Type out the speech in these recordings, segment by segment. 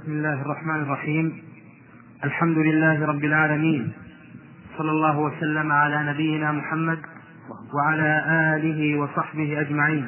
بسم الله الرحمن الرحيم. الحمد لله رب العالمين، صلى الله وسلم على نبينا محمد وعلى آله وصحبه أجمعين.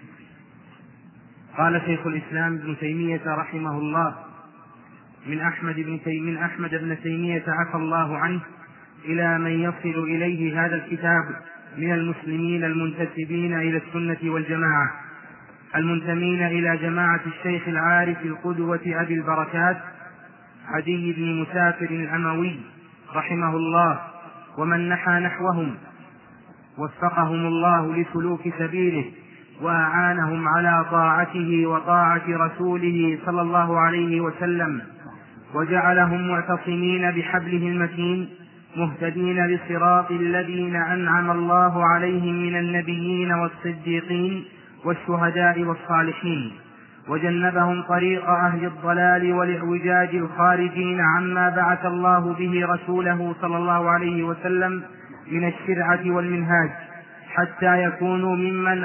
قال شيخ الإسلام ابن تيمية رحمه الله: من أحمد بن تيمية عفى الله عنه إلى من يصل إليه هذا الكتاب من المسلمين المنتسبين إلى السنة والجماعة، المنتمين إلى جماعة الشيخ العارف القدوة أبي البركات عدي بن مسافر الأموي رحمه الله، ومن نحى نحوهم وفقهم الله لسلوك سبيله وأعانهم على طاعته وطاعة رسوله صلى الله عليه وسلم، وجعلهم معتصمين بحبله المتين مهتدين لصراط الذين أنعم الله عليهم من النبيين والصديقين والشهداء والصالحين، وجنبهم طريق أهل الضلال والإعوجاج الخارجين عما بعث الله به رسوله صلى الله عليه وسلم من الشرعة والمنهاج، حتى يكونوا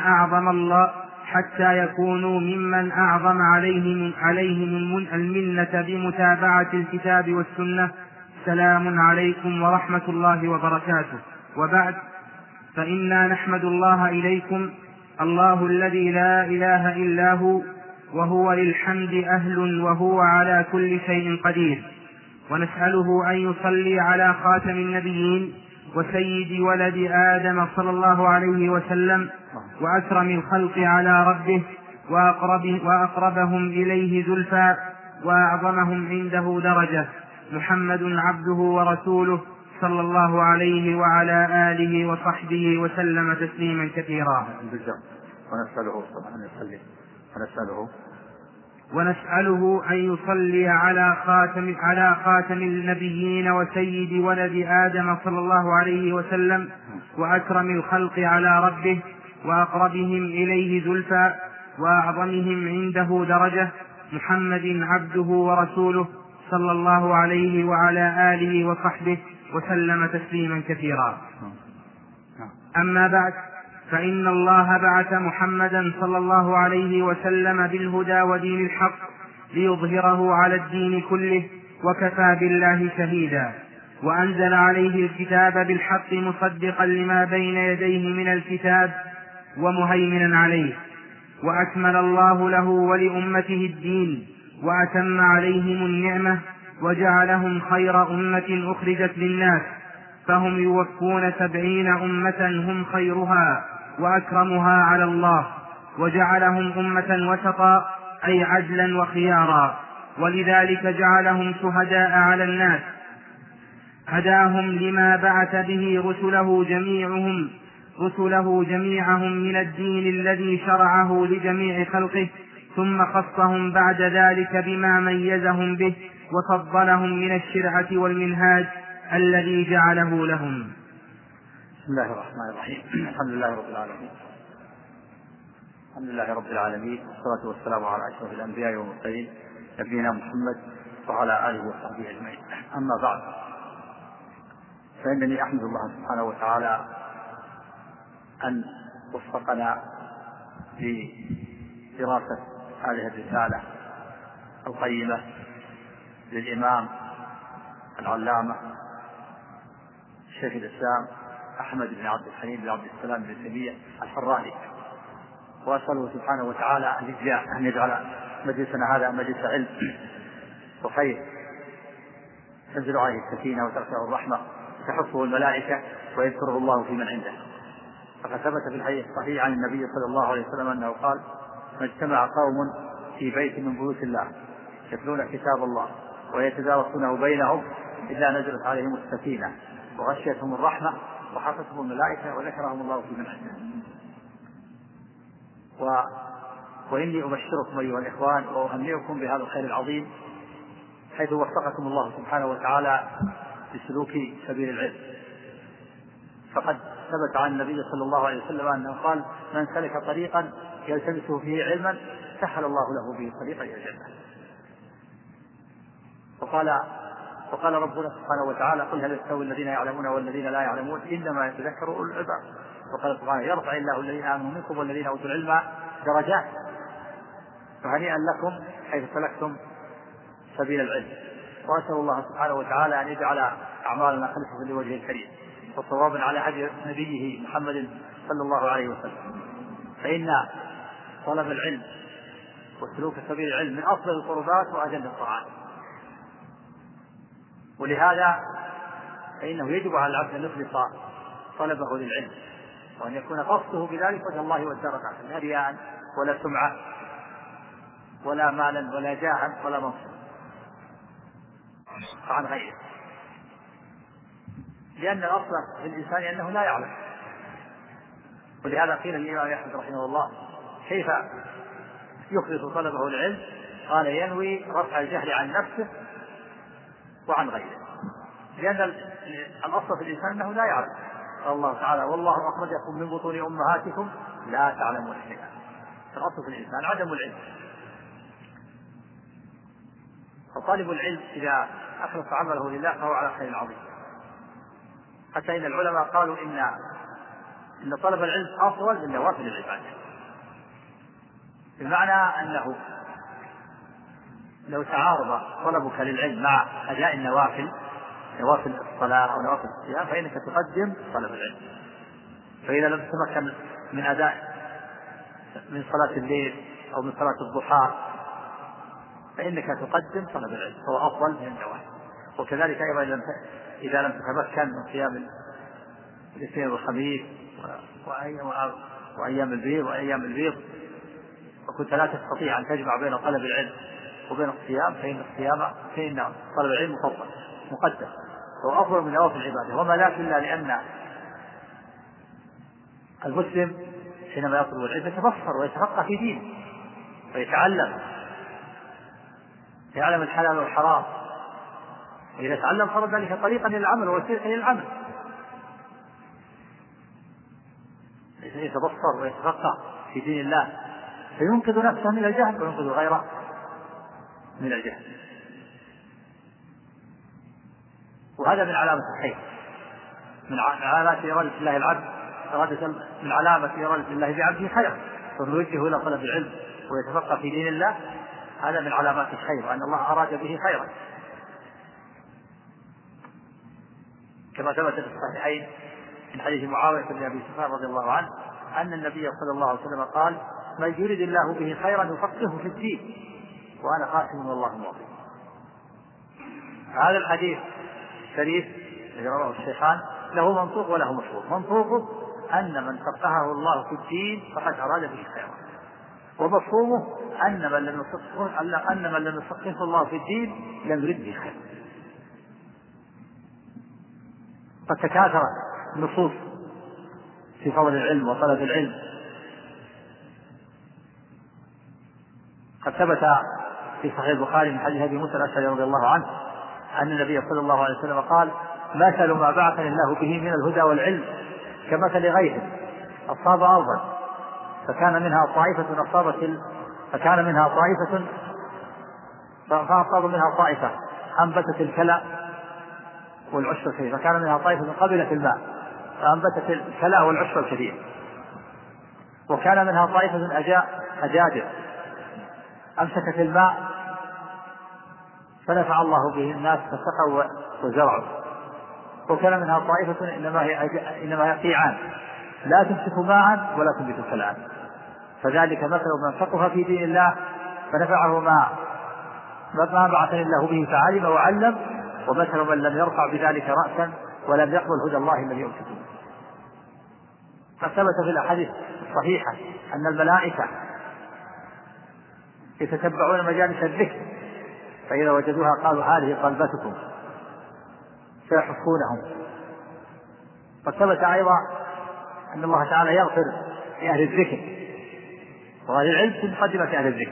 ممن أعظم عليهم المنة بمتابعة الكتاب والسنة. سلام عليكم ورحمة الله وبركاته. وبعد، فإنا نحمد الله إليكم، الله الذي لا إله إلا هو، وهو للحمد أهل، وهو على كل شيء قدير، ونسأله أن يصلي على خاتم النبيين وسيد ولد آدم صلى الله عليه وسلم، وأكرم الخلق على ربه، وأقربهم إليه زلفى، وأعظمهم عنده درجة، محمد عبده ورسوله صلى الله عليه وعلى آله وصحبه وسلم تسليما كثيرا. ونسأله أن يصلي على خاتم النبيين وسيد ولد آدم صلى الله عليه وسلم، وأكرم الخلق على ربه، وأقربهم إليه زلفى، وأعظمهم عنده درجة، محمد عبده ورسوله صلى الله عليه وعلى آله وصحبه وسلم تسليما كثيرا. أما بعد، فإن الله بعث محمدا صلى الله عليه وسلم بالهدى ودين الحق ليظهره على الدين كله، وكفى بالله شهيدا، وأنزل عليه الكتاب بالحق مصدقا لما بين يديه من الكتاب ومهيمنا عليه، وأكمل الله له ولأمته الدين، وأتم عليهم النعمة، وجعلهم خير أمة أخرجت للناس، فهم يوفون 70 أمة هم خيرها وأكرمها على الله، وجعلهم أمة وسطا أي عدلا وخيارا، ولذلك جعلهم شهداء على الناس، هداهم لما بعث به رسله جميعهم من الدين الذي شرعه لجميع خلقه، ثم خصهم بعد ذلك بما ميزهم به وفضلهم من الشرعة والمنهاج الذي جعله لهم. بسم الله الرحمن الرحيم. الحمد لله رب العالمين، والصلاة والسلام على أشرف الأنبياء والمرسلين نبينا محمد وعلى آله وصحبه أجمعين. أما بعد، فإنني أحمد الله سبحانه وتعالى أن وفقنا لدراسة هذه الرسالة القيمة للإمام العلامة شيخ الإسلام أحمد بن عبد الحليم بن عبد السلام بن تيمية الحراني، وأسأله سبحانه وتعالى أن يجعل مجلسنا هذا مجلس علم وخير، تنزل عليه السكينة وتغشاه الرحمة وتحفه الملائكة ويذكره الله في من عنده. فقد ثبت في الحديث الصحيح عن النبي صلى الله عليه وسلم أنه قال: ما اجتمع قوم في بيت من بيوت الله يتلون كتاب الله ويتدارسونه بينهم إلا نزلت عليهم السكينة وغشيتهم الرحمة وحفتهم الملائكة وذكرهم الله في من عنده. وإني أبشركم أيها الإخوان وأهنئكم بهذا الخير العظيم، حيث وفقكم الله سبحانه وتعالى لسلوك سبيل العلم. فقد ثبت عن النبي صلى الله عليه وسلم أنه قال: من سلك طريقا يلتمسه فيه علما سهل الله له به طريقا إلى الجنة. وقال ربنا سبحانه وتعالى: قل هل يستوي الذين يعلمون والذين لا يعلمون إنما يتذكر أولو الألباب. وقال سبحانه: يرفع الله الذين آمنوا منكم والذين أوتوا العلم درجات. فهنيئا لكم حيث سلكتم سبيل العلم. وأسأل الله سبحانه وتعالى أن يجعل أعمالنا خلصة لوجهه الكريم وصوابا على هدي نبيه محمد صلى الله عليه وسلم. فإن طلب العلم وسلوك سبيل العلم من أفضل القربات وأجل الطاعات، ولهذا فإنه يجب على العبد أن يخلص طلبه للعلم، وأن يكون قصده بذلك وجه الله والدار الآخرة، لا رياء ولا سمعة ولا مالا ولا جاها ولا منصب عن غيره، لأن الأصل في الإنسان أنه لا يعلم. ولهذا قيل للإمام أحمد رحمه الله كيف يخلص طلبه العلم؟ قال ينوي رفع الجهل عن نفسه وعن غيره، لأن الأصل في الإنسان أنه لا يعلم. قال الله تعالى والله أخرجكم من بطون أمهاتكم لا تعلمون شيئا. الأصل في الإنسان عدم العلم. فطالب العلم إذا أخلص عمله لله فهو على خير عظيم. حتى إن العلماء قالوا إن طلب العلم أفضل من نوافل العبادة، بمعنى أنه لو تعارض طلبك للعلم مع أداء النوافل، نوافل الصلاة أو نوافل الصيام، فإنك تقدم طلب العلم. فإذا لم تتمكن من أداء من صلاة الليل أو من صلاة الضحى فإنك تقدم طلب العلم، فهو أفضل من النوافل. وكذلك أيضا إذا لم تتمكن من صيام الاثنين والخميس وأيام البيض وكنت لا تستطيع أن تجمع بين طلب العلم وبين الصيام، فإن طلب العلم مقدم هو أفضل من نوافل العبادة. وما لا إلا لأن المسلم حينما يطلب العلم يتبصر ويتفقه في دينه ويتعلم الحلال والحرام، وإذا تعلم صار ذلك طريقا للعمل ووسيلة للعمل. يتبصر ويتفقه في دين الله فينقذ نفسه من الجهل وينقذ غيره من الجهل. وهذا من علامة الخير، من علامات إرادة الله العبد، من علامة إرادة الله بعبده خير، فنوجهه إلى طلب العلم ويتفقه في دين الله. هذا من علامات الخير وأن الله أراد به خيرا، كما ثبت في الصحيحين من حديث معاوية بن أبي سفيان رضي الله عنه أن النبي صلى الله عليه وسلم قال من يريد الله به خيرا يفقهه في الدين وأنا قاسم والله معطي. هذا الحديث الشريف الذي رواه الشيخان له منطوق وله مفهوم. منطوقه أن من فقهه الله في الدين فقد أراد به خيرا، ومفهومه أن من لم يفقهه الله في الدين لم يرد به خيرا. قد تكاثرت النصوص في فضل العلم وطلب العلم. قد ثبت في صحيح البخاري من حديث أبي موسى الأشعري رضي الله عنه أن النبي صلى الله عليه وسلم قال مثل ما بعثني الله به من الهدى والعلم كمثل غيث أصاب أرضا فكان منها طائفة أنبتت الكلى والعشب الكثير، فكان منها طائفة قبلت الماء فأنبتت الكلى والعشب الكثير، وكان منها طائفة أجادر أمسكت الماء فنفع الله به الناس فسقوا وزرعوا، وكان منها طائفة إنما هي قيعان لا تمسك ماء ولا تنبت كلام. فذلك مثل من فقه في دين الله فنفعه ما بعثني الله به فعلم وعلم، ومثل من لم يرفع بذلك رأسا ولم يقبل هدى الله الذي يؤتيه. فثبت في الأحاديث الصحيحة أن الملائكة يتتبعون مجالس الذكر فإذا وجدوها قالوا هذه طلبتكم فيحفونهم. فثبت أيضا أن الله تعالى يغفر لأهل الذكر، وهذا العلم في مقدمة أهل الذكر،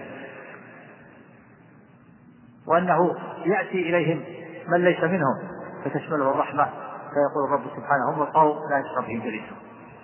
وأنه يأتي إليهم من ليس منهم فتشمله الرحمة فيقول الرب سبحانه هم القوم لا يشرب بهم جليسهم.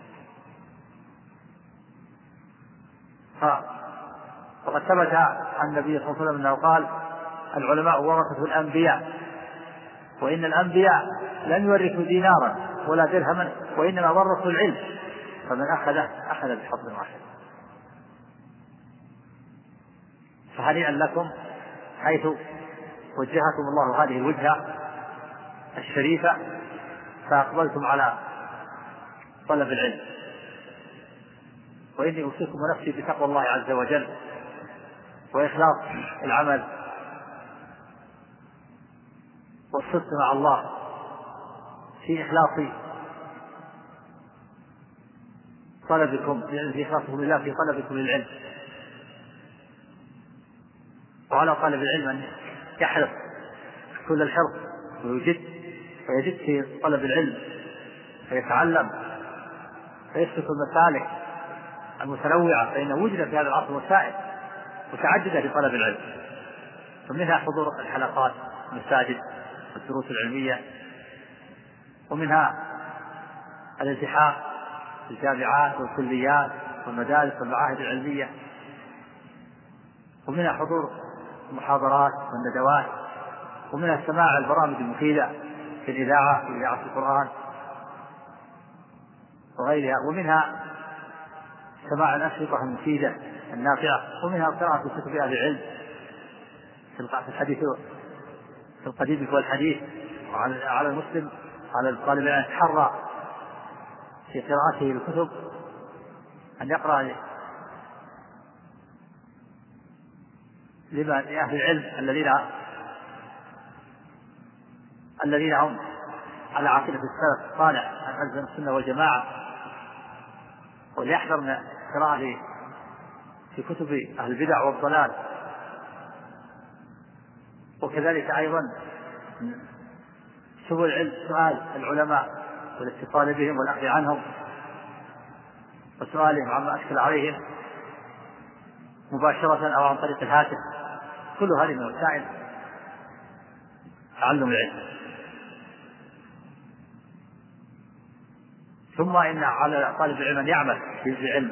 فقد ثبت عن النبي صلى الله عليه وسلم أنه قال العلماء ورثة الأنبياء، وإن الأنبياء لم يورثوا دينارا ولا درهما وإنما ورثوا العلم، فمن أخذ بحظ واحد. فهنيئا لكم حيث وجهكم الله هذه الوجهة الشريفة فأقبلتم على طلب العلم. وإني أوصيكم ونفسي بتقوى الله عز وجل وإخلاص العمل والصدق مع الله في إخلاص طلبكم، في إخلاصكم لله في طلبكم للعلم. وعلى طالب العلم أن يحرص كل الحرص ويجد في طلب العلم فيتعلم فيسلك المسالك المتنوعة، فإن وجد في هذا العصر وسائل متعددة لطلب العلم، فمنها حضور الحلقات المساجد والدروس العلمية، ومنها الالتحاق في الجامعات والكليات والمدارس والمعاهد العلمية، ومنها حضور المحاضرات والندوات، ومنها سماع البرامج المفيدة في الإذاعة في إذاعة القرآن وغيرها، ومنها سماع الأشرطة المفيدة النافعة، ومنها قراءة كتب أهل العلم في الحديث في القديم والحديث. وعلى المسلم على الطالب أن يتحرى في قراءته الكتب أن يقرأ لأهل العلم الذين هم على عقيدة السلف الصالح عن أهل السنة والجماعة، وليحذر من القراءة في كتب أهل البدع والضلال. وكذلك أيضا سبل العلم سؤال العلماء والاتصال بهم والأخذ عنهم وسؤالهم عما أشكل عليهم مباشرة أو عن طريق الهاتف، كل هذه من وسائل تعلم العلم. ثم إن على طالب العلم أن يعمل بالعلم،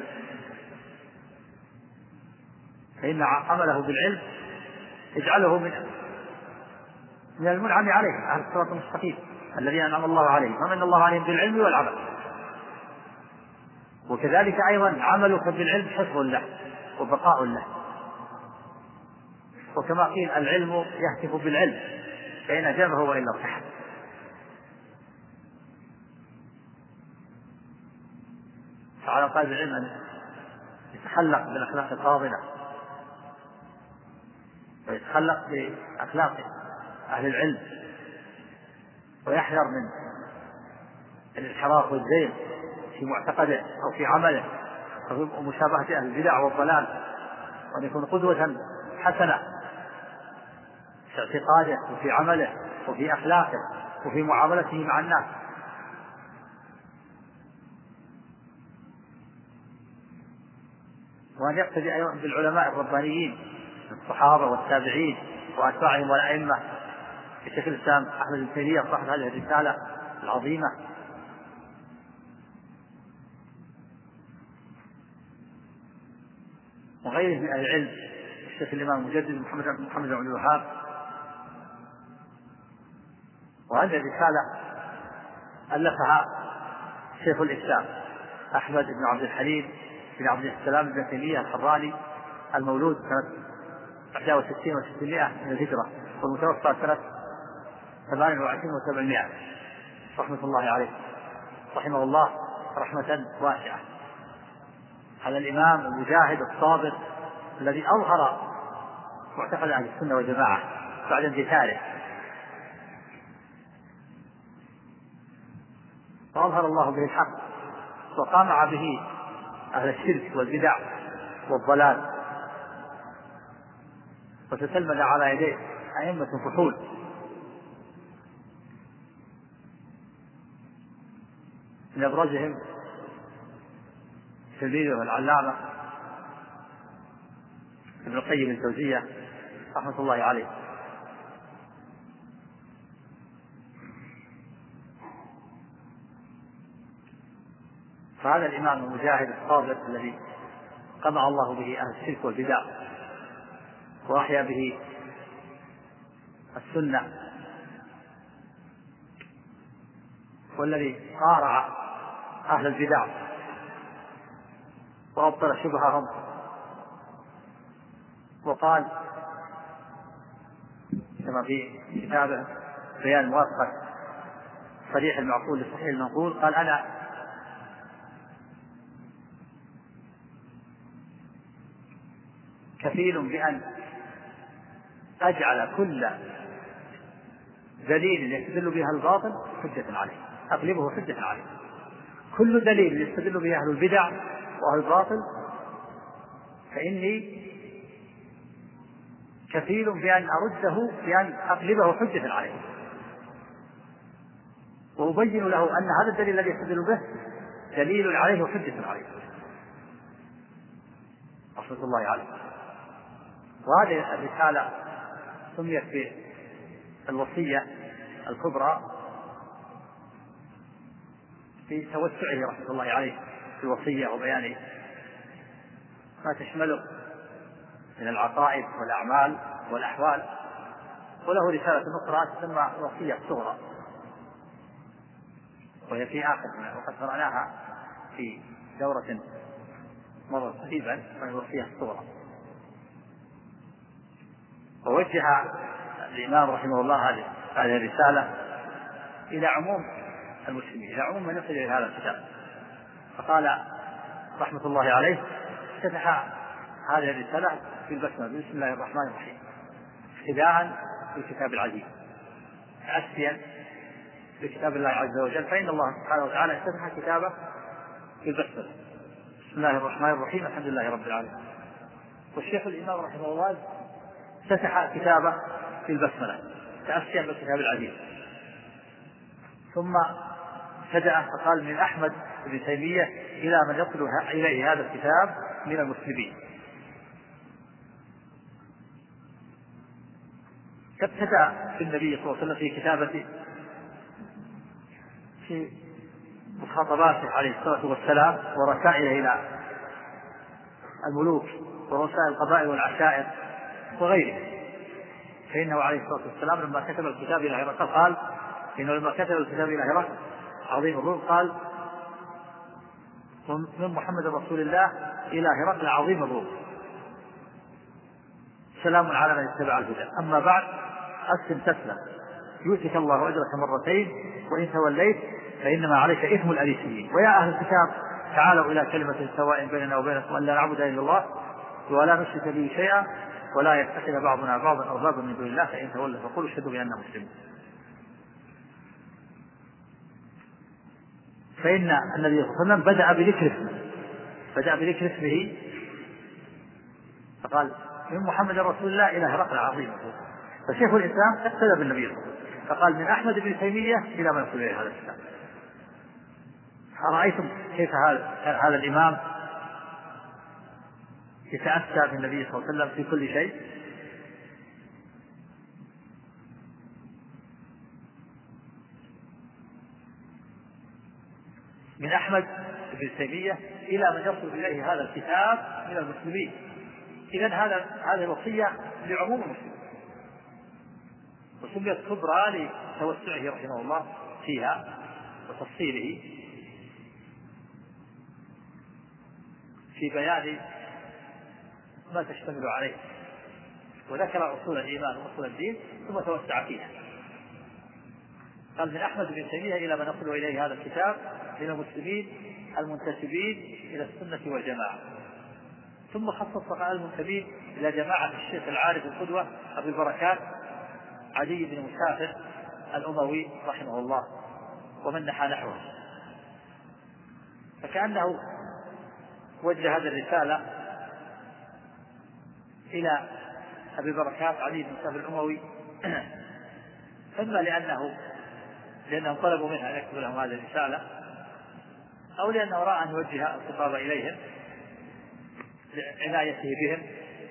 فإن عمله بالعلم يجعله من المنعم عليه أهل الصراط المستقيم الذين أنعم الله عليهم، ومن الله عليهم بالعلم والعمل. وكذلك أيضا عملك بالعلم حفظ له وبقاء له، وكما قيل العلم يهتف بالعلم فإن أجابه وإلا ارتحل. فعلى طالب العلم أن يتخلق بالأخلاق الفاضلة ويتخلق بأخلاق أهل العلم، ويحذر من الانحراف والزيغ في معتقده أو في عمله ومشابهة أهل البدع والضلال، وأن يكون قدوة حسنة في اعتقاده وفي عمله وفي أخلاقه وفي معاملته مع الناس. وأن يقتدي أيضا بالعلماء الربانيين الصحابة والتابعين وأتباعهم والأئمة كشيخ الإسلام أحمد بن تيمية صاحب هذه الرسالة العظيمة، وغيره من أهل العلم الشيخ الإمام المجدد محمد بن عبد الوهاب. وهذه الرسالة ألفها شيخ الإسلام أحمد بن عبد الحليم بن عبد السلام بن تيمية الحراني المولود سنة 61 و600 من الهجرة والمتوفى سنة 28 و700 رحمة الله عليه رحمه الله رحمة واسعة. هذا الإمام المجاهد الصابر الذي أظهر معتقد أهل السنة والجماعة بعد انتشاره، فأظهر الله به الحق وقامع به أهل الشرك والبدع والضلال، وتسلمد على يديه أئمة فحول من أبرزهم تلميذه العلامة ابن القيم الجوزية رحمة الله عليه. فهذا الإمام المجاهد الصابر الذي قمع الله به أهل الشرك والبدع وأحيا به السنة، والذي قارع أهل البدع وأبطل شبههم، وقال كما في كتابه بيان موافقة صريح المعقول لصحيح المنقول، قال: أنا كفيل بأن أجعل كل دليل يستدل بها الباطل حجة عليه، أقلبه حجة عليه. كل دليل يستدل به أهل البدع وأهل الباطل فإني كفيل بأن أرده، بأن أقلبه حجة عليه، وأبين له أن هذا الدليل الذي يستدل به دليل عليه وحجة عليه، رحمة الله عليه. وهذه الرسالة سميت بالوصية الكبرى في توسعه رحمة الله عليه في الوصية وبيان ما تشمله من العقائد والأعمال والأحوال. وله رسالة أخرى تسمى الوصية الصغرى، وهي في آخر وقد قرأناها في دورة مرة قريبا، وهي الوصية الصغرى. ووجه الإمام رحمه الله هذه الرسالة إلى عموم المسلمين، إلى عموم من يصل إلى هذا الكتاب. فقال رحمة الله عليه: افتتح هذه الرسالة في البسمة بسم الله الرحمن الرحيم، ابتداء بالكتاب العزيز، تأسيا بكتاب الله عز وجل، فإن الله سبحانه وتعالى افتتح كتابه في البسمة بسم الله الرحمن الرحيم الحمد لله رب العالمين. والشيخ الإمام رحمه الله افتتح كتابه في البسملة تأسيا بالكتاب العزيز، ثم ابتدأ فقال: من أحمد بن تيمية إلى من يصل إليه هذا الكتاب من المسلمين. فابتدأ بالنبي صلى الله عليه وسلم في كتابته في مخاطباته عليه الصلاة والسلام ورسائله إلى الملوك ورؤساء القبائل والعشائر وغيره. فإنه عليه الصلاة والسلام لما كتب الكتاب إلى هرقل قال: إنه لما كتب الكتاب إلى هرقل عظيم الروم قال: من محمد رسول الله إلى هرقل عظيم الروم، سلام على من اتبع الهدى، أما بعد أسلم تسلم يؤتك الله أجرك مرتين وإن توليت فإنما عليك إثم الأريسيين. ويا أهل الكتاب تعالوا إلى كلمة سواء بيننا وبينكم أن لا نعبد إلا الله ولا نشرك به شيئا ولا يتخذ بعضنا بعضا أربابا من دون الله فإن تولوا فقولوا اشهدوا بأننا مسلمون. فإن النبي صلى الله عليه وسلم بدأ بذكر اسمه فقال: من محمد رسول الله إلى هرقل عظيم. فشيخ الإسلام اقتدى بالنبي صلى الله عليه وسلم فقال: من أحمد بن تيمية إلى من يصل إليه هذا الكتاب. أرأيتم كيف هذا الإمام يتأسى بالنبي صلى الله عليه وسلم في كل شيء؟ من أحمد بن تيمية إلى من يصل إليه هذا الكتاب من المسلمين. إذن هذه الوصية لعموم المسلمين، وسميت كبرى لتوسعه رحمه الله فيها وتفصيله في بيان ما تشتمل عليه، وذكر أصول الإيمان وأصول الدين ثم توسع فيها. قال: من أحمد بن تيمية إلى من يصل إليه هذا الكتاب من المسلمين المنتسبين إلى السنة والجماعة. ثم خصص المنتسبين إلى جماعة الشيخ العارف القدوة أبي البركات علي بن مسافر الأموي رحمه الله ومن نحى نحوه. فكأنه وجه هذه الرسالة إلى أبي البركات علي بن مسافر الأموي إما لأنهم طلبوا منه أن يكتب لهم هذه الرسالة، أو لأنه رأى أن يوجه الخطاب إليهم لعنايته بهم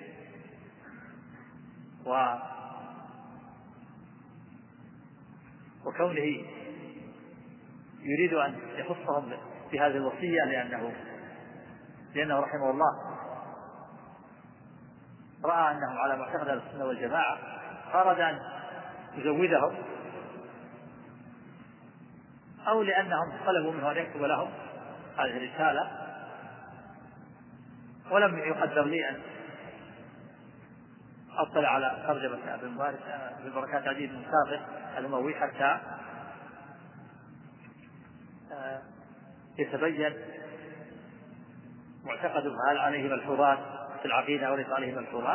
وكونه يريد أن يخصهم بهذه الوصية لأنه رحمه الله رأى أنهم على معتقد السنة والجماعة، أراد أن يزودهم، أو لأنهم طلبوا منه أن يكتب لهم هذه الرسالة ولم يقدر لي أطلع على ترجمة ابن بركات عدي بن مسافر الأموي حتى يتبين معتقده هل عليه ملحوظات في العقيدة أو ليس عليه ملحوظات.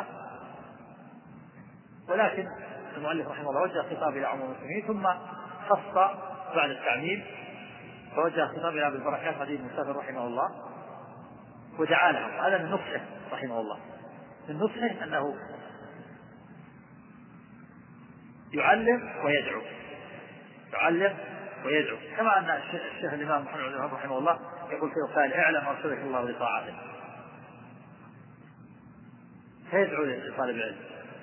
ولكن المؤلف رحمه الله وجه خطاب إلى عموم المسلمين ثم خص بعد التعميم، فوجه خطاب إلى ابن بركات عدي بن مسافر رحمه الله ودعا لهم. هذا من نصحه رحمه الله، من نصحه أنه يعلم ويدعو، يعلم ويدعو، كما أن الشيخ الإمام محمد بن عبد الوهاب رحمه الله يقول في قال اعلم أرشدك الله لطاعته، فيدعو لطالب العلم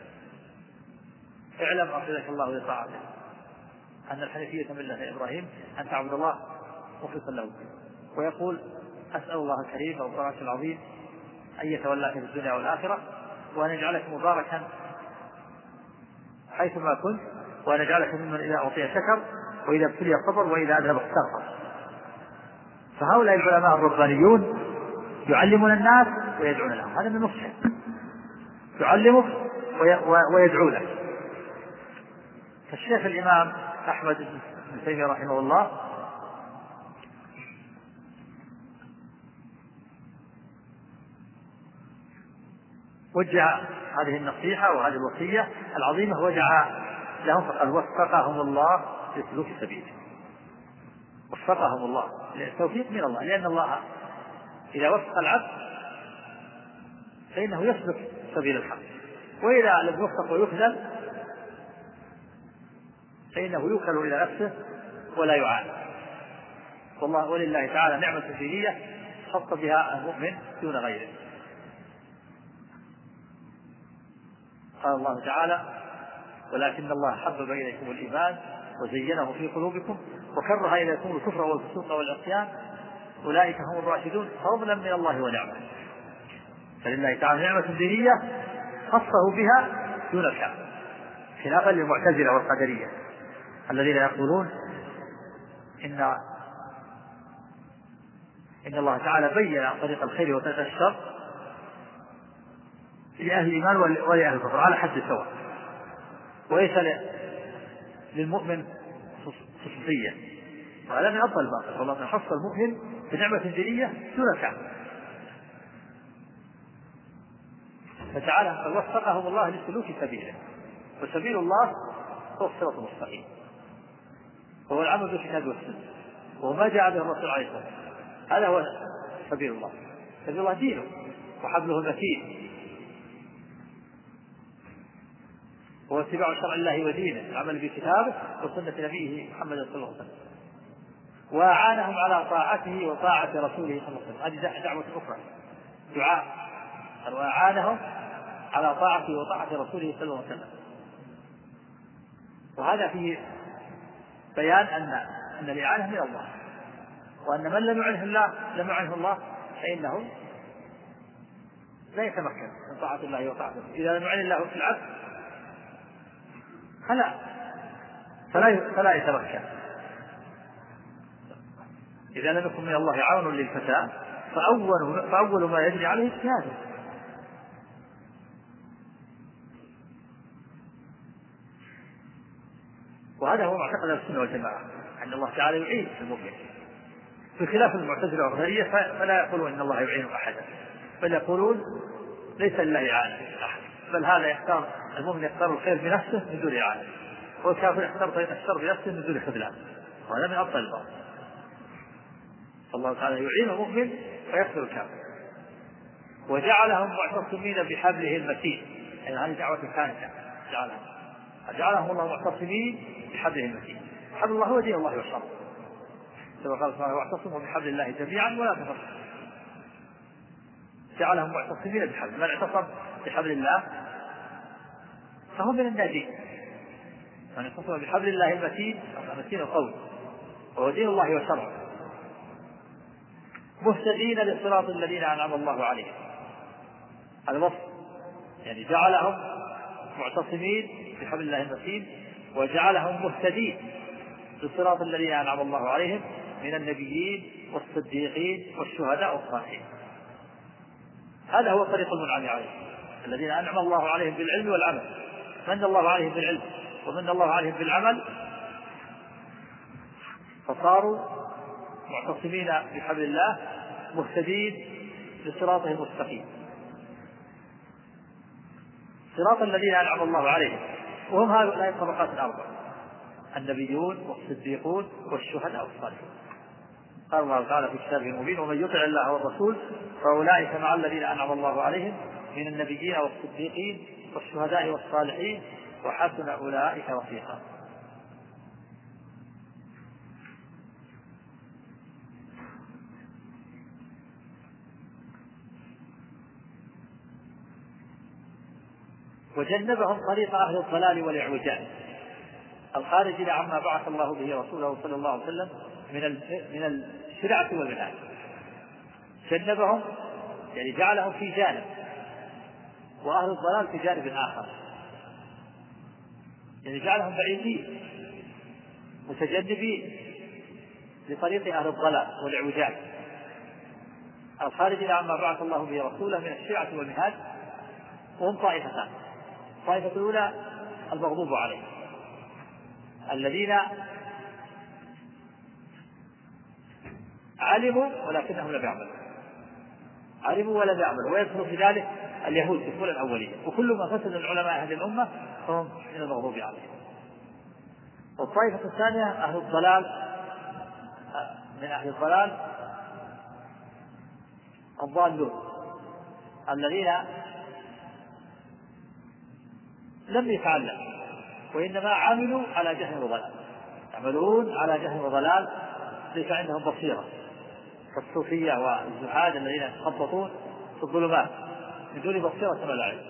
اعلم أرشدك الله لطاعته أن الحنيفية ملة إبراهيم أن تعبد الله مخلصا له، ويقول أسأل الله الكريم والبركة العظيم أن يتولاك في الدنيا والآخرة وأن يجعلك مباركا حيثما كنت، وأن يجعلك ممن إذا أعطي شكر وإذا ابتلي صبر وإذا أذهب استغفر. فهؤلاء العلماء الربانيون يعلمون الناس ويدعون لهم، هذا من نصحه، يعلمك ويدعو لك. فالشيخ الإمام أحمد بن تيمية رحمه الله وجه هذه النصيحة وهذه الوصية العظيمة ودعا لهم، فقال وفقهم الله لسلوك سبيله، وفقهم الله، التوفيق من الله، لأن الله إذا وفق العبد فإنه يسلك سبيل الحق، وإذا لم يوفق ويخذل فإنه يوكل إلى نفسه ولا يعان. والله ولله تعالى نعمة دينية خص بها المؤمن دون غيره. قال الله تعالى ولكن الله حبب إليكم الإيمان وزينه في قلوبكم وكره إليكم الكفر والفسوق والعصيان أولئك هم الراشدون فضلا من الله ونعمة. فلله تعالى نعمة دينية خصه بها دون الكافر، خلافا للمعتزلة والقدرية الذين يقولون إن الله تعالى بين طريق الخير وطريق الشر لأهل الإيمان ولأهل الكفر على حد سواء، وليس للمؤمن خصوصية، وهذا من أفضل الباطل. والله خص المؤمن بنعمة دينية دون الكافر. فتعالى وفقهم الله لسلوك سبيله، وسبيل الله هو الصراط المستقيم، وهو العمل بالكتاب والسنة، وما جاء به الرسول عليه الصلاة والسلام. هذا هو سبيل الله. سبيل الله دينه وحبله المتين، هو اتباع شرع الله ودينه، العمل بكتابه وسنة نبيه محمد صلى الله عليه وسلم، وأعانهم على طاعته وطاعة رسوله صلى الله عليه وسلم. هذه دعوة أخرى، دعاء، وأعانهم على طاعته وطاعة رسوله صلى الله عليه وسلم. وهذا فيه بيان أن الإعانة من الله، وأن من لم يعنه الله فإنه لا يتمكن من طاعة الله وطاعته. إذا لم يعن الله في العبد فلا يتمكن. إذا لم يكن من الله عون للفتاة فأول ما يجري عليه اجتهاده. وهذا هو معتقد السنة والجماعة، أن الله تعالى يعين المؤمن، بخلاف المعتزلة والغرية فلا يقولون إن الله يعين أحدا، بل يقولون ليس لله إعانة أحد، بل هذا يختار المؤمن يختار الخير بنفسه من دون إعانة، والكافر يختار طريق الشر بنفسه من دون خذلان، وهذا من أبطل الباطل. فالله تعالى يعين المؤمن ويكفر الكافر، وجعلهم معتصمين بحبله المتين، يعني هذه دعوة ثانية، جعلهم الله معتصمين بحبله المتين. حبل الله هو دين الله والشرع، كما قال سبحانه واعتصموا بحبل الله جميعا ولا تفرقوا. جعلهم معتصمين بحبل، من اعتصم بحبل الله فهو من الناجين، من اعتصم بحبل الله المتين، المتين القوي، وهو دين الله وشرعه، مهتدين للصراط الذين أنعم الله عليهم. هذا وصف، يعني جعلهم معتصمين بحبل الله المتين وجعلهم مهتدين للصراط الذين أنعم الله عليهم من النبيين والصديقين والشهداء والصالحين. هذا هو طريق المنعم عليه، الذين أنعم الله عليهم بالعلم والعمل، من الله عليهم بالعلم ومن الله عليهم بالعمل، فصاروا معتصمين بحبل الله مهتدين لصراطه المستقيم، صراط الذين أنعم الله عليهم، وهم هؤلاء الطبقات الأربع: النبيون والصديقون والشهداء والصالحون. قال الله تعالى في كتابه المبين: ومن يطع الله والرسول فأولئك مع الذين أنعم الله عليهم من النبيين والصديقين والشهداء والصالحين وحسن أولئك رفيقا. وجنبهم طريق أهل الضلال والإعوجاج الخارجين عما بعث الله به رسوله صلى الله عليه وسلم من الشرعة والمنهج. جنبهم يعني جعلهم في جانب، وأهل الضلال في جانب آخر، يعني جعلهم بعيدين متجنبين لطريق أهل الضلال والإعوجاج الخارجين عما بعث الله به رسوله من الشرعة والمنهج. وهم طائفتان: الطائفة الأولى المغضوب عليهم الذين علموا ولكنهم لم يعملوا، علموا ولم يعملوا، ويدخل في ذلك اليهود في الأولى الأولية، وكل ما فسد من علماء هذه الأمة فهم من المغضوب عليهم. والطائفة الثانية أهل الضلال، من أهل الضلال الضالون الذين لم يتعلموا وإنما عملوا على جهل وضلال، يعملون على جهل وضلال، ليس عندهم بصيرة، كالصوفية والزهاد الذين يتخبطون في الظلمات من دون بصيرة ولا علم،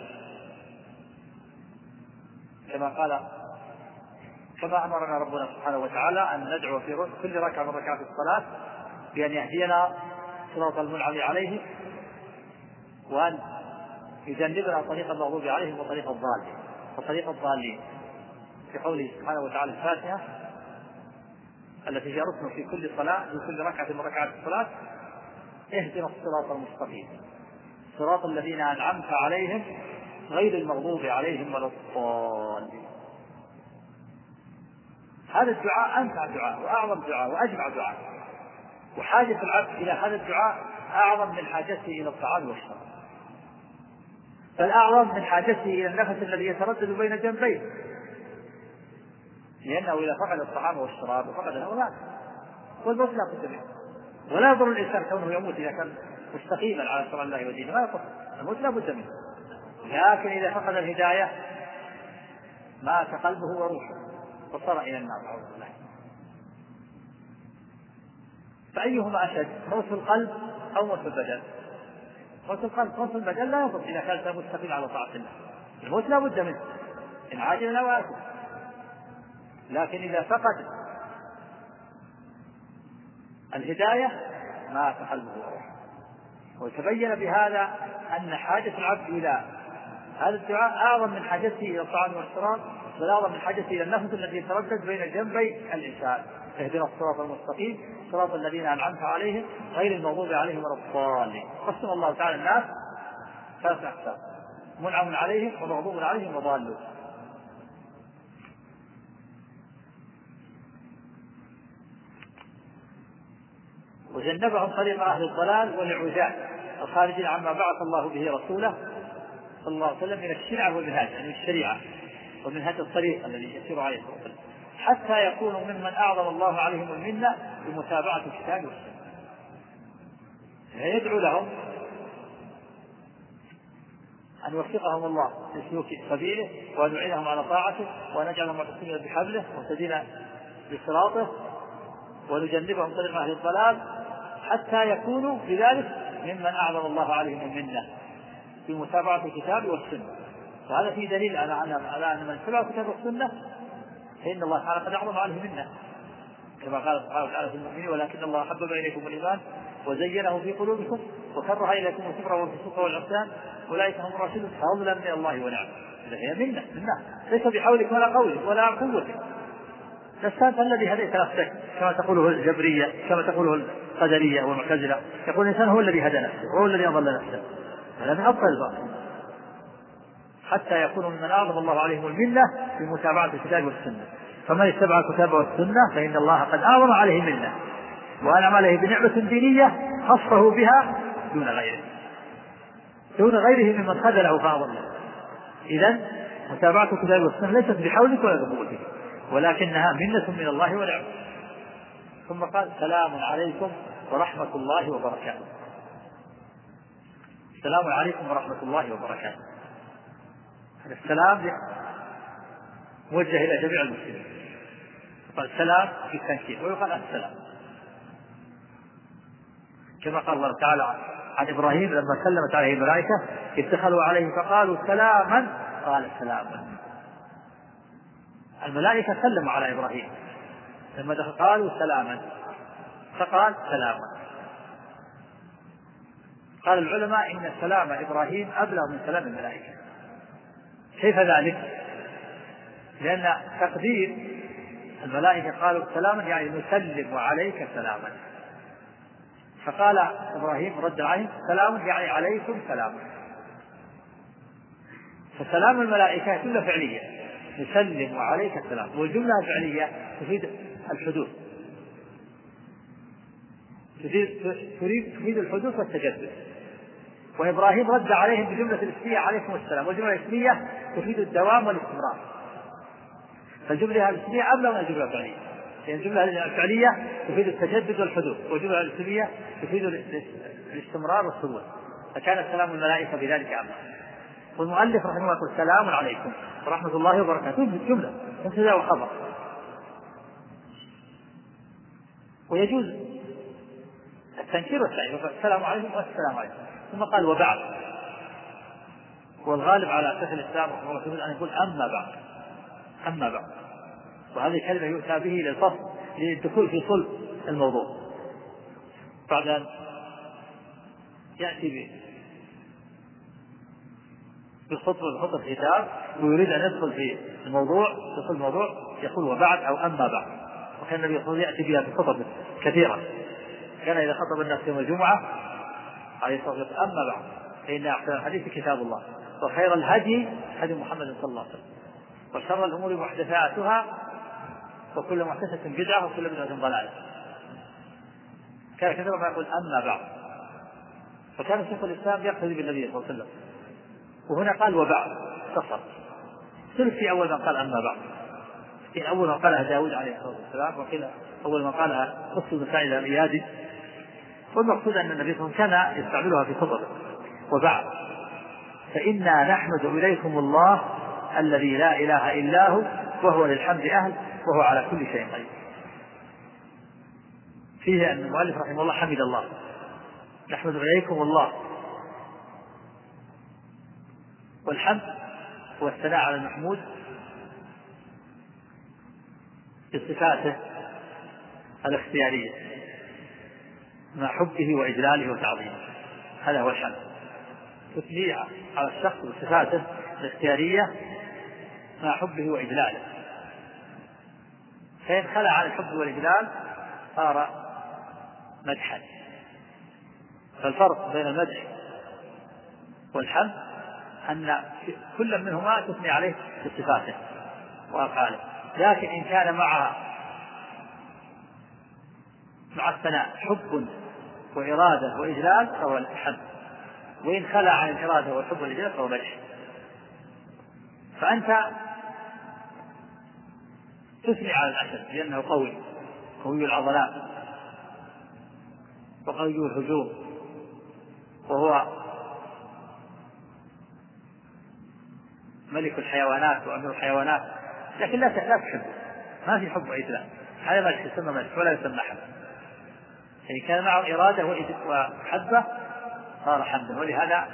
كما أمرنا ربنا سبحانه وتعالى أن ندعو في كل ركعة من ركعات الصلاة بأن يهدينا صراط المنعم عليهم وأن يجنبنا طريق المغضوب عليهم وطريق الضالين في قوله سبحانه وتعالى الفاتحة التي هي ركن في كل صلاة، في كل ركعة من ركعات الصلاة: اهدنا الصراط المستقيم صراط الذين أنعمت عليهم غير المغضوب عليهم ولا الضالين. هذا الدعاء أنفع دعاء وأعظم دعاء وأجمع دعاء، وحاجة العبد إلى هذا الدعاء أعظم من حاجته إلى الطعام والشراب، بل أعظم من حاجته إلى النفس الذي يتردد بين جنبيه، لأنه إذا فقد الطعام والشراب فقد الهواء والموت لا بد منه. ولا يضر الإنسان كونه يموت إذا كان مستقيما على شرع الله ودينه، ما يضر، الموت لا بد منه. لكن إذا فقد الهداية مات قلبه وروحه وصار إلى النار، أعوذ بالله. فأيهما أشد، موت القلب أو موت البدن؟ موت القلب. موت البدن لا يضر إذا كان مستقيم على طاعة الله، الموت لا بد منه إن عاجل أو آجل. لكن إذا فقد الهداية مات قلبه وروحه. وتبين بهذا أن حاجة العبد إلى هذا الدعاء أعظم من حاجته إلى الطعام والشراب، بل أعظم من حاجته إلى النفس التي يتردد بين جنبي الإنسان: اهدنا الصراط المستقيم صراط الذين أنعمت عليهم غير المغضوب عليهم ولا الضالين. قسم الله تعالى الناس ثلاثة أقسام: منعم عليهم ومغضوب عليهم وضالون. وجنبهم طريق أهل الضلال والإعوجاج الخارجين عما بعث الله به رسوله صلى الله عليه وسلم من الشرع والمنهج، يعني الشريعة ومنهج الطريق الذي يسير عليه صلى الله عليه وسلم، حتى يكونوا ممن أعظم الله عليهم المنة بمتابعة الكتاب والسنة. يدعو لهم أن يوفقهم الله لسلوك سبيله وأن يعينهم على طاعته وأن يجعلهم معتصمين بحبله مهتدين بصراطه، ونجنبهم طريق أهل الضلال حتى يكونوا بذلك ممن أعظم الله عليهم المنة بمتابعة الكتاب والسنة. وهذا فيه دليل على أن من تبع الكتاب والسنة فإن الله تعالى قد أعظم عليه منه، كما قال سبحانه وتعالى في المؤمنين: ولكن الله حبب إليكم الإيمان وزينه في قلوبكم وكره إليكم الكفر والفسوق والعصيان أولئك هم الراشدون فضلا من الله ونعمه. هي منه ليس بحولك ولا قولك ولا قوتك، لست الذي هديت نفسك كما تقوله الجبرية، كما تقوله القدرية والمعتزلة. يقول الإنسان هو الذي هدى نفسه وهو الذي أضل نفسه، هذا من أبطل الباطل. حتى يكونوا ممن أعظم الله عليهم المنة بمتابعة الكتاب والسنة. فمن اتبع الكتاب والسنة فإن الله قد أعظم عليه منة وأنعم عليه بنعمة دينية خصه بها دون غيره ممن خذله فأضله. إذن متابعة الكتاب والسنة ليست بحولك ولا بقوتك، ولكنها منة من الله ونعمة. ثم قال سلام عليكم ورحمة الله وبركاته. السلام عليكم ورحمة الله وبركاته. هذا السلام موجه إلى جميع المسلمين. قال السلام في التنكير ويقال السلام، كما قال الله تعالى عن إبراهيم لما سلمت عليه الملائكة اتخذوا عليه فقالوا سلاما قال سلاما. الملائكة سلموا على إبراهيم لما قالوا سلاما فقال سلاما. قال العلماء إن سلام إبراهيم أبلغ من سلام الملائكة. كيف ذلك؟ لأن تقدير الملائكة قالوا سلاما يعني نسلم عليك سلاما، فقال إبراهيم رد عليهم سلام يعني عليكم سلاما. فسلام الملائكة جملة فعلية نسلم عليك السلام، والجملة الفعلية تفيد الحدوث، تفيد الحدوث والتجدد. وإبراهيم رد عليهم بجملة الاسمية عليكم السلام، والجملة الاسمية تفيد الدوام والاستمرار. فالجملة الاسمية أبلغ من الجملة الفعلية، لأن الجملة الفعلية تفيد التجدد والحدوث، والجملة الاسمية تفيد الاستمرار والثبوت. فكان سلام الملائكة بذلك أبلغ. والمؤلف رحمه الله يقول سلام عليكم ورحمة الله وبركاته جملة مبتدأ وخبر، ويجوز التنكير والتعريف السلام عليكم والسلام عليكم. ثم قال وبعد، والغالب على شيخ الإسلام رحمه الله أن يقول أما بعد، وهذه كلمة يؤتى به للفصل للدخول في صلب الموضوع بعد أن يأتي به بالخطبة الختام ويريد أن يدخل في الموضوع يقول وبعد أو أما بعد. وكان النبي صلى الله عليه وسلم يأتي بها في خطب كثيرة، كان إذا خطب الناس يوم الجمعة عليه الصلاة والسلام أما بعد فإن أحسن الحديث كتاب الله وخير الهدي هدي محمد صلى الله عليه وسلم وشر الأمور محدثاتها وكل محدثة بدعة وكل بدعة ضلالة. كان كثيرا ما يقول أما بعد، فكان شيخ الإسلام يقتدي بالنبي صلى الله عليه وسلم. وهنا قال وبعد اختصر، ثلث في أول ما قال أما بعد، في أول ما قالها داود عليه الصلاة والسلام، وقيل أول ما قالها قصة بن سعيد الإيادي. والمقصود أن النبي صلى الله عليه وسلم كان يستعملها في خطبه. وبعد فإنا نحمد إليكم الله الذي لا إله إلا هو وهو للحمد أهل وهو على كل شيء قدير. فيه أن المؤلف رحمه الله حمد الله، نحمد إليكم الله، والحمد هو الثناء على المحمود بصفاته الاختيارية مع حبه وإجلاله وتعظيمه، هذا هو الحمد. تثني على الشخص بصفاته الاختيارية مع حبه وإجلاله، فإن خلع عن الحب والإجلال صار مدحا. فالفرق بين المدح والحمد أن كل منهما تثني عليه بصفاته وأفعاله، لكن إن كان مع الثناء حب وإرادة وإجلال فهو الحمد، وإن خلع عن الإرادة والحب والإجلال فهو مدح. فأنت تثني على الأسد لأنه قوي العضلات وقوي الهجوم وهو ملك الحيوانات وأمير الحيوانات، لكن لا تحب، ما في حب وإجلال، هذا ما يسمى مدح ولا يسمى حمد. يعني كان معه إرادة وحبة صار حمدا. ولهذا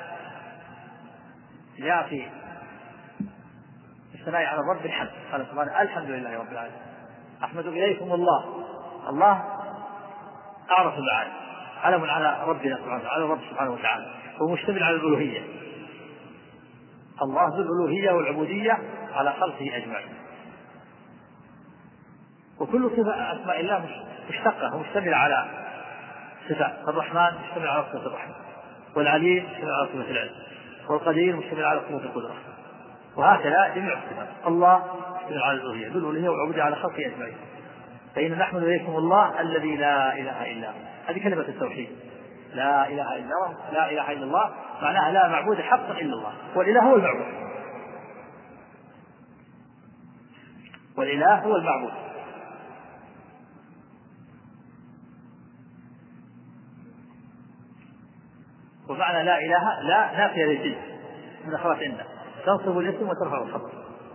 جاء في الثناء على الرب الحمد، قال سبحانه الحمد لله رب العالمين أحمد إليكم الله أعرف المعاني، علم على ربنا سبحانه على الرب سبحانه وتعالى، ومشتمل على الألوهية. الله ذو الألوهية والعبودية على خلقه أجمعين، وكل صفة أسماء الله مشتقة ومشتمل على صفات. الرحمن مشتمل على صفة الرحمة، والعليم مشتمل على صفة العلم، والقدير مشتمل على صفة القدرة، وهكذا جميع الصفات. الله يدل على الألوهية، يدل الألوهية والعبودية على خلقه أجمعين. فإن نحمد إليكم الله الذي لا إله إلا هو، هذه كلمة التوحيد، لا إله إلا الله. لا إله إلا الله معناها لا معبود حق إلا الله، والإله هو المعبود، والإله هو المعبود. ومعنى لا إله لا نافية للجنس من أخوات عنده، تنصب الاسم وترفع الخبر.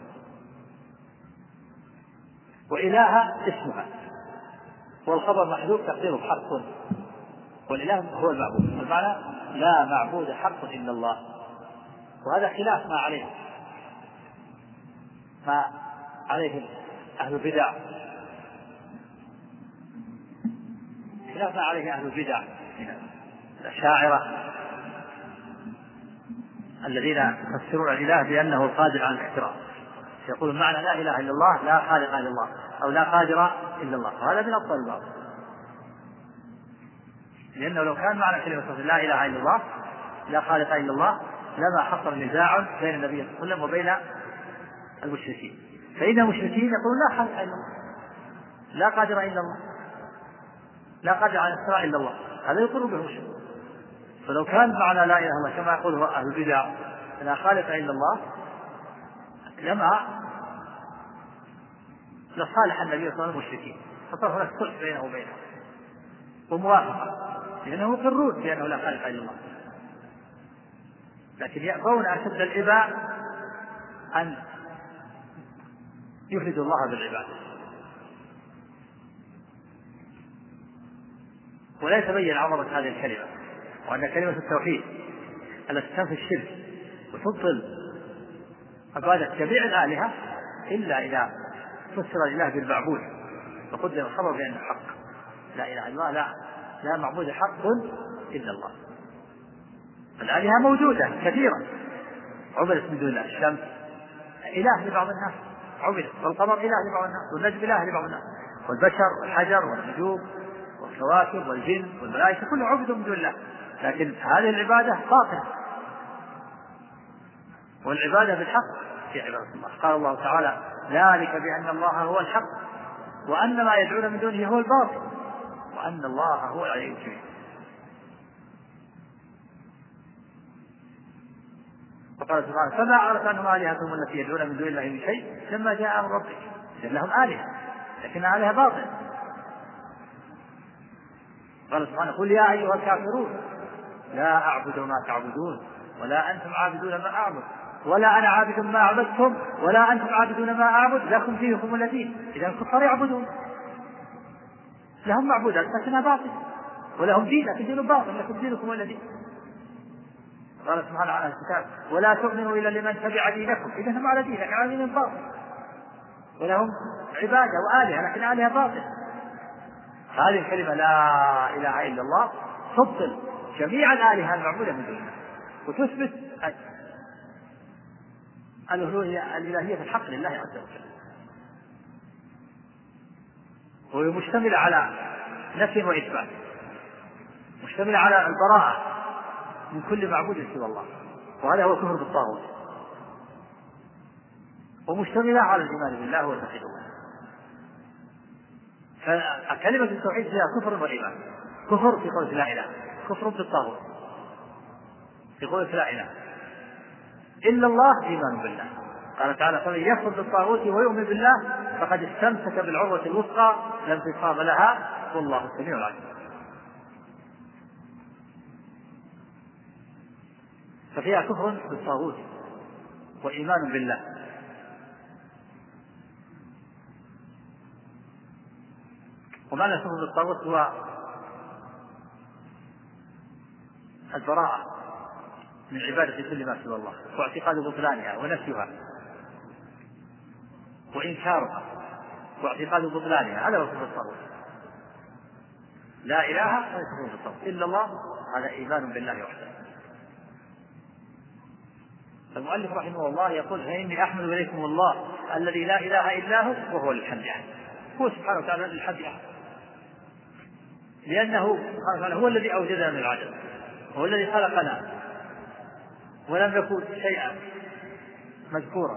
وإله اسمها والخبر محذوف تقديره حق، والإله هو المعبود. المعنى لا معبود حق إلا الله. وهذا خلاف ما عليه أهل البدع، خلاف ما عليه أهل البدع من الأشاعرة الذين يفسرون الإله بأنه القادر على الاحترام، يقول معنى لا إله إلا الله لا خالق إلا الله أو لا قادر إلا الله، وهذا من أبطل الباطل. لأنه لو كان معنى كلمة لا إله إلا الله لا خالق إلا الله لما حصل نزاع بين النبي صلى الله عليه وسلم وبين المشركين. فإن المشركين يقولون لا خالق إلا الله، لا قادر إلا الله، لا قادر على الاحتراء إلا الله، هذا يقر به المشرك. فلو كان معنى لا إله إلا الله كما يقوله أهل البدع لا خالق إلا الله لما لصالح النبي صلى الله عليه وسلم المشركين، فصار هناك صلح بينه وبينه وموافقة، لأنه يقرون بأنه لا خالق إلا الله، لكن يأبون أشد الإباء أن يفردوا الله بالعبادة. ولا يتبين عظمة هذه الكلمة، وأن كلمة التوحيد التي تنفي الشرك وتبطل عبادة جميع الآلهة إلا إذا فسر الإله بالمعبود وقدر الخبر بأنه حق. لا إله إلا الله لا معبود حق إلا الله. الآلهة موجودة كثيرا عبدت من دون الله، الشمس إله لبعض الناس عبدت، والقمر إله لبعض الناس، والنجم إله لبعض الناس، والبشر والحجر والنجوم والكواكب والجن والملائكة كلهم عبدوا من دون الله، لكن هذه العبادة باطلة، والعبادة بالحق في عبادة الله. قال الله تعالى ذلك بأن الله هو الحق وأن ما يدعون من دونه هو الباطل وأن الله هو العلي الكبير. وقال سبحانه فما عرف أنهم آلهتهم التي يدعون من دون الله من شيء لما جاء أمر ربك، لهم آلهة لكن آلهة باطل. قال سبحانه قل يا أيها الكافرون لا أعبد ما تعبدون ولا أنتم عابدون ما أعبد ولا أنا عابد ما عبدتم ولا أنتم عابدون ما أعبد لكم دينكم الذين. إذا الكفار يعبدون، لهم معبودات لكنها باطل، ولهم دين لكن دين باطل، لكم دينكم الذين. قال سبحانه على الكتاب ولا تؤمنوا إلا لمن تبع دينكم، إذا هم على دين لكن على دين باطل، ولهم عبادة وآلهة لكن آلهة باطل. هذه الكلمة لا إله إلا الله تبطل جميع الآلهة المعبودة من دونه، وتثبت الإلهية الحق لله عز وجل، وهي مشتملة على نفي وإثبات، مشتملة على البراءة من كل معبود سوى الله، وهذا هو كفر بالطاغوت، ومشتملة على الإيمان بالله والتوحيد الله. فكلمة التوحيد فيها كفر وإيمان. كفر في قول لا إله، كفر بالطاغوت في قول لا إله إلا الله، إيمان بالله. قال تعالى فمن يكفر بالطاغوت ويؤمن بالله فقد استمسك بالعروة الوثقى لا انفصام لها والله السميع العليم. ففيها كفر بالطاغوت وإيمان بالله. ومعنى كفر بالطاغوت هو البراءة من عبادة كل ما سوى الله، واعتقاد بطلانها ونفيها وإنكارها واعتقاد بطلانها، هذا هو كفر الطاغوت. لا إله وليس كفر إلا الله، هذا إيمان بالله وحده. المؤلف رحمه الله يقول فإني أحمد إليكم الله الذي لا إله إلا هو وهو للحمد أحد، هو سبحانه وتعالى للحمد أحد، لأنه سبحانه وتعالى هو الذي أوجدنا من العدم، هو الذي خلقنا ولم يكن شيئا مذكورا.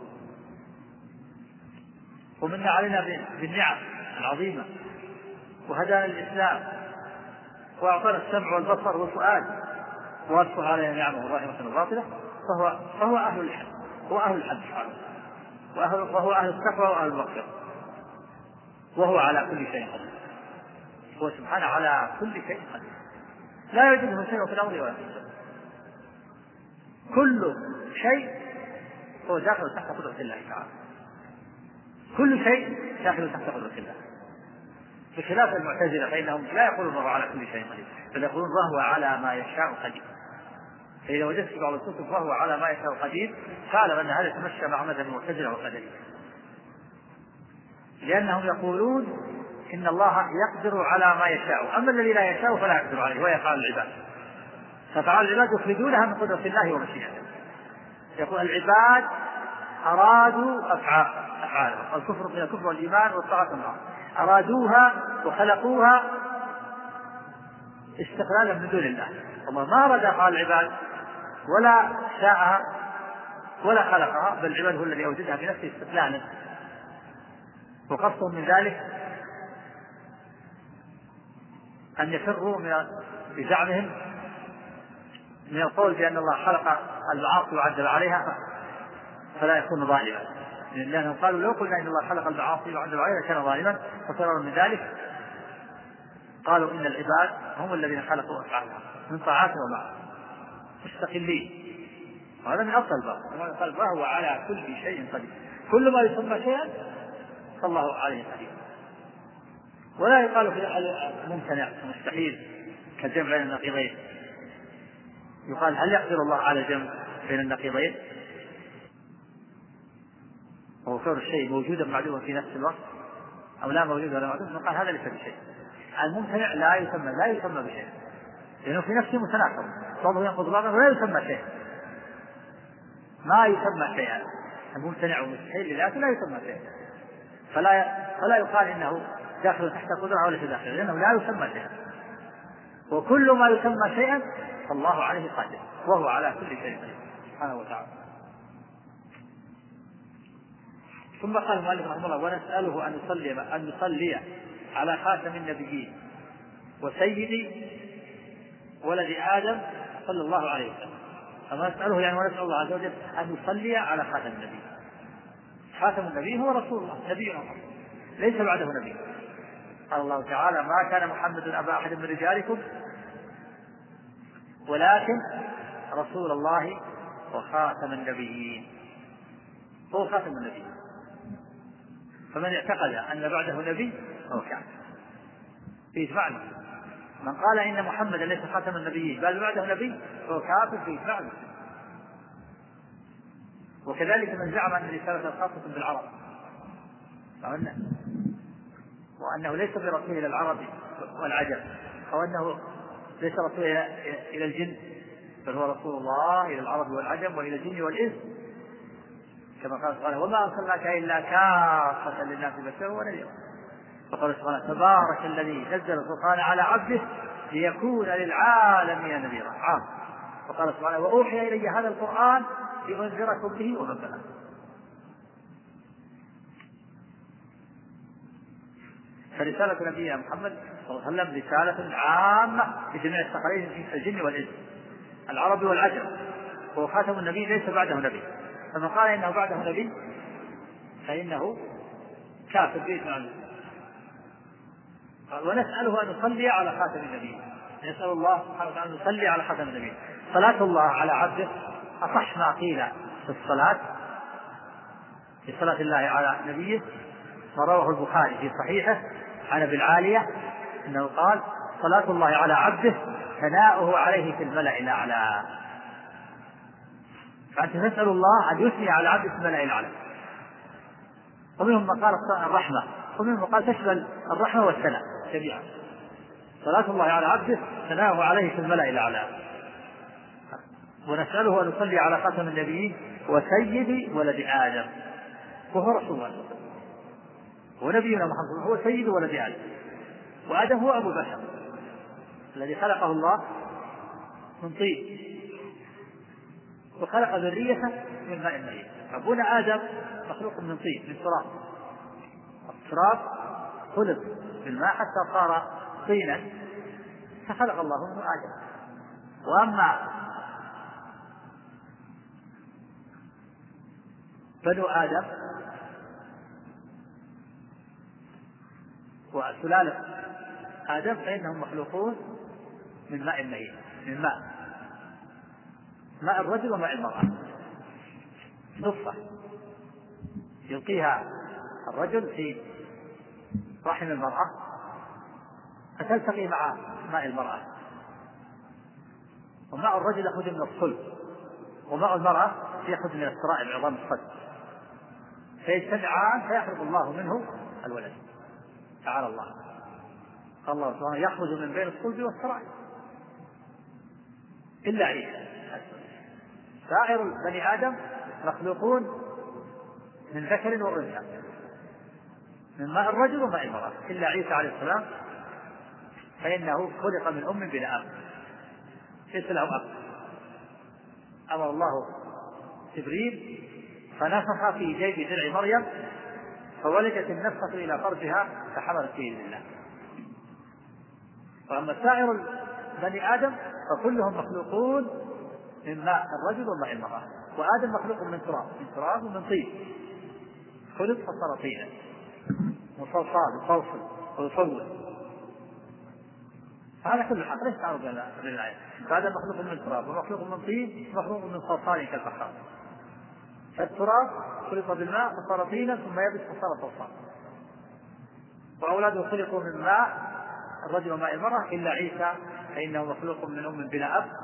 ومن علينا بالنعم العظيمة، وهدانا الإسلام، وأعطانا السمع والبصر والفؤاد، وأسفر علينا نعمه الظاهرة والباطنة، فهو أهل الحمد، هو أهل الحمد سبحانه، وهو أهل التقوى وأهل المغفرة، وهو على كل شيء قدير. هو سبحانه على كل شيء قدير، لا يوجد شيء في الأرض ولا في السماء، كل شيء هو داخل تحت قدرة الله تعالى، كل شيء داخل تحت قدرة الله، بخلاف المعتزلة فإنهم لا يقولون وهو على كل شيء قدير، بل يقولون وهو على ما يشاء قدير. فإذا وجدت بعض الكتب وهو على ما يشاء قدير فاعلم أن هذا يتمشى مع مذهب المعتزلة والقدرية، لأنهم يقولون إن الله يقدر على ما يشاء، أما الذي لا يشاء فلا يقدر عليه ويفعل العباد، ففعل العباد يخرجونها من قدرة الله ومشيئته. يقول العباد أرادوا أفعالهم، الكفر من الكفر والإيمان والطاعة معه، أرادوها وخلقوها استقلالا من دون الله، الله ما أراد أفعال العباد ولا شاءها ولا خلقها، بل العباد هو الذي أوجدها بنفسه استقلالا. وقصدهم من ذلك أن يفروا بزعمهم من القول بأن الله خلق المعاصي وعدل عليها فلا يكون ظالما، لأنهم قالوا لو قلنا إن الله خلق المعاصي وعدل عليها كان ظالما، ففروا من ذلك قالوا إن العباد هم الذين خلقوا أفعالها من طاعات ومعاصي مستقلين، وهذا من أفضل الباب. قال وهو على كل شيء قدير، كل ما يسمى شيئا فالله عليه قدير. ولا يقال في ممتنع مستحيل كالجمع بين النقيضين، يقال هل يقدر الله على الجمع بين النقيضين وهو كون الشيء موجودا معدوما في نفس الوقت أو لا موجود ولا معدوم، فقال هذا ليس بشيء. الممتنع لا يسمى بشيء، لأنه في نفسه متناقض، بعضه ينقض بعضه ولا يسمى شيء، ما يسمى شيئا. الممتنع والمستحيل لذاته لا يسمى شيء، فلا يقال إنه داخل تحت قدرة أو ليس داخل، لأنه لا يسمى شيئا، وكل ما يسمى شيئا فالله عليه قادر وهو على كل شيء قدير سبحانه وتعالى. ثم قال المؤلف رحمه الله ونسأله أن يصلي على خاتم النبيين وسيد ولد آدم صلى الله عليه وسلم. أما نسأله يعني ونسأل الله عز وجل أن يصلي على خاتم النبي. خاتم النبي هو رسول الله نبينا ليس بعده نبي. قال الله تعالى ما كان محمد أبا أحد من رجالكم ولكن رسول الله وخاتم النبيين، هو خاتم النبي، فمن اعتقد أن بعده نبي فهو كافر بإجماع المسلمين. من قال إن محمدا ليس خاتم النبيين بل بعده نبي فهو كافر بإجماع المسلمين. وكذلك من زعم أن الرسالة خاصة بالعرب وأنه ليس برسول إلى العرب والعجم، أو أنه ليس رسول إلى الجن بل هو رسول الله إلى العرب والعجم وإلى الجن والإنس، كما قال سبحانه وما أرسلناك إلا كافة للناس بشرا ونذيرا. فقال سبحانه تبارك الذي نزل الفرقان على عبده ليكون للعالمين نذيرا عام. وقال سبحانه وأوحي إلي هذا القرآن لأنذركم به ومن بلغ. فرسالة نبينا محمد صلى الله عليه وسلم رسالة عامة لجميع الثقلين في الجن والإنس العرب والعجم، وهو خاتم النبي ليس بعده نبي، فمن قال إنه بعده نبي فإنه كافر بإجماع المسلمين. ونسأله أن يصلي على خاتم النبي، نسأل الله سبحانه وتعالى أن يصلي على خاتم النبي. صلاة الله على عبده أصح ما قيل في الصلاة، في صلاة الله على نبيه، ما رواه البخاري في صحيحه عن أبي العالية أنه قال صلاة الله على عبده ثناؤه عليه في الملأ الأعلى. فأنت نسأل الله أن يثني على عبده في الملأ الأعلى. ومنهم من قال الرحمة، ومنهم من قال تشمل الرحمة والثناء جميعا. صلاة الله على عبده ثناؤه عليه في الملأ الأعلى. ونسأله أن يصلي على خاتم النبيين وسيد ولد آدم، وهو رسول الله ونبينا محمد هو سيد ولد آدم، وآدم هو أبو بشر الذي خلقه الله من طين وخلق ذريته من ماء مهين. أبونا آدم مخلوق من طين، من تراب. التراب خلق بالماء حتى صار طينا، فخلق الله منه آدم. وأما بنو آدم وسلالة آدم فإنهم مخلوقون من ماء مهين، من ماء الرجل وماء المرأة، نطفة يلقيها الرجل في رحم المرأة فتلتقي مع ماء المرأة، وماء الرجل يأخذ من الصلب، وماء المرأة يأخذ من السرائر عظام الصدر، فيجتمعان فيخلق الله منه الولد. تعالى الله سبحانه يخرج من بين الصلب والسرائر إلا عيسى. سائر بني آدم مخلوقون من ذكر وأنثى، من ماء الرجل وماء المرأة، إلا عيسى عليه السلام فإنه خلق من أم بلا أب، ليس له أب. أمر الله جبريل فنفخ في جيب درع مريم فولدت النفخة إلى فرجها فحملت به الله. وأما سائر بني آدم فكلهم مخلوقون من ماء الرجل وماء المرأة، وآدم مخلوق من تراب ومن طين، خلق فصار طينا مصلصال وصلصل ويصور. هذا كل الحق ليس تعرض للآية. فهذا مخلوق من تراب ومخلوق من طين ومخلوق من صلصال كالفخار. التراب خلق بالماء فصار طينا ثم يبس فصار صلصال. وأولاده خلقوا من ماء الرجل وماء المرأة إلا عيسى فإنه مخلوق من أم بلا أب،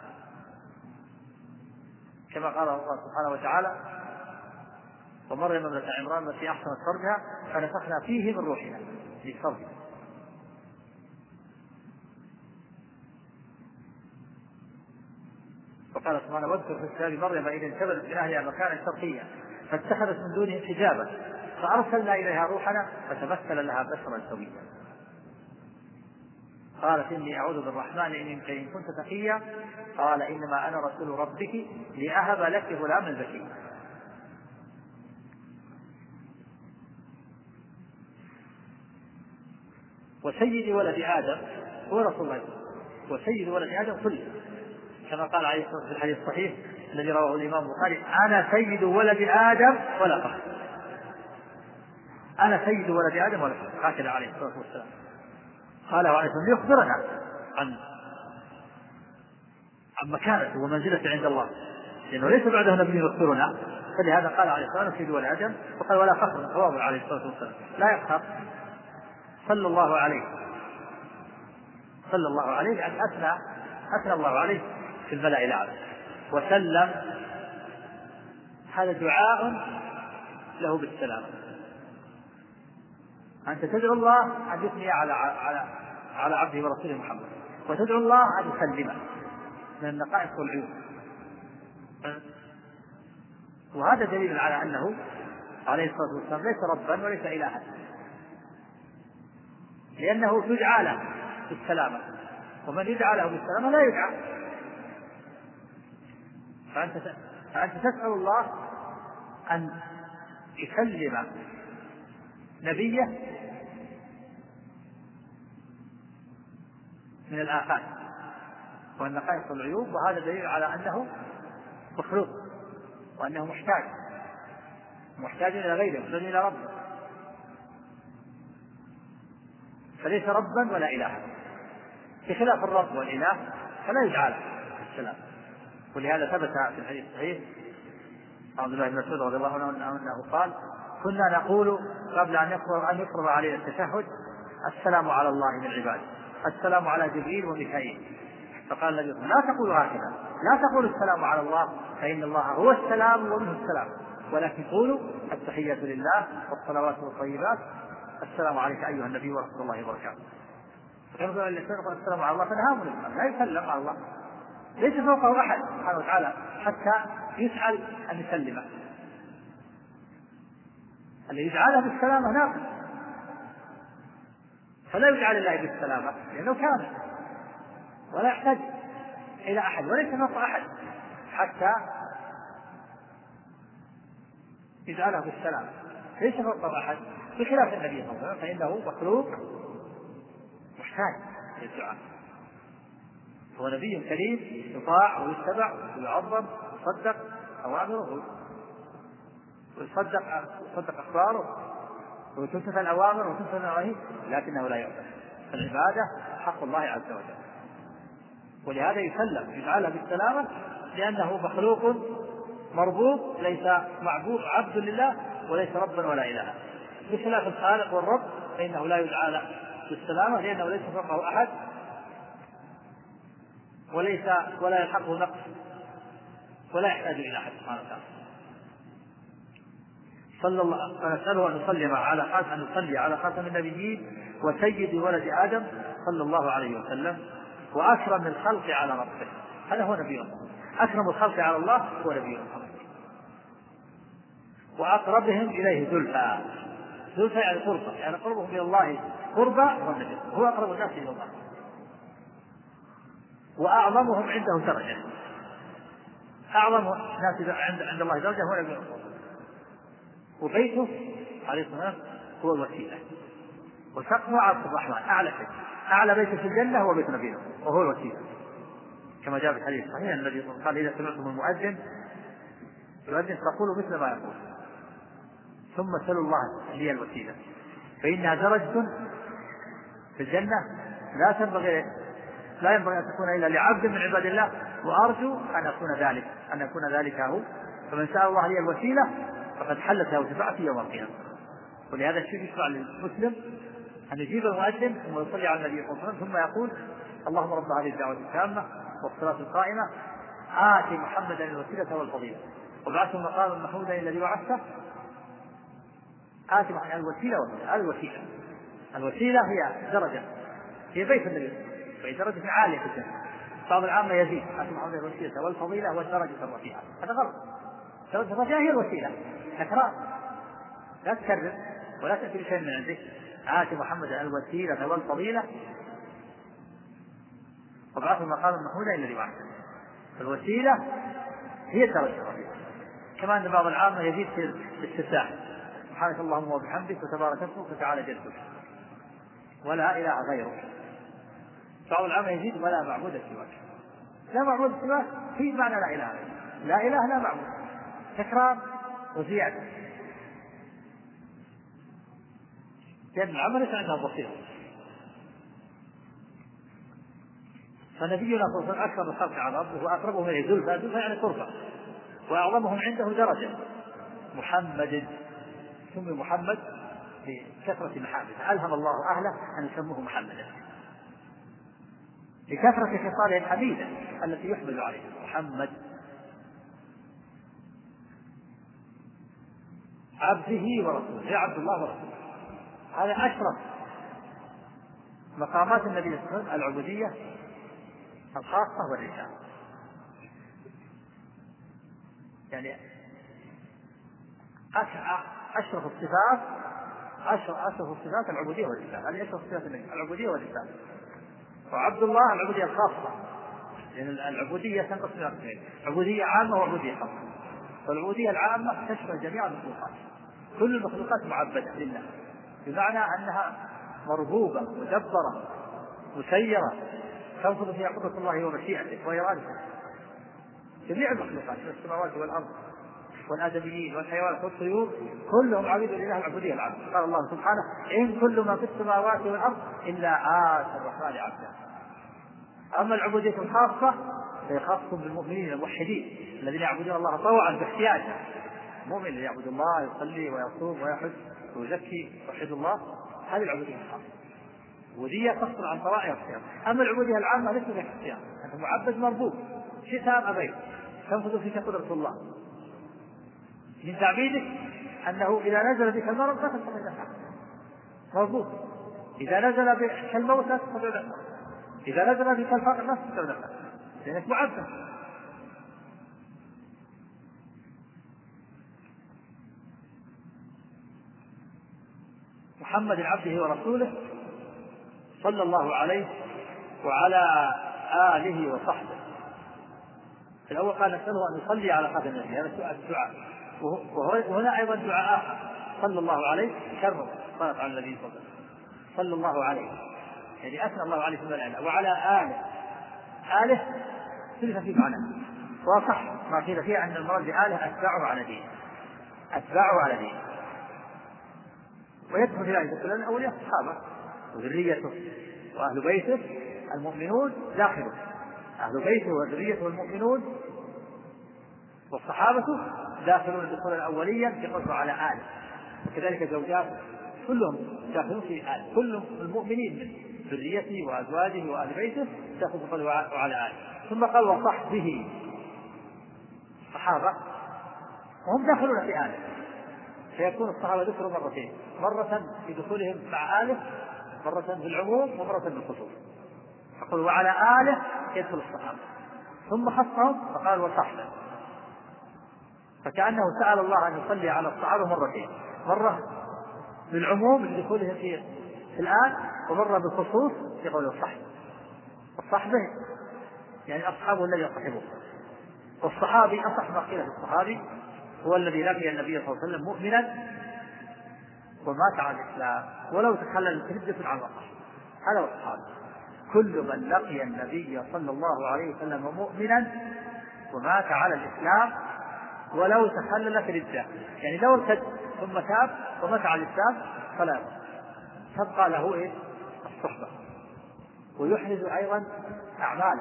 كما قال الله سبحانه وتعالى: ومريم ابنة عمران التي أحسنت فرجها فنفخنا فيه من روحنا، في فرجها. وقال سبحانه: واذكر في الكتاب مريم إذ انتبذت من أهلها مكانا شرقيا فاتخذت من دونهم حجابا فأرسلنا إليها روحنا فتمثل لها بشرا سويا. قالت: إني أعوذ بالرحمن إن كنت تقيا. قال: إنما أنا رسول ربك لأهب لك غلاما زكيا. وسيد ولد آدم هو رسول الله، وسيد ولد آدم كله، كما قال عليه الصلاة والسلام في الحديث الصحيح الذي رواه الإمام البخاري: أنا سيد ولد آدم ولا فخر. أنا سيد ولد آدم ولا فخر، هكذا عليه الصلاة والسلام قاله عليه الصلاة والسلام ليخبرنا عن مكانته ومنزلته عند الله، لأنه ليس بعده نبي يخبرنا، فلهذا قال عليه الصلاة والسلام: سيد ولد آدم، وقال: ولا فخر. صواب عليه الصلاة والسلام، لا يفخر، صلى الله عليه يعني أثنى الله عليه في الملأ الأعلى وسلم. هذا دعاء له بالسلام. أنت تدعو الله أن يثني على عبده ورسوله محمد، وتدعو الله أن يسلمه من النقائص والعيوب. وهذا دليل على أنه عليه الصلاة والسلام ليس ربا وليس إلها، لأنه يدعى له بالسلامة، ومن يدعى له بالسلامة لا يدعى. فأنت تسأل الله أن يسلم نبيه من الآفات والنقائص والعيوب، وهذا دليل على أنه مخلوق وأنه محتاج إلى غيره، محتاج إلى ربه، فليس ربا ولا إلها، بخلاف الرب والإله فلا يدعى له السلام. ولهذا ثبت في الحديث الصحيح عبد الله بن مسعود رضي الله عنه أنه قال: كنا نقول قبل أن يفرض علينا التشهد: السلام على الله من عباده، السلام على جبريل وميكائيل. فقال النبي: لا تقولوا هكذا، لا تقولوا السلام على الله فإن الله هو السلام ومنه السلام، ولكن قولوا التحيات لله والصلوات والطيبات، السلام عليك أيها النبي ورحمة الله وبركاته. فكان يقول السلام على الله فنهاه لا يسلم على الله، ليس فوقه أحد سبحانه وتعالى حتى يسأل أن يسلمه. اللي يجعله بالسلامة ناقص، فلا يجعل الله بالسلامة لأنه كامل ولا يحتاج إلى أحد وليس فوق أحد حتى يجعله بالسلام، ليس فوق أحد، بخلاف النبي صلى الله عليه وسلم فإنه مخلوق محتاج للدعاء، هو نبي كريم يطاع ويتبع ويعظم ويصدق أوامره ويصدق أخباره وتنفذ الأوامر وتنفذ النواهي، لكنه لا يعبد. العبادة حق الله عز وجل، ولهذا يسلم يجعله بالسلامة لأنه مخلوق مربوط، ليس معبود عبد لله وليس ربا ولا إله، بخلاف الخالق والرب فإنه لا يجعل بالسلامة لأنه ليس فوقه أحد ولا يلحقه نقص ولا يحتاج إلى أحد سبحانه وتعالى. فنسأله أن نصلي على خاتم النبيين وسيد ولد آدم صلى الله عليه وسلم وأكرم الخلق على ربه، هذا هو نبي الله، أكرم الخلق على الله هو نبي الله، وأقربهم إليه زلفى يعني قربة، يعني قربهم إلى الله قربة هو النبي، هو أقرب الناس إلى الله، وأعظمهم عنده درجة، أعظم الناس عند الله درجة هو نبي الله، وبيته عليه الصلاة والسلام هو الوسيلة، وسقفه عرش الرحمن، أعلى بيت في الجنة هو بيت نبيه وهو الوسيلة، كما جاء في الحديث الصحيح الذي قال إذا سمعتم المؤذن فقولوا مثل ما يقول ثم سلوا الله لي الوسيلة، فإنها درجة في الجنة لا ينبغي أن تكون إلا لعبد من عباد الله، وأرجو أن يكون ذلك هو، فمن سأل الله لي الوسيلة فقد حلت له شفاعتي يوم القيامة. ولهذا الشيء يشرع للمسلم أن يجيب المؤذن ثم يصلي على النبي صلى الله عليه وسلم ثم يقول اللهم رب هذه الدعوة التامة والصلاة القائمة آت محمدا الوسيلة والفضيلة وابعثه مقاما محمودا الذي وعدته. آت الوسيلة والفضيلة، الوسيلة هي درجة، هي بيت النبي، وهي درجة عالية في الجنة. بعض العامة يزيد آت محمدا الوسيلة والفضيلة والدرجة الرفيعة، هذا غلط، الدرجة الرفيعة هي الوسيلة، تكرار، لا تكرر ولا تأتي بشيء من عندك. آت محمدا الوسيلة والفضيلة وابعثه مقاما محمودا الذي وعده. الوسيلة هي الدرجة الرفيعة، كما أن بعض العامة يزيد في الاستفتاح سبحانك اللهم وبحمدك وتبارك اسمك وتعالى جدك ولا إله غيرك. بعض العامة يزيد ولا معبود سواك، لا معبود سواك في معنى لا إله غيرك، لا إله لا معبود، تكرار وزيادة، لأن العمل ليس عندها بصيرة. فنبينا صلى الله عليه وسلم أكرم الخلق على ربه وأقربهم إليه زلفى يعني قربة، وأعظمهم عنده درجة. محمد سمي محمد لكثرة محامده، ألهم الله أهله أن يسموه محمدا لكثرة خصاله الحميدة التي يحمد عليها. محمد عبده ورسوله، يا عبد الله ورسوله، هذا أشرف مقامات النبي صلى الله عليه وسلم، العبودية الخاصة والرسالة، يعني أشرف الصفات العبودية والرسالة، هذه أشرف صفات النبي العبودية والرسالة. وعبد الله العبودية الخاصة، لأن العبودية تنقسم إلى قسمين، عبودية عامة وعبودية خاصة. والعبودية العامة تشمل جميع المخلوقات، كل المخلوقات معبدة لله، بمعنى أنها مربوبة مدبرة مسيرة تنفذ فيها قدرة الله ومشيئته وإرادته. جميع المخلوقات في السماوات والأرض والآدميين والحيوانات والطيور كلهم عبيد لله العبودية العامة. قال الله سبحانه إن كل ما في السماوات والأرض إلا آتى الرحمن عبدا. أما العبودية الخاصة فهي خاصة بالمؤمنين الموحدين الذين يعبدون الله طوعا باحتياجه. المؤمن الذي يعبد الله يصلي ويصوم ويحج ويزكي ويوحد الله، هذه العبودية الخاصة، عبودية تصل عن طوائع اختيار. أما العبودية العامة ليست باختيار، أنت معبد مربوط، شئت أم أبيت تنفذ فيك قدرة الله. من تعبيدك أنه إذا نزل بك المرض لا تستطيع دفعه، مربوط. إذا نزل بك الموت لا تستطيع دفعه، إذا نزل بك الفقر لا تستطيع دفعه، لأنك معبد. محمد عبده ورسوله صلى الله عليه وعلى آله وصحبه. الأول قال نسأله أن يصلي على خاتم النبي، هذا سؤال الدعاء، وهنا أيضا دعاء آخر صلى الله عليه كرر صلاة على النبي صلى الله عليه وسلم صلى الله عليه، يعني أثنى الله عليه ثم الآن وعلى آله اختلف في معناه، وصح ما قيل فيها أن المراد بآله أتباعه على دين ويدخل في ذلك كل الأولياء الصحابة وذريته وأهل بيته المؤمنون داخله، أهل بيته وذريته والمؤمنون والصحابة داخلون الدخول الأولية في قصر على آله، وكذلك زوجات كلهم داخلون في آله، كل المؤمنين ذريته وأزواجه وأهل بيته داخلون في قصر وعلى آله. ثم قال وصحبه الصحابة وهم داخلون في آله، فيكون الصحابة ذكروا مرتين، مرة في دخولهم مع آله، مرة في العموم ومرة في الخصوص. يقول وعلى آله يدخل الصحابة، ثم خصهم فقال وصحبه، فكأنه سأل الله أن يصلي على الصحابة مرتين، مرة بالعموم لدخولهم في الآن، ومرة بالخصوص في قوله الصحبة يعني أصحابه الذي يصحبه. والصحابي أصح ما قيل في الصحابي هو الذي لقي النبي صلى الله عليه وسلم مؤمنا ومات على الإسلام ولو تخلل ردة عن وقع، هذا هو الصحابي. كل من لقي النبي صلى الله عليه وسلم مؤمنا ومات على الإسلام ولو تخللت ردة، يعني لو ارتد ثم تاب ومات على الإسلام فلا تبقى له الصحبة، ويحرز أيضا أعماله،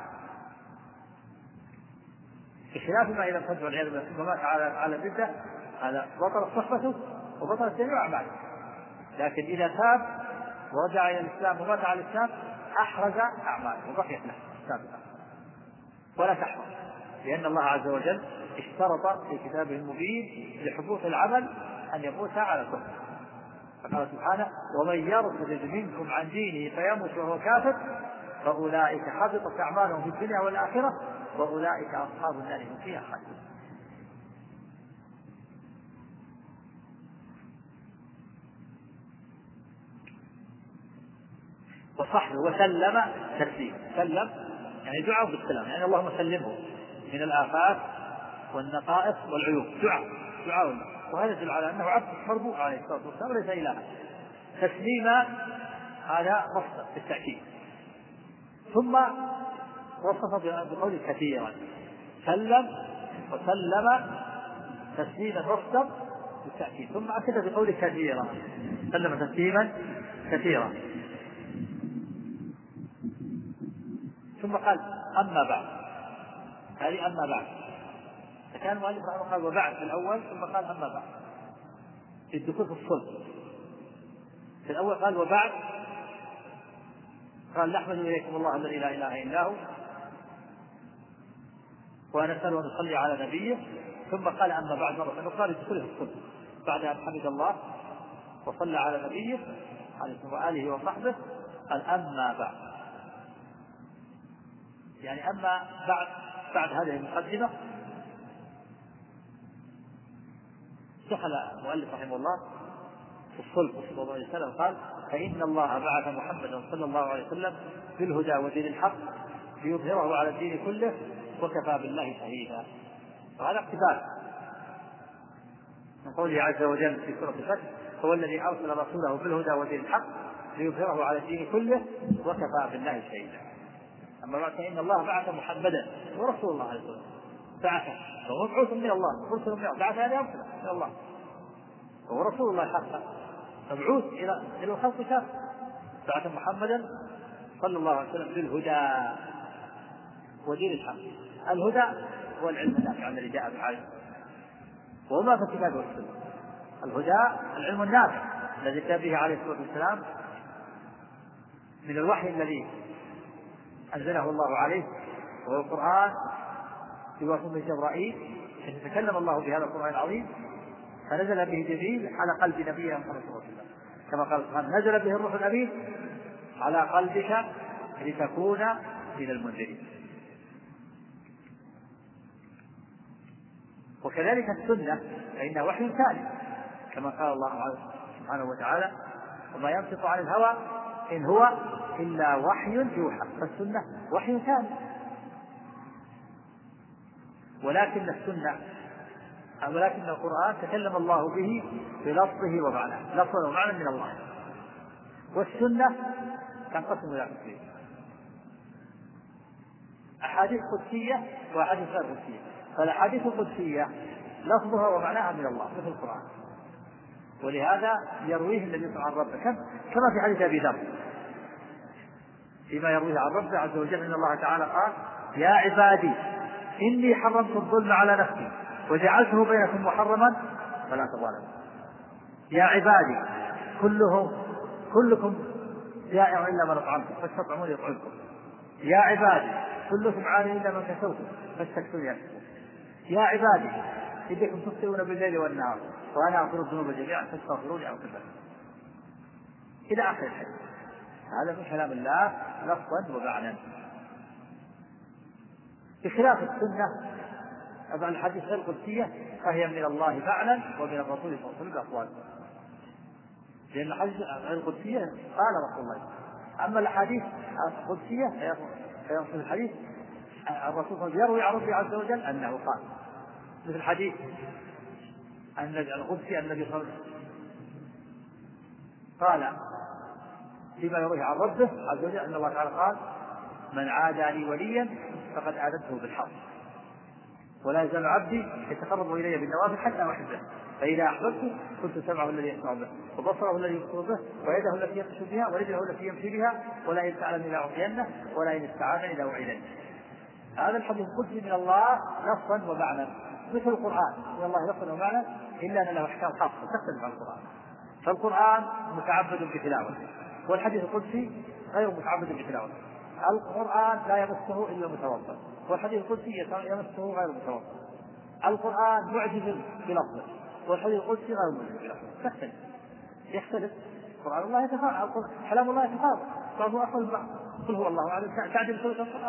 بخلاف ما إذا ارتد والعياذ بالله ثم مات على الردة، هذا بطل صحبته وبطل جميع أعماله. لكن إذا تاب ورجع إلى الإسلام ومات على الإسلام أحرز أعماله وبقيت له سابقا ولا تحفظ، لأن الله عز وجل اشترط في كتابه المبين لحبوط العمل أن يموت على كفر، فقال سبحانه ومن يرتد منكم عن دينه فيموت وهو كافر فأولئك حبطت أعمالهم في الدنيا والآخرة وأولئك أصحاب النار هم فيها خالدون. وصحبه وسلم تسليما، سلم يعني دعاء بالسلام، يعني اللهم سلمه من الآفات والنقائص والعيوب، دعاء، وهذا يدل على أنه عبد مربوع عليه الصلاة والسلام ليس إلها. تسليما هذا مصدر بالتأكيد، ثم وصف بقول كثيرا، سلم وسلم تسليما مصدر بالتأكيد، ثم أكد بقول كثيرا، سلم تسليما كثيرا، ثم قال أما بعد، هذه أما بعد، فكان المؤلف رحمه الله قال وبعد في الأول ثم قال أما بعد في الدخول في الصلب. في الأول قال وبعد، قال نحمد إليكم الله الذي لا إله إلا هو ونسأله أن نصلي على نبيه، ثم قال أما بعد مرة أنه قال الدخول في الصلب بعد أن حمد الله وصلى على نبيه عليه وآله وصحبه، قال أما بعد، يعني أما بعد هذه المقدمة دخل المؤلف رحمه الله في الصلب صلى الله عليه وسلم، قال فإن الله بعث محمدا صلى الله عليه وسلم بالهدى ودين الحق ليظهره على الدين كله وكفى بالله شهيدا. وهذا اقتباس من قوله عز وجل في سورة الفتح هو الذي أرسل رسوله بالهدى ودين الحق ليظهره على الدين كله وكفى بالله شهيدا. أما بعد فإن الله بعث محمدا ورسول الله عليه وسلم، بعثه فهو مبعوث من الله، رسل من الله، بعث هذه أرسل من الله، وهو رسول الله حقا مبعوث إلى الخلق كافة. بعث محمدا صلى الله عليه وسلم بالهدى ودين الحق. الهدى هو العلم النافع الذي جاء بالعلم وما في الكتاب والسنة. الهدى العلم النافع الذي جاء به عليه الصلاة والسلام من الوحي الذي أنزله الله عليه، وهو القرآن بواسطة جبرائيل، يتكلم الله بهذا القرآن العظيم فنزل به جبريل على قلب نبينا محمد صلى الله عليه وسلم، كما قال سبحانه نزل به الروح الأمين على قلبك لتكون من المنذرين. وكذلك السنة فإنها وحي ثاني، كما قال الله سبحانه وتعالى وما ينطق عن الهوى إن هو إلا وحي يوحى، فالسنة وحي ثاني. ولكن السنة ولكن القرآن تكلم الله به بلفظه ومعناه، لفظا ومعنى من الله. والسنة تنقسم إلى قسمين: أحاديث قدسية وأحاديث غير قدسية. فالأحاديث القدسية لفظها ومعناها من الله مثل القرآن، ولهذا يرويه النبي صلى الله عليه وسلم عن ربه كما في حديث أبي ذر فيما يرويه عن ربه عز وجل إن الله تعالى قال: يا عبادي إني حرمت الظلم على نفسي وجعلته بينكم محرما فلا تظالموا. يا عبادي كلكم جائع إلا من أطعمتم فاستطعموني أطعمكم. يا عبادي كلكم عار إلا من كسوتم فاستكسوني أكسوكم. يا عبادي إنكم تخطئون بالليل والنهار وأنا أغفر الذنوب جميعا فاستغفروني أغفر لكم، إلى آخر الحديث. هذا من كلام الله لفظا ومعنى، بخلاف السنة. أما الحديث غير القدسية فهي من الله معنى ومن الرسول صلى الله عليه وسلم أقوال، لأن الحديث غير القدسية قال رسول الله. أما الأحاديث القدسية في الحديث الرسول صلى الله عليه وسلم يروي عن ربه عز وجل أنه قال، مثل الحديث القدسي النبي صلى الله عليه وسلم قال فيما يرويه عن ربه عز وجل أن الله تعالى قال: من عادى لي وليا فقد آذنته بالحرب ولا يزال عبدي يتقرب إلي بالنوافل حتى أحبه، فإذا أحببته كنت سمعه الذي يسمع به وبصره الذي يبصر به ويده التي يبطش بها ورجله التي يمشي بها ولئن سألني لأعطينه ولئن استعاذني لأعيذنه. هذا الحديث القدسي من الله لفظا ومعنى، مثل القرآن من الله لفظا ومعنى، إلا أن له أحكام خاصة تختلف عن القرآن. فالقرآن متعبد بتلاوته والحديث القدسي غير متعبد بتلاوته. القرآن لا يمسه إلا المتوضئ والحديث القدسي يمسه غير المتوضئ. القرآن معجز بلفظه والحديث القدسي غير معجز بلفظه، يختلف. قرآن الله يتفاعل، كلام الله يتفاعل، بعضه أقل من بعض. قل هو الله أعلم تعدل سورة القرآن.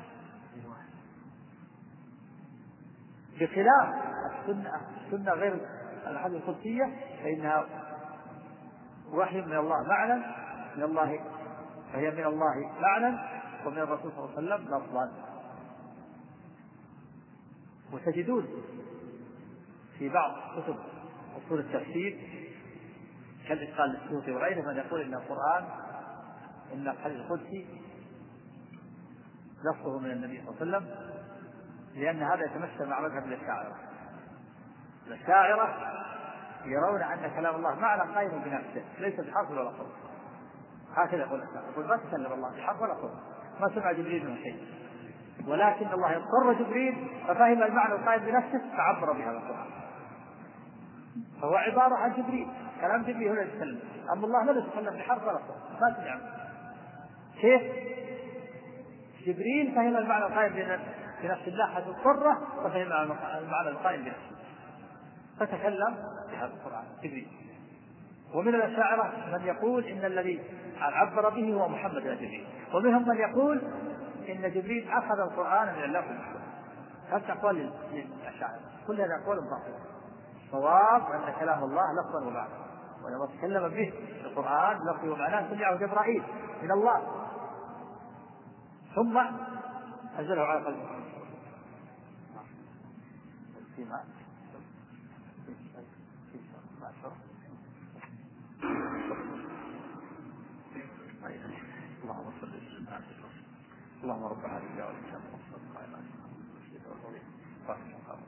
بخلاف السنة غير الحديث القدسية فإنها وحي من الله معنى من الله، فهي من الله معنى ومن الرسول صلى الله عليه وسلم لفظا. وتجدون في بعض كتب أصول التفسير كالإتقان للسيوطي وغيره من يقول إن القرآن إن الحديث القدسي لفظه من النبي صلى الله عليه وسلم، لأن هذا يتمثل مع مذهب الأشاعرة. الأشاعرة يرون أن كلام الله معنى قائم بنفسه ليس بحرف ولا صوت، هكذا يقول الأشاعرة، يقول ما تكلم الله بحرف ولا صوت، ما سمع جبريل من شيء، ولكن الله اضطر جبريل ففهم المعنى القائم بنفسه فعبر بهذا القرآن، فهو عبارة عن جبريل، كلام جبريل هو الذي يتكلم. أما الله لا يتكلم بحرف ولا صوت، ما سمع. كيف؟ جبريل فهم المعنى القائم بنفس الله حتى اضطره ففهم المعنى القائم بنفسه فتكلم بهذا القرآن جبريل. ومن الأشاعرة من يقول إن الذي عبر به هو محمد جبريل، ومنهم من يقول إن جبريل أخذ القرآن من الله المحفوظ. هذه أقوال للأشاعرة، كل هذه أقوال باطلة. صواب أن كلام الله لفظا ومعنى، ولما تكلم به القرآن لفظا ومعناه سمعه جبرائيل من الله ثم أنزله على قلبه. اللهم صل وسلم على سيدنا اللهم رب هذه الدعوة التامة والصلاة على سيدنا الولي فاطمة وقام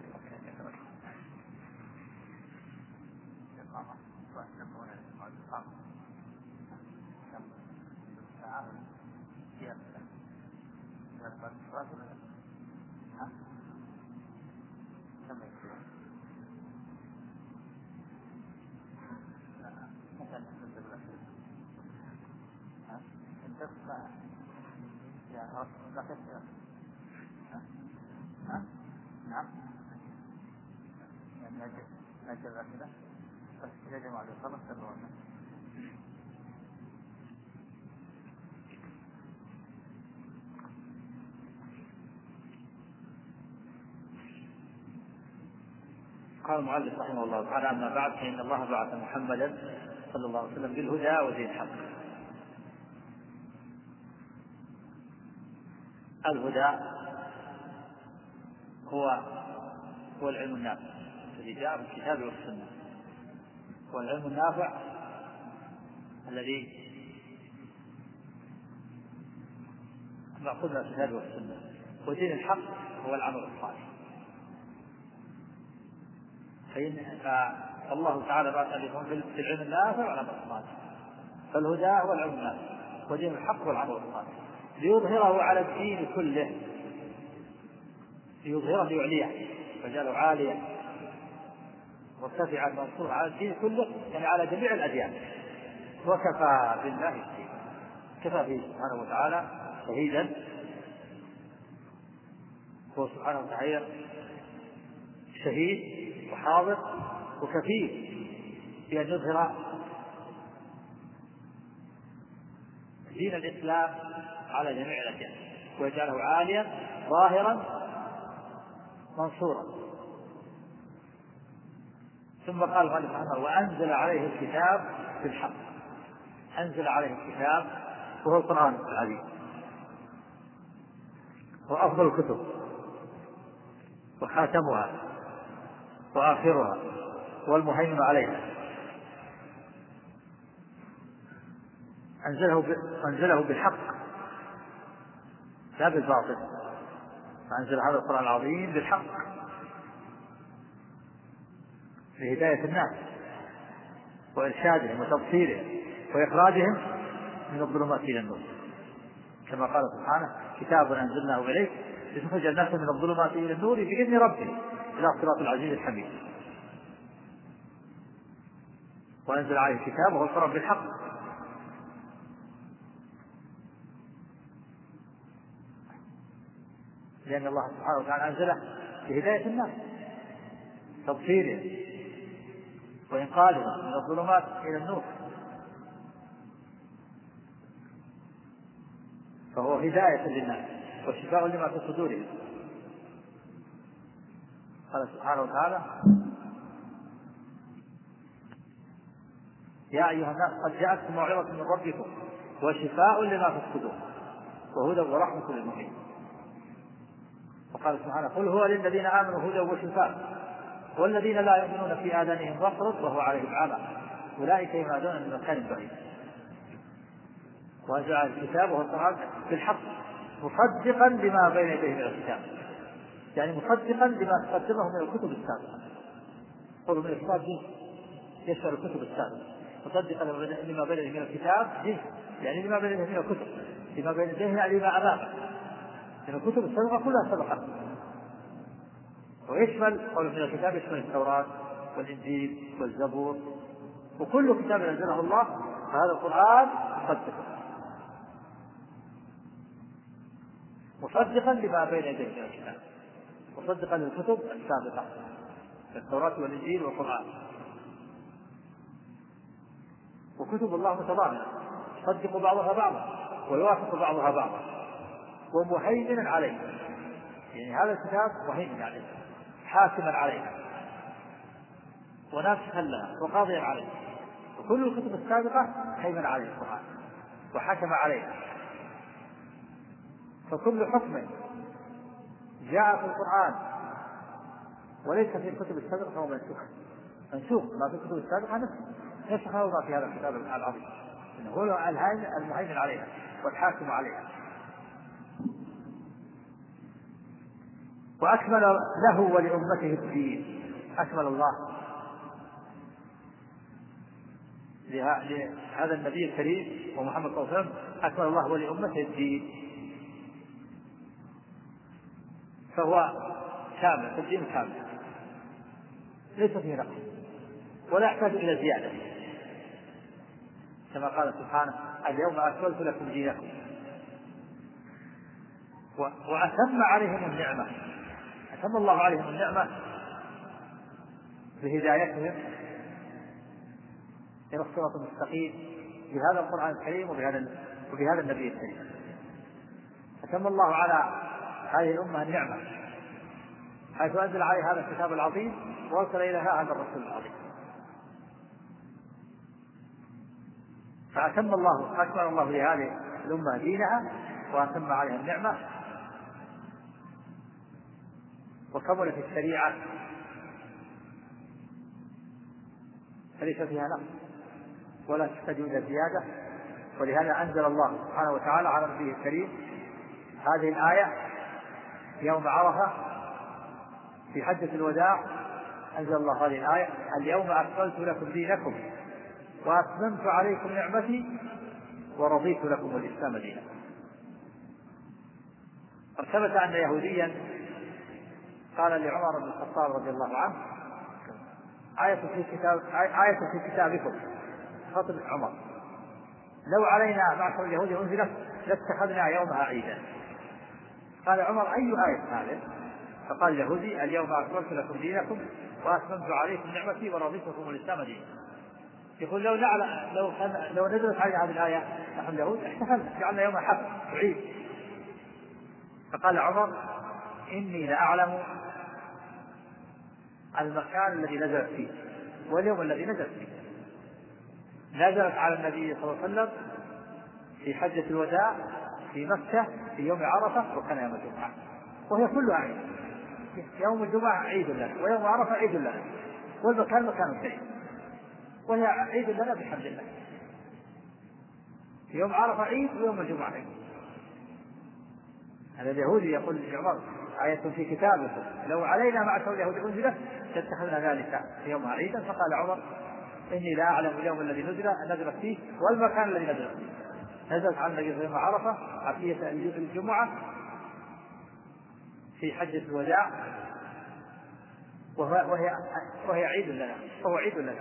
نعم نجل الأسئلة بس يا جماعة خلص تبعونا. قال المؤلف رحمه الله تعالى: أما بعد فإن الله بعث محمدا صلى الله عليه وسلم بالهدى ودين الحق. الهدى هو العلم النافع، الذي جاء في الكتاب والسنة، والعلم النافع الذي مأخوذ من الكتاب والسنة، ودين الحق هو العمل الصالح. فالله تعالى بعث بهم في العلم النافع والعمل الصالح، فالهدى هو العلم النافع ودين الحق هو العمل الصالح، ليظهره على الدين كله، ليظهره ليعليه، فجعله عاليا مرتفعا منصورا على الدين كله، يعني على جميع الأديان. وكفى بالله شهيدا، كفى به سبحانه وتعالى شهيدا، هو سبحانه وتعالى شهيد وحاضر وكفيل بأن يظهر دين الإسلام على جميع الأديان، ويجعله عاليا ظاهرا منصورا. ثم قال المؤلف رحمه الله: وأنزل عليه الكتاب بالحق. أنزل عليه الكتاب وهو القرآن العظيم، وأفضل الكتب وخاتمها وآخرها والمهيمن عليها. أنزله بالحق لا بالباطل، فأنزل هذا القرآن العظيم بالحق لهداية الناس وإرشادهم وتبصيرهم وإخراجهم من الظلمات إلى النور، كما قال سبحانه: كتاب أنزلناه إليك لتخرج الناس من الظلمات إلى النور بإذن ربهم إلى صراط العزيز الحميد. وأنزل عليه الكتاب وهو القرآن بالحق، لأن الله سبحانه وتعالى أنزله لهداية الناس، تبصيرهم وإنقاذهم من الظلمات إلى النور، فهو هداية للناس وشفاء لما في صدورهم. قال سبحانه وتعالى: يا أيها الناس قد جاءتكم موعظة من ربكم وشفاء لما في الصدور وهدى ورحمة للمؤمنين. وقال سبحانه: قل هو للذين آمنوا هدى وشفاء والذين لا يؤمنون في آذانهم وقر وهو عليهم عمى أولئك ينادون من مكان بعيد. وأنزل الكتاب وهو القرآن بالحق مصدقا لما بين يديه من الكتاب، يعني مصدقا لما تقدمه من الكتب السابقة. قولوا من الكتاب جنس يشمل الكتب السابقة، مصدقا لما بين يديه من الكتاب جنس يعني لما بين يديه من الكتب، لما بين يديه يعني ما أمامه، لأن الكتب السابقة كلها سبقت. ويشمل قول من الكتاب يشمل التوراة والإنجيل والزبور وكل كتاب أنزله الله، فهذا القرآن مصدقا لما بين يديه من الكتاب، مصدقا للكتب السابقة التوراة والإنجيل والقرآن. وكتب الله متضامنة تصدق بعضها بعضا ويوافق بعضها بعضا، ومهيمنا عليه، يعني هذا الكتاب مهيمن عليه حاكما عليه وناسخا لها وقاضيا عليه، وكل الكتب السابقة هيمن عليه القرآن وحكم عليها. فكل حكم جاء في القرآن وليس في الكتب السابقة فهو منسوخ. ما في الكتب السابقة نسخه ما في هذا الكتاب العظيم، إنه هو المهيمن عليها والحاكم عليها. وأكمل له ولأمته الدين، أكمل الله لهذا النبي الكريم ومحمد صلى الله عليه وسلم، أكمل الله ولأمته الدين، فهو كامل، الدين كامل ليس فيه نقص ولا يحتاج إلى زيادة، كما قال سبحانه: اليوم أكملت لكم دينكم. وأتم عليهم النعمة، أتم الله عليهم النعمة بهدايتهم إلى الصراط المستقيم بهذا القرآن الكريم وبهذا النبي الكريم. أتم الله على هذه الأمة النعمة حيث أنزل عليها هذا الكتاب العظيم وأرسل إليها هذا الرسول العظيم. فأتم الله، أكمل الله لهذه الأمة دينها وأتم عليها النعمة، وكملت الشريعة فليس فيها نقص ولا تحتاج إلى زيادة. ولهذا أنزل الله سبحانه وتعالى على نبيه الكريم هذه الآية يوم عرفة في حجة الوداع. أنزل الله هذه الآية: اليوم أكملت لكم دينكم وأتممت عليكم نعمتي ورضيت لكم الإسلام دينا. ثبت أن يهوديا قال لعمر بن الخطاب رضي الله عنه: آية في كتابكم، خطب عمر: لو علينا معشر اليهود أنزلت لاتخذنا يومها عيدا. قال عمر: أي آية هذه؟ فقال اليهودي: اليوم أكملت لكم دينكم وأتممت عليكم نعمتي ورضيت لكم الإسلام دينا. يقول لو نزلت علينا هذه الآية نحن اليهود احتفلنا، جعلنا يوم حفل وعيد. فقال عمر: إني لأعلم المكان الذي نزلت فيه واليوم الذي نزلت فيه. نزلت على النبي صلى الله عليه وسلم في حجة الوداع في مكة في يوم عرفة، وكان يوم الجمعة، وهي كلها عيد. يوم الجمعة عيد لنا، ويوم عرفة عيد لنا، والمكان مكان عيد، وهي عيد لنا بحمد الله. يوم عرفة عيد ويوم الجمعة عيد. هذا اليهودي يقول لعمر: آية في كتابكم لو علينا معشر اليهود أنزلت لاتخذنا ذلك يوم عيدا. فقال عمر: إني لا أعلم اليوم الذي نزلت فيه والمكان الذي نزلت فيه. نزلت على النبي يوم عرفة عشية الجمعة في حجة الوداع، وهي عيد لنا، وهو عيد لنا.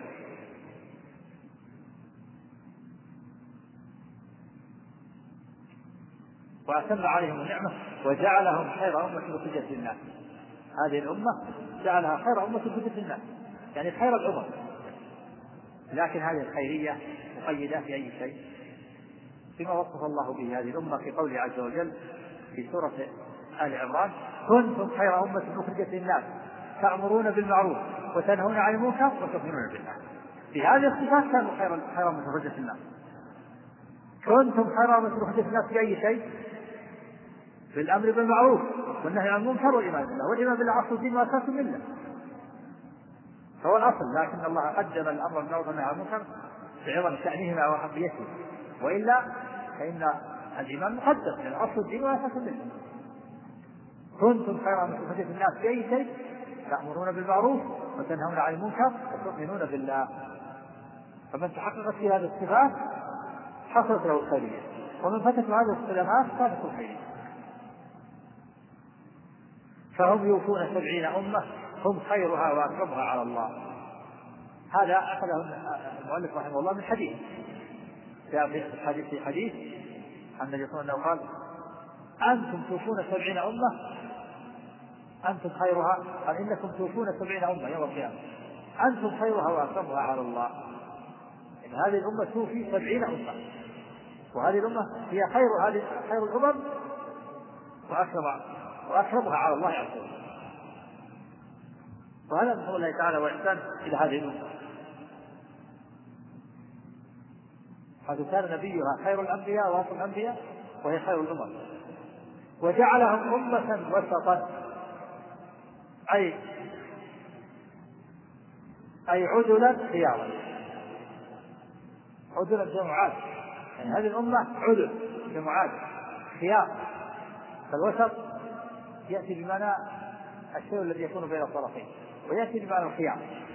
وأتم عليهم النعمة وجعلهم خير أمة أخرجت للناس. هذه الأمة جعلها خير أمة أخرجت للناس، يعني خير الأمم. لكن هذه الخيرية مقيدة في أي شيء؟ بما وصف الله به هذه الأمة في قوله عز وجل في سورة آل عمران: كنتم خير أمة أخرجت للناس تأمرون بالمعروف وتنهون عن المنكر وتؤمنون بالله. في هذه الصفات كانوا خير أمة أخرجت للناس. كنتم خير أمة أخرجت للناس في أي شيء؟ بالأمر بالمعروف والنهي عن المنكر والإيمان بالله. والإيمان بالله أصل الدين وأساس الملة، فهو الأصل. لكن الله قدم الأمر بالمعروف والنهي عن المنكر بعظم شأنهما وأهميتهما، وإلا فإن الإيمان مقدم، يعني أصل الدين وأساس الملة. كنتم خير أمة أخرجت للناس في أي شيء؟ تأمرون بالمعروف وتنهون عن المنكر وتؤمنون بالله. فمن تحققت في هذه الصفات حصلت له الخيرية، ومن فتت هذه الصفات فاتت الخيرية. فهم يوفون 70 أمة هم خيرها وأكرمها على الله. هذا أخذه المؤلف رحمه الله من حديث، في حديث عن النبي صلى الله عليه وسلم قال: أنتم توفون 70 أمة أنتم خيرها، قال: إنكم توفون 70 أمة يوم القيامة أنتم خيرها وأكرمها على الله. إن هذه الأمة توفي 70 أمة، وهذه الأمة هي خير الأمم وأكرمها على الله عز وجل. وهذا من فضل الله تعالى وإحسان إلى هذه الأمة، حيث كان نبيها خير الأنبياء وآخر الأنبياء وهي خير الأمم، وجعلهم أمة وسطا، أي عدلا خيارا. عدلا جمعات، يعني هذه الأمة عدل جمعات خيار. فالوسط يأتي بمعنى الشيء الذي يكون بين الطرفين، ويأتي بمعنى الخيار.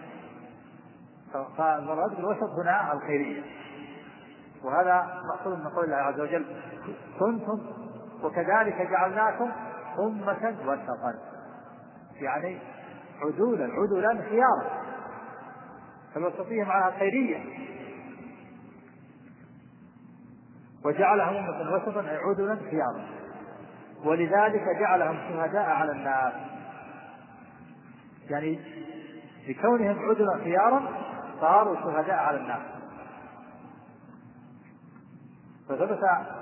فالمراد بالوسط هنا الخيرية، وهذا مأخوذ من قول الله عز وجل: كنتم وكذلك جعلناكم أمة وسطا، يعني عدولا خيارا. فالوسطية معناها الخيرية. وجعلهم أمة وسطا أي عدولا خيارا، ولذلك جعلهم شهداء على الناس، يعني بكونهم عدلا خيارا صاروا شهداء على الناس. فثبت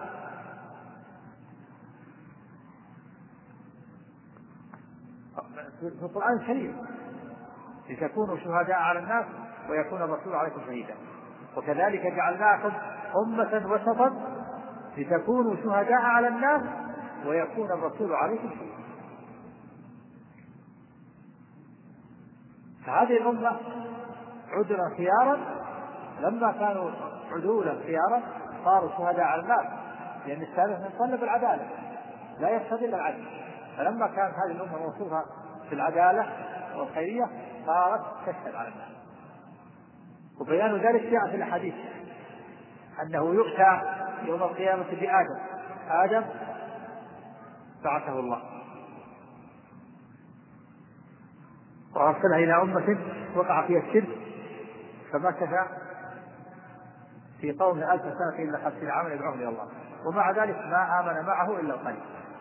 في القرآن الكريم: لتكونوا شهداء على الناس ويكون الرسول عليكم شهيدا. وكذلك جعلناكم أمة وسطا لتكونوا شهداء على الناس ويكون الرسول عليكم شهيدا. فهذه الأمة عدلا خيارا، لما كانوا عدولا خيارا صاروا شهداء على الناس، لأن السابق من طلب العدالة لا يقتضي إلا العدل. فلما كانت هذه الأمة موصوفة في العدالة والخيرية صارت تشهد على الناس. وبيان ذلك جاء في الحديث أنه يؤتى يوم القيامة آدم بعثه الله وأرسلها إلى أمة وقع فيها الشرك فمكث في قوم 1000 سنة إلا 50 عاما يدعوهم إلى الله، ومع ذلك ما آمن معه إلا القليل.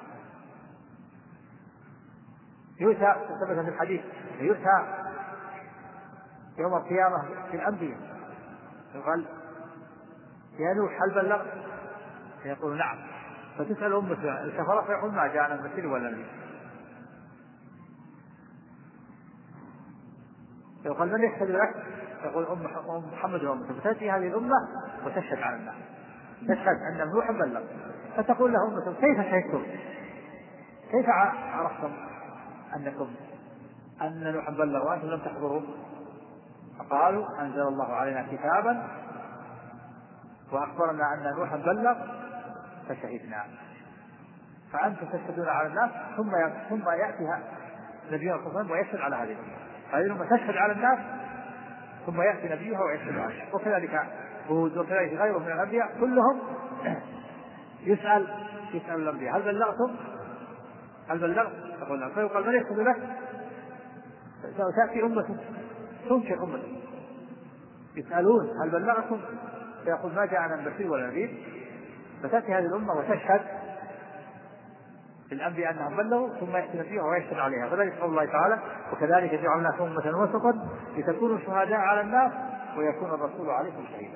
يؤتى ثبت في الحديث يؤتى يوم القيامة في الأنبياء يقال يا نوح هل بلغت؟ فيقول نعم، فتسأل أمته الكفرة فيقول ما جاءنا بشير ولا نذير. يقول من يشهد لك؟ يقول محمد وأمته، فتأتي هذه الأمة وتشهد على الناس، تشهد أن نوحا بلغ، فتقول له أمته كيف شهدتم؟ كيف عرفتم أن نوحا بلغ وأنتم لم تحضروا؟ فقالوا أنزل الله علينا كتابا وأخبرنا أن نوحا بلغ فشهدنا. فأنتم تشهدون على الناس ثم يأتي نبينا صلى الله عليه وسلم ويشهد على هذه الأمة. هذه الأمة تشهد على الناس ثم يأتي نبيها ويشهد عليه. وكذلك هود وكذلك غيره من الأنبياء كلهم يسأل الأنبياء هل بلغتم؟ هل بلغت؟ يقول نعم. فيقال من يشهد لك؟ تأتي أمة تنكر أمة يسألون هل بلغتم؟ فيقول ما جاءنا من بشير ولا نذير. فتأتي هذه الأمة وتشهد الأنبياء أنهم بلغوا ثم يأتي نبيها ويشهد عليها. فذلك قول الله تعالى وكذلك جعلناكم أمة وسطا لتكونوا شهداء على الناس ويكون الرسول عليكم شهيدا.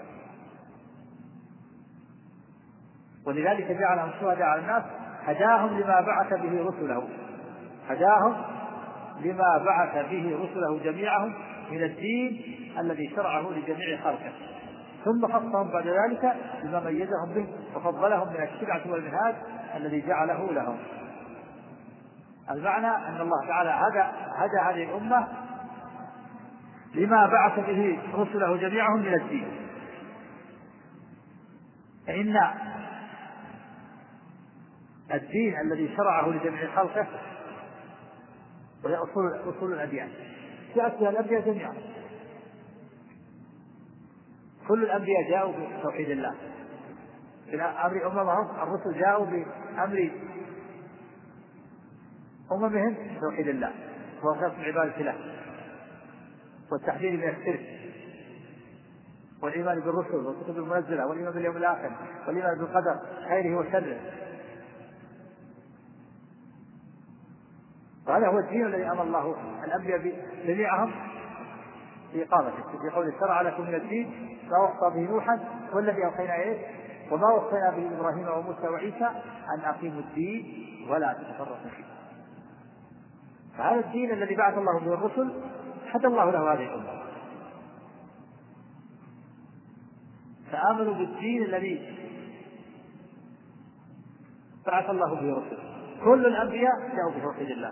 ولذلك جعلهم شهداء على الناس هداهم لما بعث به رسله، هداهم لما بعث به رسله جميعهم من الدين الذي شرعه لجميع خلقه، ثم خصهم بعد ذلك بما ميزهم به وفضلهم من الشرعة والمنهاج الذي جعله لهم. المعنى أن الله تعالى هدى هذه الأمة لما بعث به رسله جميعهم من الدين. فإن الدين الذي شرعه لجميع خلقه وهي أصول الأديان جاءت بها الأنبياء جميعا. كل الأنبياء جاءوا بتوحيد الله، في أمر أممهم الرسل جاءوا بأمر أممهم بتوحيد الله وخلق عبادة الله والتحذير من الشرك والإيمان بالرسل والكتب المنزلة والإيمان باليوم الآخر والإيمان بالقدر خيره وشره. وهذا هو الدين الذي أمر الله الأنبياء جميعهم في إقامته، في قوله شرع لكم من الدين ما وصى به نوحا والذي أوحينا إليه وما وصينا به إبراهيم وموسى وعيسى أن أقيموا الدين ولا تتفرقوا فيه. فهذا الدين الذي بعث الله به الرسل هدى الله له هذه الأمة، فآمنوا بالدين الذي بعث الله به الرسل. كل الأنبياء جاءوا بتوحيد الله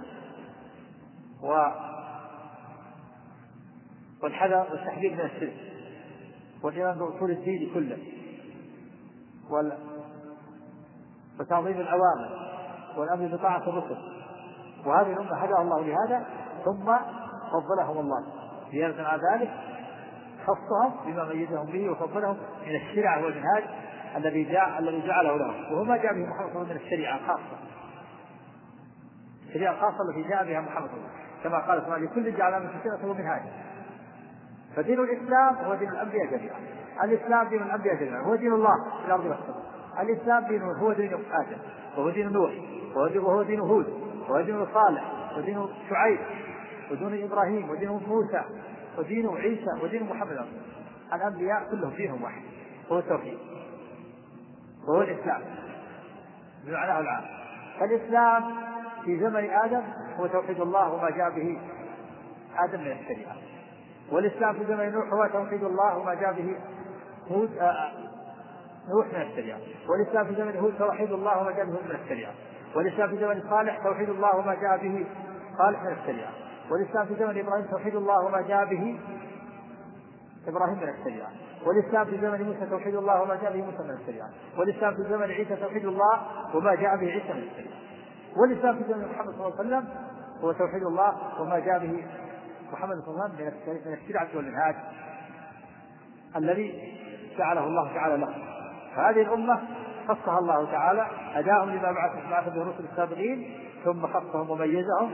والحذر والتحذير من الشرك والإيمان بأصول الدين كله وتعظيم الأوامر والأمر بطاعة الرسل. وهذه الأمة هداها الله لهذا ثم فضلهم الله زيادة على ذلك، خصهم بما ميزهم به وفضلهم من الشريعة والمنهاج الذي جعله لهم، وهو ما جاء به محمد من الشريعة الخاصة، الشريعة الخاصة التي جاء بها محمد كما قال تعالى لكل جعلنا من شريعة ومنهاج. فدين الإسلام هو دين الأنبياء جميعا، الإسلام دين الأنبياء جميعا، هو دين الله في الأرض والسماء. الإسلام هو دين آدم وهو دين نوح وهو دين هود وهو دين صالح ودين شعيب ودين إبراهيم ودين موسى ودين عيسى ودين محمد. الأنبياء كلهم دينهم واحد هو التوحيد وهو الإسلام بمعناه العام. فالإسلام في زمن آدم هو توحيد الله وما جاء به آدم من الشريعة، والإسلام في زمن نوح هو توحيد الله وما جاء به نوح من الشريعة، والإسلام في زمن هود توحيد الله وما جاء به من الشريعة، والإسلام في زمن صالح توحيد الله وما جاء به صالح من الشريعة، والإسلام في زمن إبراهيم توحيد الله وما جاء به إبراهيم من الشريعة، والإسلام في زمن موسى توحيد الله وما جاء به موسى من الشريعة، والإسلام في زمن عيسى توحيد الله وما جاء به عيسى من الشريعة، والإسلام في زمن محمد صلى الله عليه وسلم هو توحيد الله وما جاء به محمد صلى الله عليه وسلم من الشريعة والمنهاج الذي جعله الله تعالى له. هذه الأمة خصها الله تعالى، هداهم لما بعث به الرسل السابقين، ثم خصهم وميزهم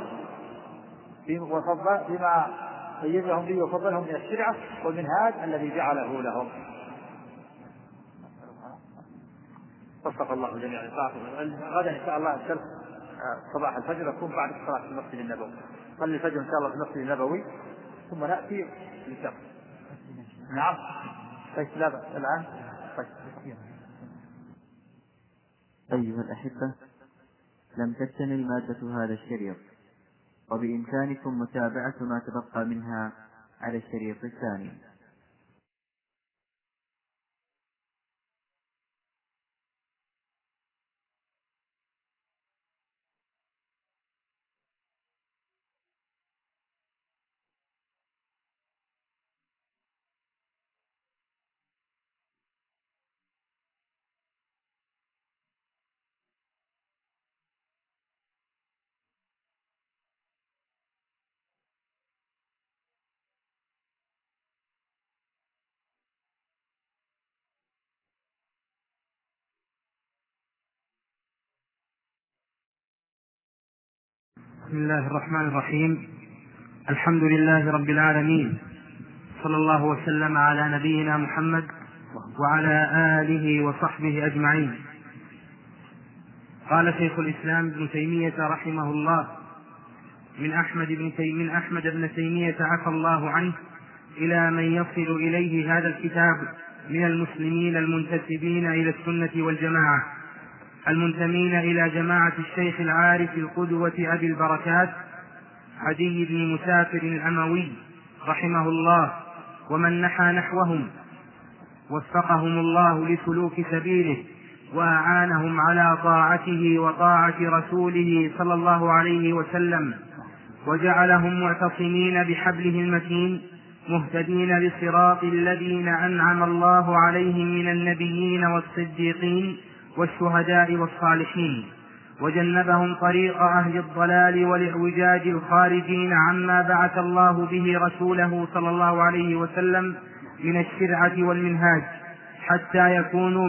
بما ميزهم به وفضلهم من الشريعة والمنهاج الذي جعله لهم. وفق الله جميعا لطاعته. غدا إن شاء الله الشرح صباح الفجر يكون بعد الصلاة في المسجد النبوي، صلي الفجر إن شاء الله في المسجد النبوي ثم نأتي للشرح. نعم طيب لا بأس الآن. أيها الأحبة، لم تكتمل مادة هذا الشريط، وبإمكانكم متابعة ما تبقى منها على الشريط الثاني. بسم الله الرحمن الرحيم. الحمد لله رب العالمين، صلى الله وسلم على نبينا محمد وعلى آله وصحبه أجمعين. قال شيخ الإسلام ابن تيمية رحمه الله: من أحمد بن تيمية عفى الله عنه إلى من يصل إليه هذا الكتاب من المسلمين المنتسبين إلى السنة والجماعة، المنتمين إلى جماعة الشيخ العارف القدوة أبي البركات عدي بن مسافر الأموي رحمه الله، ومن نحى نحوهم وفقهم الله لسلوك سبيله، وأعانهم على طاعته وطاعة رسوله صلى الله عليه وسلم، وجعلهم معتصمين بحبله المتين، مهتدين بصراط الذين أنعم الله عليهم من النبيين والصديقين والشهداء والصالحين، وجنبهم طريق أهل الضلال والإعوجاج الخارجين عما بعث الله به رسوله صلى الله عليه وسلم من الشرعة والمنهاج، حتى يكونوا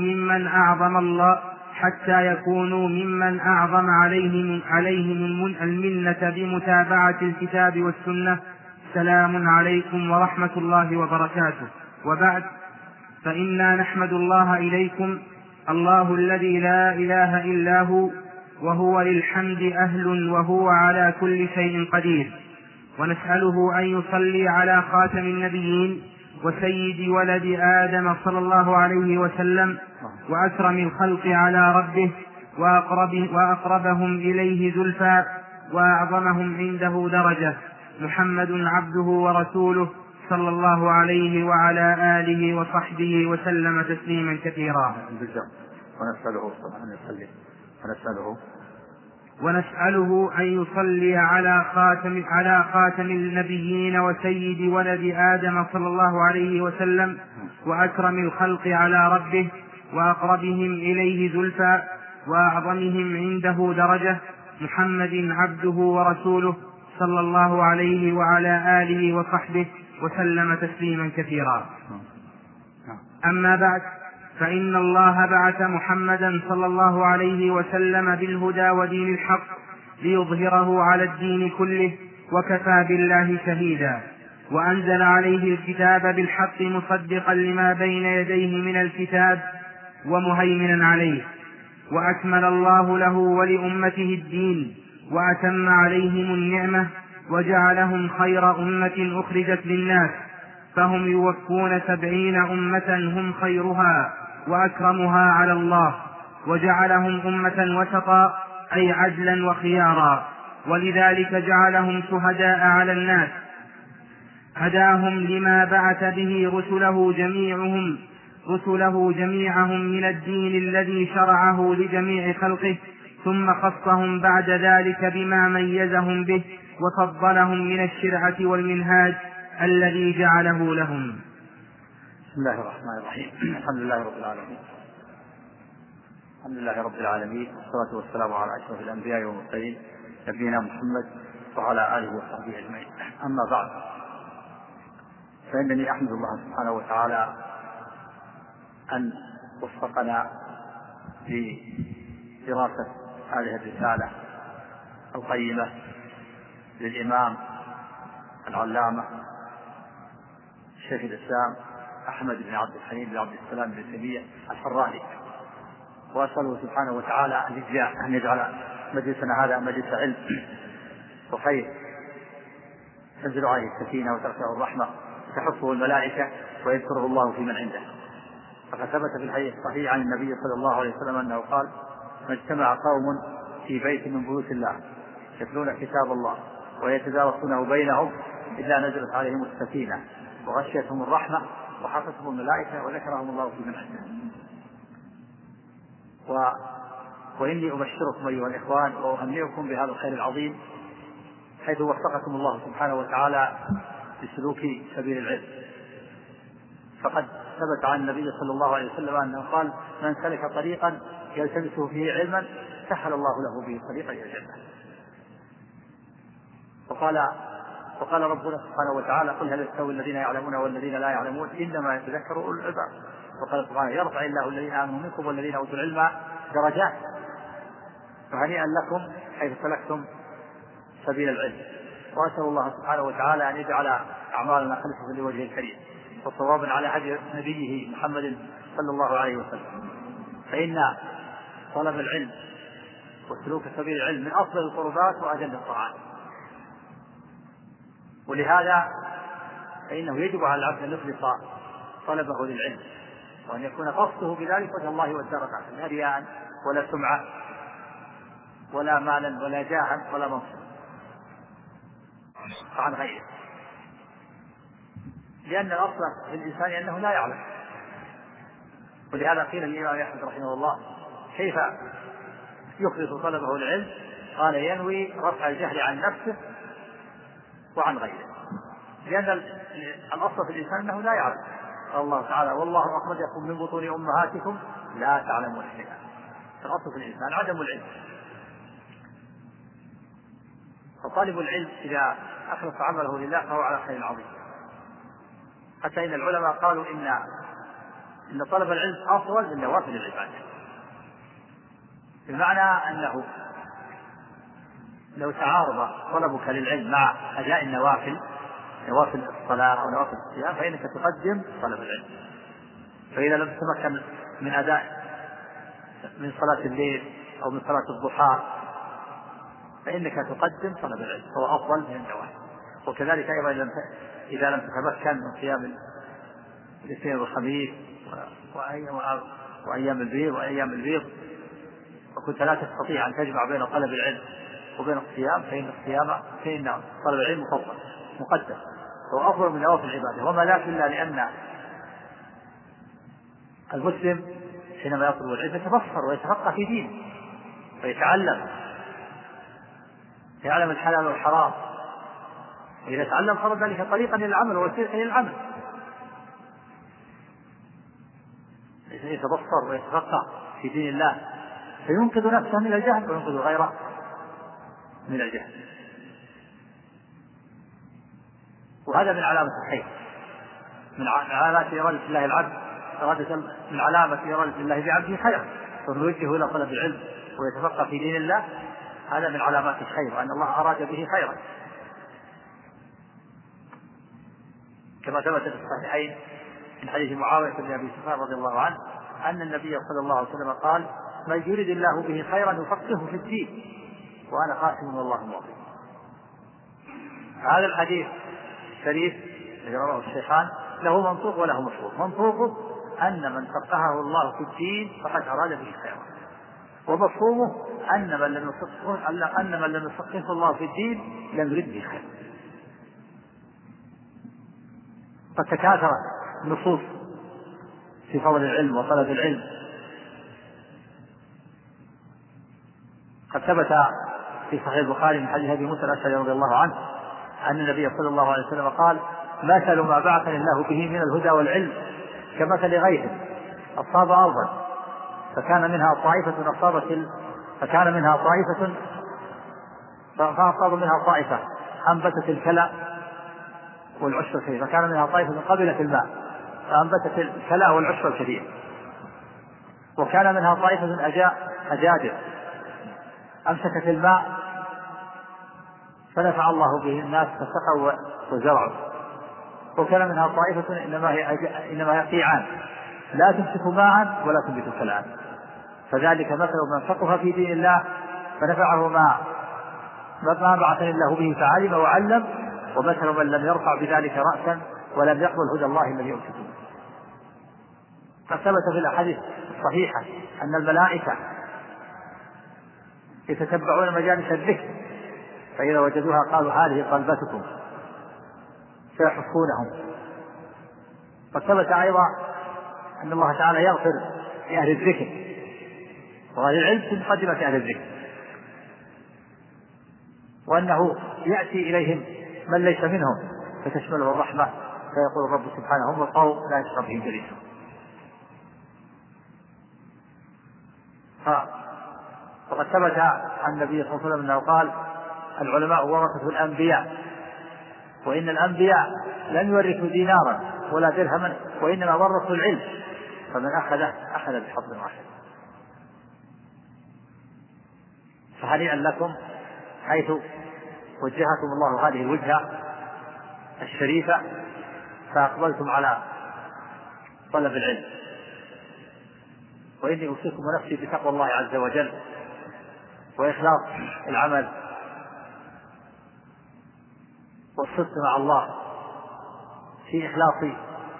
ممن أعظم عليهم المنة بمتابعة الكتاب والسنة. سلام عليكم ورحمة الله وبركاته. وبعد، فإنا نحمد الله إليكم، الله الذي لا إله إلا هو، وهو للحمد أهل، وهو على كل شيء قدير، ونسأله أن يصلي على خاتم النبيين وسيد ولد آدم صلى الله عليه وسلم، وأكرم الخلق على ربه، وأقربهم إليه زلفى، وأعظمهم عنده درجة، محمد عبده ورسوله صلى الله عليه وعلى آله وصحبه وسلم تسليما كثيرا. ونسأله أن يصلي على خاتم النبيين وسيد ولد آدم صلى الله عليه وسلم، وأكرم الخلق على ربه، وأقربهم إليه زلفى، وأعظمهم عنده درجة، محمد عبده ورسوله صلى الله عليه وعلى آله وصحبه وسلم تسليما كثيرا. أما بعد، فإن الله بعث محمدا صلى الله عليه وسلم بالهدى ودين الحق ليظهره على الدين كله، وكفى بالله شهيدا، وأنزل عليه الكتاب بالحق مصدقا لما بين يديه من الكتاب ومهيمنا عليه، وأكمل الله له ولأمته الدين، وأتم عليهم النعمة، وجعلهم خير أمة أخرجت للناس، فهم يوفون 70 أمة هم خيرها وأكرمها على الله، وجعلهم أمة وسطا أي عدلا وخيارا، ولذلك جعلهم شهداء على الناس، هداهم لما بعث به رسله جميعهم من الدين الذي شرعه لجميع خلقه، ثم خصهم بعد ذلك بما ميزهم به وفضلهم من الشرعة والمنهاج الذي جعله لهم. بسم الله الرحمن الرحيم. الحمد لله رب العالمين. الحمد لله رب العالمين، والصلاة والسلام على أشرف الأنبياء والمرسلين نبينا محمد وعلى آله وصحبه أجمعين. أما بعد، فإنني أحمد الله سبحانه وتعالى أن وفقنا لدراسة هذه الرسالة القيمة للإمام العلامة شيخ الإسلام أحمد بن عبد الحليم بن عبد السلام بن تيمية الحراني، وأسأله سبحانه وتعالى أن يجعل مجلسنا هذا مجلس علم وخير، تنزل عليه السكينة وترفعه الرحمة وتحفه الملائكة ويذكره الله في من عنده. فقد ثبت في الحديث الصحيح عن النبي صلى الله عليه وسلم أنه قال: ما اجتمع قوم في بيت من بيوت الله يتلون كتاب الله ويتدارسونه بينهم إلا نزلت عليهم السكينة وغشيتهم الرحمة وحفتهم الملائكة وذكرهم الله في من عنده. وإني أبشركم أيها الإخوان وأهنئكم بهذا الخير العظيم، حيث وفقكم الله سبحانه وتعالى لسلوك سبيل العلم. فقد ثبت عن النبي صلى الله عليه وسلم أنه قال: من سلك طريقا يلتمسه فيه علما سهل الله له به طريقا إلى الجنة. وقال ربنا سبحانه وتعالى: قل هل يستوي الذين يعلمون والذين لا يعلمون إنما يتذكر أولو الألباب. وقال سبحانه: يرفع الله الذين آمنوا منكم والذين أوتوا العلم درجات. فهنيئا لكم حيث سلكتم سبيل العلم. وأسأل الله سبحانه وتعالى أن يجعل أعمالنا خالصة لوجهه الكريم وصوابا على هدي نبيه محمد صلى الله عليه وسلم. فإن طلب العلم وسلوك سبيل العلم من أفضل القربات وأجل الطاعات، ولهذا فإنه يجب على العبد أن يخلص طلبه للعلم، وأن يكون قصده بذلك وجه الله والدار الآخرة، لا رياء ولا سمعة ولا مالا ولا جاها ولا منصب عن غيره. لأن الأصل في الإنسان أنه لا يعلم. ولهذا قيل للإمام أحمد رحمه الله: كيف يخلص طلبه العلم؟ قال: ينوي رفع الجهل عن نفسه وعن غيره. لأن الأصل في الإنسان أنه لا يعلم. قال الله تعالى: والله أخرجكم من بطون أمهاتكم لا تعلمون شيئا. الأصل في الإنسان عدم العلم. فطالب العلم إذا أخلص عمله لله فهو على خير عظيم. حتى إن العلماء قالوا إن طلب العلم أفضل من نوافل العبادة، بمعنى أنه لو تعارض طلبك للعلم مع أداء النوافل، نوافل الصلاة أو نوافل الصيام، فإنك تقدم طلب العلم. فإذا لم تتمكن من أداء من صلاة الليل أو من صلاة الضحى فإنك تقدم طلب العلم، هو أفضل من النوافل. وكذلك أيضا إذا لم تتمكن من صيام الاثنين والخميس وأيام البيض وكنت لا تستطيع أن تجمع بين طلب العلم وبين الصيام، فإن طلب العلم مقدم، هو أفضل من نوافل العبادة. وما لا إلا لأن المسلم حينما يطلب العلم يتبصر ويتفقه في دينه ويتعلم، يعلم الحلال والحرام، وإذا تعلم صار ذلك طريقا للعمل ووسيلة للعمل. يتبصر ويتفقه في دين الله فينقذ نفسه من الجهل وينقذ غيره من الجهل. وهذا من علامة الخير، من علامات إرادة الله العبد، من علامة إرادة الله بعبده خير، فنوجهه إلى طلب العلم ويتفقه في دين الله. هذا من علامات الخير وأن الله أراد به خيرا، كما ثبت في الصحيحين من حديث معاوية بن أبي سفيان رضي الله عنه أن النبي صلى الله عليه وسلم قال: من يريد الله به خيرا يفقهه في الدين وأنا خاتم والله معطي. هذا الحديث الشريف الذي رواه الشيخان له منطوق وله مفهوم. منطوقه أن من فقهه الله في الدين فقد أراد به خيرا، ومفهومه أن من لم يفقهه الله في الدين لم يرد به خيرا. قد تكاثرت النصوص في فضل العلم وطلب العلم. قد ثبت في صحيح البخاري من حديث أبي موسى الأشعري رضي الله عنه أن النبي صلى الله عليه وسلم قال: مثل ما بعثني الله به من الهدى والعلم كمثل غيث أصاب أرضا فكان منها طائفة فأصاب منها طائفة أنبتت الكلى والعشب الكثير، فكان منها طائفة قبلت الماء فأنبتت الكلى والعشب الكثير، وكان منها طائفة أجادر أمسكت الماء فنفع الله به الناس فسقوا وزرعوا، وكان منها طائفة إنما هي قيعان لا تمسك ماء ولا تنبت كلام. فذلك مثل من فقه في دين الله فنفعه ما بعثني الله به فعلم وعلم، ومثل من لم يرفع بذلك رأسا ولم يقبل هدى الله الذي أرسل به. قد ثبت في الأحاديث الصحيحة أن الملائكة يتتبعون مجالس الذكر فإذا وجدوها قالوا هذه قلبتكم فيحفونهم. قد ثبت أيضا أن الله تعالى يغفر لأهل الذكر، وهذا العلم في مقدمة أهل الذكر، وأنه يأتي إليهم من ليس منهم فتشمله الرحمة فيقول الرب سبحانه هم القوم لا يشقى بهم جليسهم. وقد ثبت عن النبي صلى الله عليه وسلم أنه قال العلماء ورثة الأنبياء، وإن الأنبياء لم يورثوا دينارا ولا درهما وإنما ورثوا العلم، فمن أخذ بحظ واحد. فهنيئا لكم حيث وجهكم الله هذه الوجهة الشريفة فأقبلتم على طلب العلم. وإني أوصيكم ونفسي بتقوى الله عز وجل وإخلاص العمل والصدق مع الله في إخلاص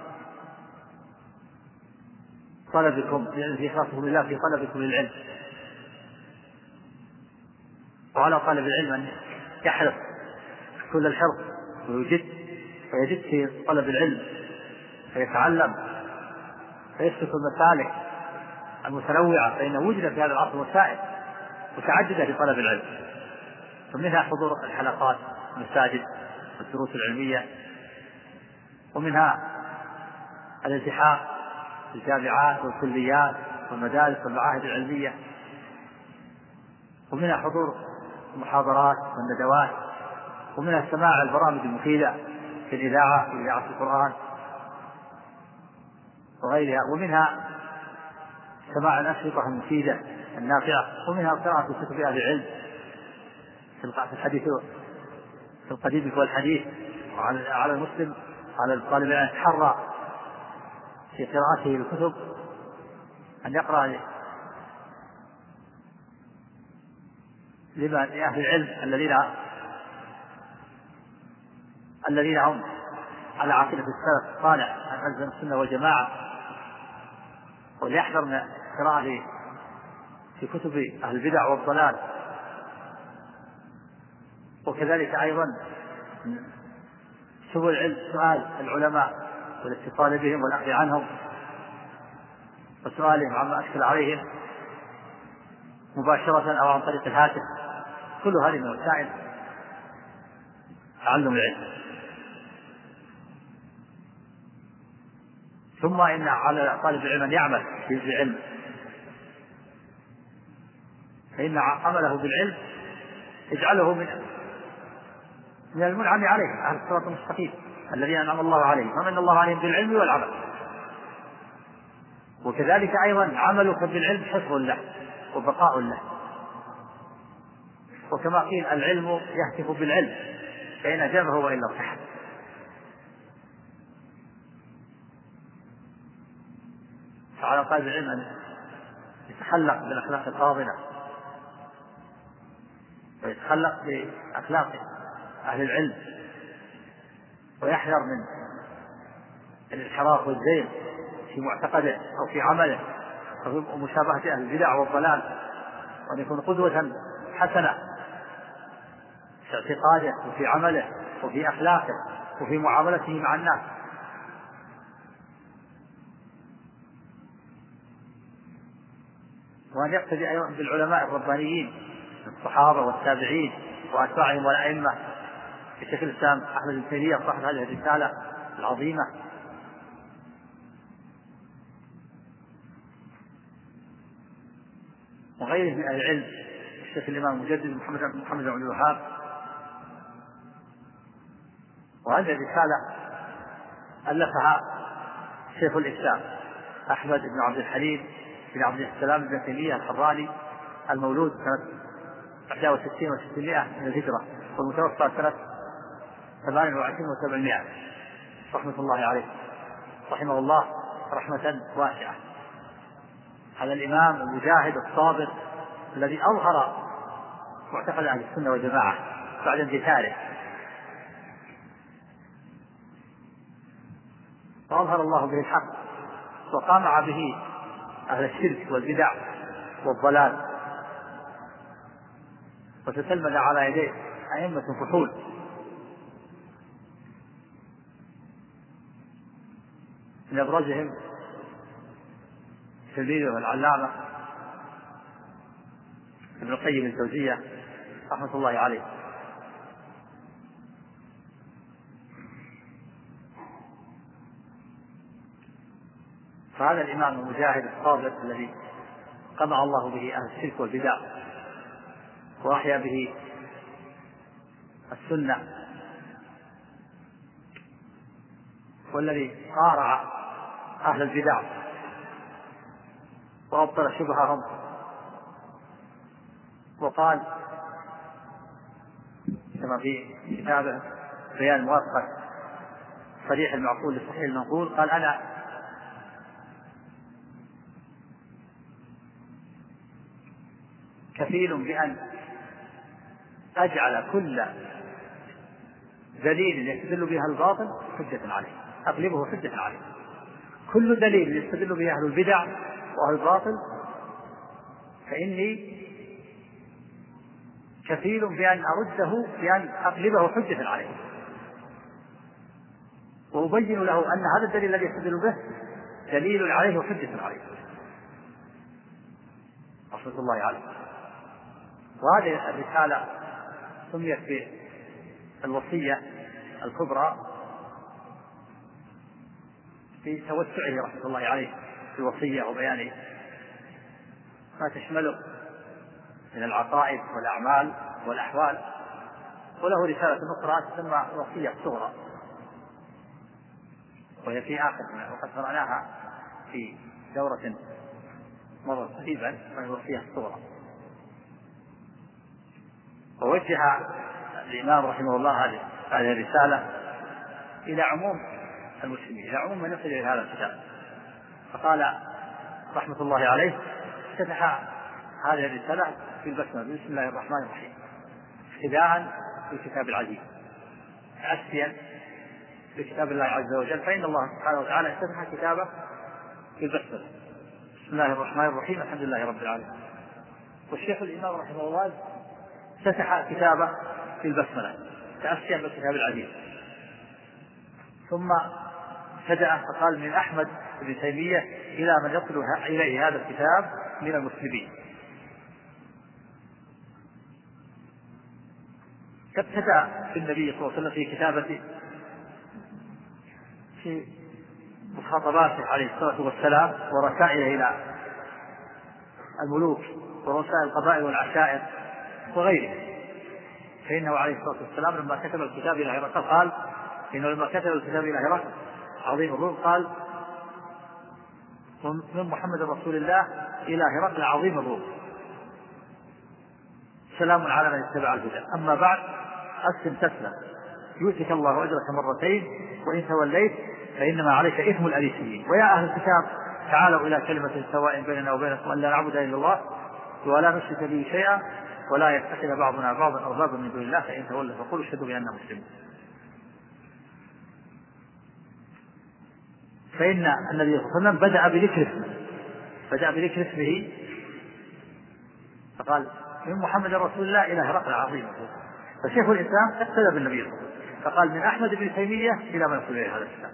طلبكم، في إخلاصكم لله في طلبكم للعلم. وعلى طالب العلم أن يحرص كل الحرص ويجد في طلب العلم فيتعلم فيسلك المسالك المتنوعة، فإنه وجد في هذا العصر وسائل متعددة لطلب العلم، ومنها حضور الحلقات المساجد والدروس العلمية، ومنها الالتحاق بالجامعات والكليات والمدارس والمعاهد العلمية، ومنها حضور المحاضرات والندوات، ومنها سماع البرامج المفيدة في الإذاعة في إذاعة القرآن وغيرها، ومنها سماع الأشرطة المفيدة النافعة، ومنها قراءة كتب أهل العلم في الحديث في القديم والحديث. وعلى المسلم على الطالب أن يتحرى في قراءته الكتب أن يقرأ لأهل العلم الذين هم على عقيدة السلف الصالح عن ألزم السنة والجماعة، وليحذر من القراءة في كتب أهل البدع والضلال. وكذلك أيضا سبل العلم سؤال العلماء والاتصال بهم والأخذ عنهم وسؤالهم عما أشكل عليهم مباشرة أو عن طريق الهاتف، كل هذه من وسائل تعلم العلم. ثم إن على طالب العلم أن يعمل بالعلم، فإن عمله بالعلم يجعله من المنعم عليهم أهل الصراط المستقيم الذين أنعم الله عليهم، ومن الله عليهم بالعلم والعمل. وكذلك أيضا عملك بالعلم حفظ له وبقاء له، وكما قيل العلم يهتف بالعلم فإن أجابه وإلا ارتحل. فعلى طالب العلم أن يتخلق بالأخلاق الفاضلة ويتخلق بأخلاق أهل العلم، ويحذر من الانحراف والزيغ في معتقده أو في عمله أو في مشابهة أهل البدع والضلال، وأن يكون قدوة حسنة في اعتقاده وفي عمله وفي أخلاقه وفي معاملته مع الناس. وأن يقتدي أيضا بالعلماء الربانيين الصحابة والتابعين وأتباعهم والأئمة، الشيخ الإسلام أحمد بن تيمية صاحب هذه الرسالة العظيمة وغيره من أهل العلم، الشيخ الإمام المجدد محمد بن عبد الوهاب. وهذه الرسالة ألفها شيخ الإسلام أحمد بن عبد الحليم بن عبد السلام بن تيمية الحراني، المولود سنة 61 و600 من الهجرة، والمتوفى سنة 28 و700، رحمة الله عليه، رحمه الله رحمة واسعة. هذا الإمام المجاهد الصابر الذي أظهر معتقد أهل السنة والجماعة بعد اندثاره، وأظهر الله به الحق، وقامع به أهل الشرك والبدع والضلال، وتتلمذ على يديه أئمة فحول. من أبرزهم تلميذه العلامة ابن القيم الجوزية رحمة الله عليه. فهذا الإمام المجاهد الصابر الذي قمع الله به أهل الشرك والبدع وأحيا به السنة، والذي قارع أهل البدع وأبطل شبههم، وقال كما في كتابه بيان موافقة صريح المعقول لصحيح المنقول، قال: أنا كفيل بأن أجعل كل دليل يستدل به أهل الباطل حجة عليه، أقلبه حجة عليه. كل دليل يستدل به أهل البدع وأهل الباطل فإني كفيل بأن أرده، بأن أقلبه حجة عليه، وأبين له أن هذا الدليل الذي يستدل به دليل عليه وحجة عليه، رحمة الله عليه. وهذه الرسالة سميت بالوصية الكبرى في توسعه رحمة الله عليه في الوصية وبيان ما تشمله من العقائد والأعمال والأحوال. وله رسالة أخرى تسمى الوصية الصغرى، وهي في آخر، وقد قرأناها في دورة مرة قريبا، من الوصية الصغرى. ووجه الإمام رحمه الله هذه الرسالة إلى عموم المسلمين، إلى عموم من يصل إلى هذا الكتاب، فقال رحمة الله عليه: افتتح هذه الرسالة في البسمة بسم الله الرحمن الرحيم، ابتداء بالكتاب العزيز، تأسيا بكتاب الله عز وجل، فإن الله سبحانه وتعالى افتتح كتابه في البسمة بسم الله الرحمن الرحيم الحمد لله رب العالمين. والشيخ الإمام رحمه الله افتتح كتابه في البسملة تأسيا بالكتاب العزيز، ثم بدأ فقال: من أحمد بن تيمية إلى من يصل إليه هذا الكتاب من المسلمين. فابتدأ بالنبي صلى الله عليه وسلم في كتابته في مخاطباته عليه الصلاة والسلام ورسائله إلى الملوك ورسائل القبائل والعشائر وغيره. فإنه عليه الصلاة والسلام لما كتب الكتاب إلى هرقل قال: إنه لما كتب الكتاب إلى هرقل عظيم الروم قال: من محمد رسول الله إلى هرقل عظيم الروم، سلام على من اتبع الهدى، أما بعد أسلم تسلم يؤتك الله أجرك مرتين وإن توليت فإنما عليك إثم الأريسيين. ويا أهل الكتاب تعالوا إلى كلمة سواء بيننا وبينكم أن لا نعبد إلا الله ولا نشرك به شيئا ولا يتخذ بعضنا بعضا أربابا من دون الله فإن تولوا فقولوا اشهدوا بأننا مسلمون. فإن النبي صلى الله عليه وسلم بدأ بذكر اسمه فقال: من محمد رسول الله إلى هرقل عظيم. فشيخ الإسلام اقتدى بالنبي صلى الله عليه وسلم فقال: من أحمد بن تيمية إلى من يصل إليه هذا الكتاب.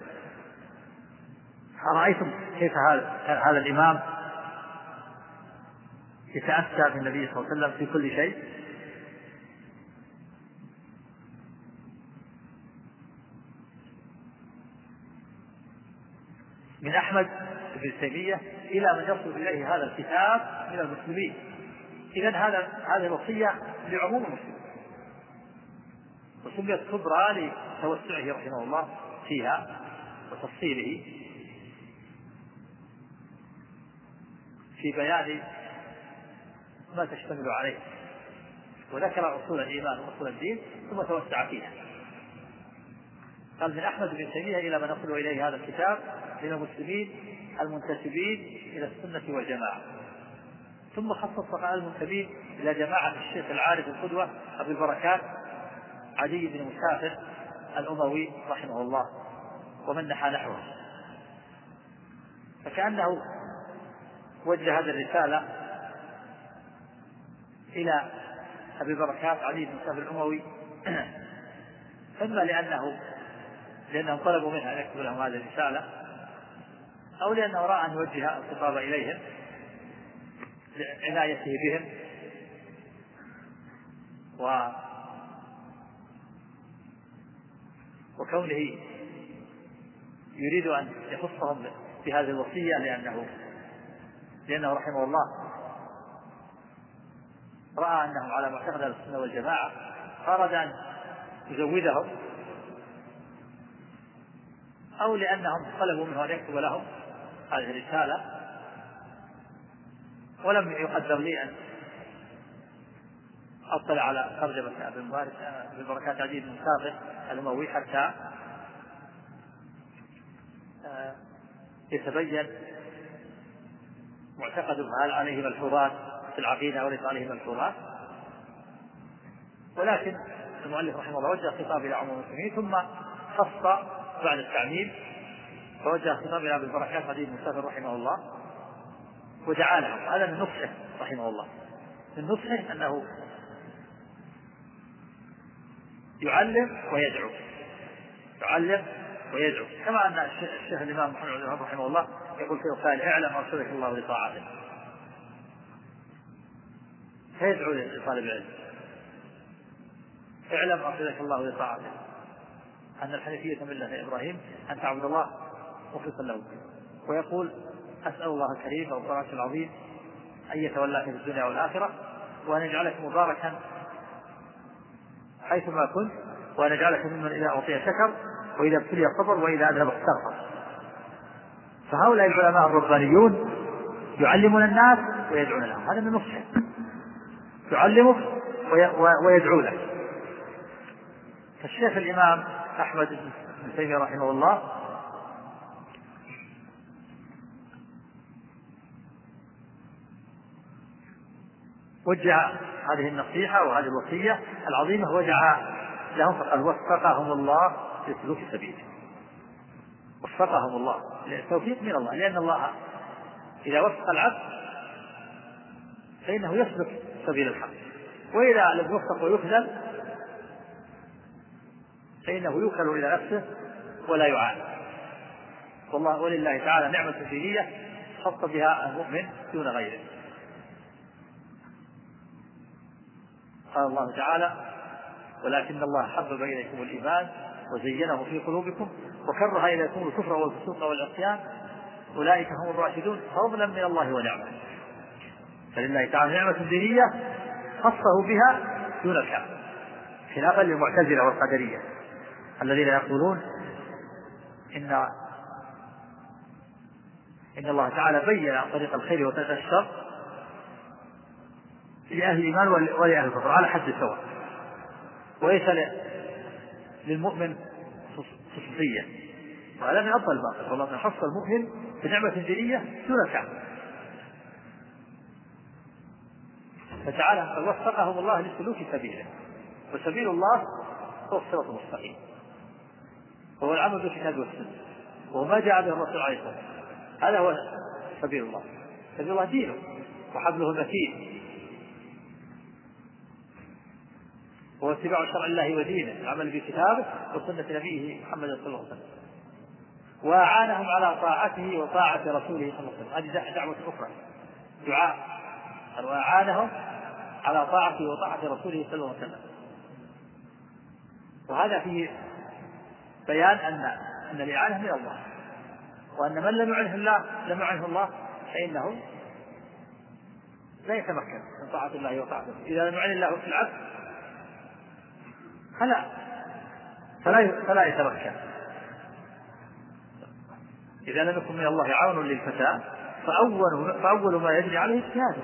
أرأيتم كيف هذا الإمام يتأسى بالنبي صلى الله عليه وسلم في كل شيء؟ من أحمد بن تيمية إلى من يصل إليه هذا الكتاب من المسلمين. إذن هذه الوصية لعموم المسلمين، وسميت كبرى لتوسعه رحمه الله فيها وتفصيله في بيان ما تشتمل عليه، وذكر أصول الإيمان وأصول الدين ثم توسع فيها. قال من أحمد بن تيمية إلى ما نصل إليه هذا الكتاب من المسلمين المنتسبين إلى السنة والجماعة، ثم خصص المنتسبين إلى جماعة الشيخ العارف القدوة أبي البركات عدي بن مسافر الأموي رحمه الله ومن نحى نحوه. فكأنه وجه هذه الرسالة إلى أبي البركات عدي بن مسافر الأموي إما لأنهم طلبوا منها أن يكتب لهم هذه الرسالة، أو لأنه رأى أن يوجه الخطاب إليهم لعنايته بهم وكونه يريد أن يخصهم بهذه الوصية لأنه رحمه الله رأى أنهم على معتقد السنة والجماعة، أراد أن يزودهم، أو لأنهم طلبوا منه أن يكتب لهم هذه الرسالة، ولم يقدر لي أن أطلع على ترجمة أبي البركات عدي بن مسافر الأموي حتى يتبين معتقدهم هل عليه ملحوظات في العقيدة أو ليس عليه ملحوظات. ولكن المؤلف رحمه الله وجه خطاب إلى عموم المسلمين ثم خص بعد التعميم، فوجه خطاب إلى أبي البركات عدي بن مسافر رحمه الله ودعا لهم. هذا من نصحه رحمه الله، من نصحه أنه يعلم ويدعو، يعلم ويدعو، كما أن الشيخ الإمام محمد بن عبد رحمه الله يقول في قال اعلم أرشدك الله لطاعته، فيدعو لطالب العلم اعلم أرشدك الله لطاعته أن الحنيفية ملة إبراهيم أن تعبد الله مخلصا له الدين، ويقول أسأل الله الكريم والعرش العظيم أن يتولاك في الدنيا والآخرة، وأن يجعلك مباركا حيثما كنت، وأن يجعلك ممن إذا أعطي شكر وإذا ابتلي صبر وإذا أذهب استغفر. فهؤلاء العلماء الربانيون يعلمون الناس ويدعون لهم، هذا من نصحه، يعلمك ويدعو لك. فالشيخ الإمام أحمد بن تيمية رحمه الله وجه هذه النصيحة وهذه الوصية العظيمة ودعا لهم، فقال وفقهم الله لسلوك سبيله، وفقهم الله، التوفيق من الله، لأن الله إذا وفق العبد فإنه يسلك سبيل الحق، وإذا لم يوفق ويخذل فإنه يوكل إلى نفسه ولا يعان. ولله تعالى نعمة دينية خص بها المؤمن دون غيره. قال الله تعالى ولكن الله حبب إليكم الإيمان وزينه في قلوبكم وكره إليكم الكفر والفسوق والعصيان أولئك هم الراشدون فضلا من الله ونعمة. فلله تعالى نعمة دينية خصه بها دون الكافر، خلافا للمعتزلة والقدرية الذين يقولون إن الله تعالى بين طريق الخير وطريق الشر لأهل الإيمان ولأهل الكفر على حد سواء، وليس للمؤمن خصوصية، وهذا من أفضل الباطل، والله خص المؤمن بنعمة دينية دون الكافر. فتعالى وفقهم الله لسلوك سبيله، وسبيل الله هو الصراط المستقيم، وهو العمل بالكتاب والسنة، وما جاء به الرسول عليه الصلاة والسلام، هذا هو سبيل الله. سبيل الله دينه وحبله المتين، هو اتباع شرع الله ودينه، العمل بكتابه وسنة نبيه محمد صلى الله عليه وسلم، وأعانهم على طاعته وطاعة رسوله صلى الله عليه وسلم. هذه دعوة أخرى، دعاء، وأعانهم على طاعته وطاعة رسوله صلى الله عليه وسلم. وهذا فيه بيان أن الإعانة من الله، وأن من لم يعنه الله فإنه لا يتمكن من طاعة الله وطاعته. إذا لم يعن الله في العبد فلا يتمكن. إذا لم يكن من الله عون للفتاة فأول ما يجري عليه اجتهاده.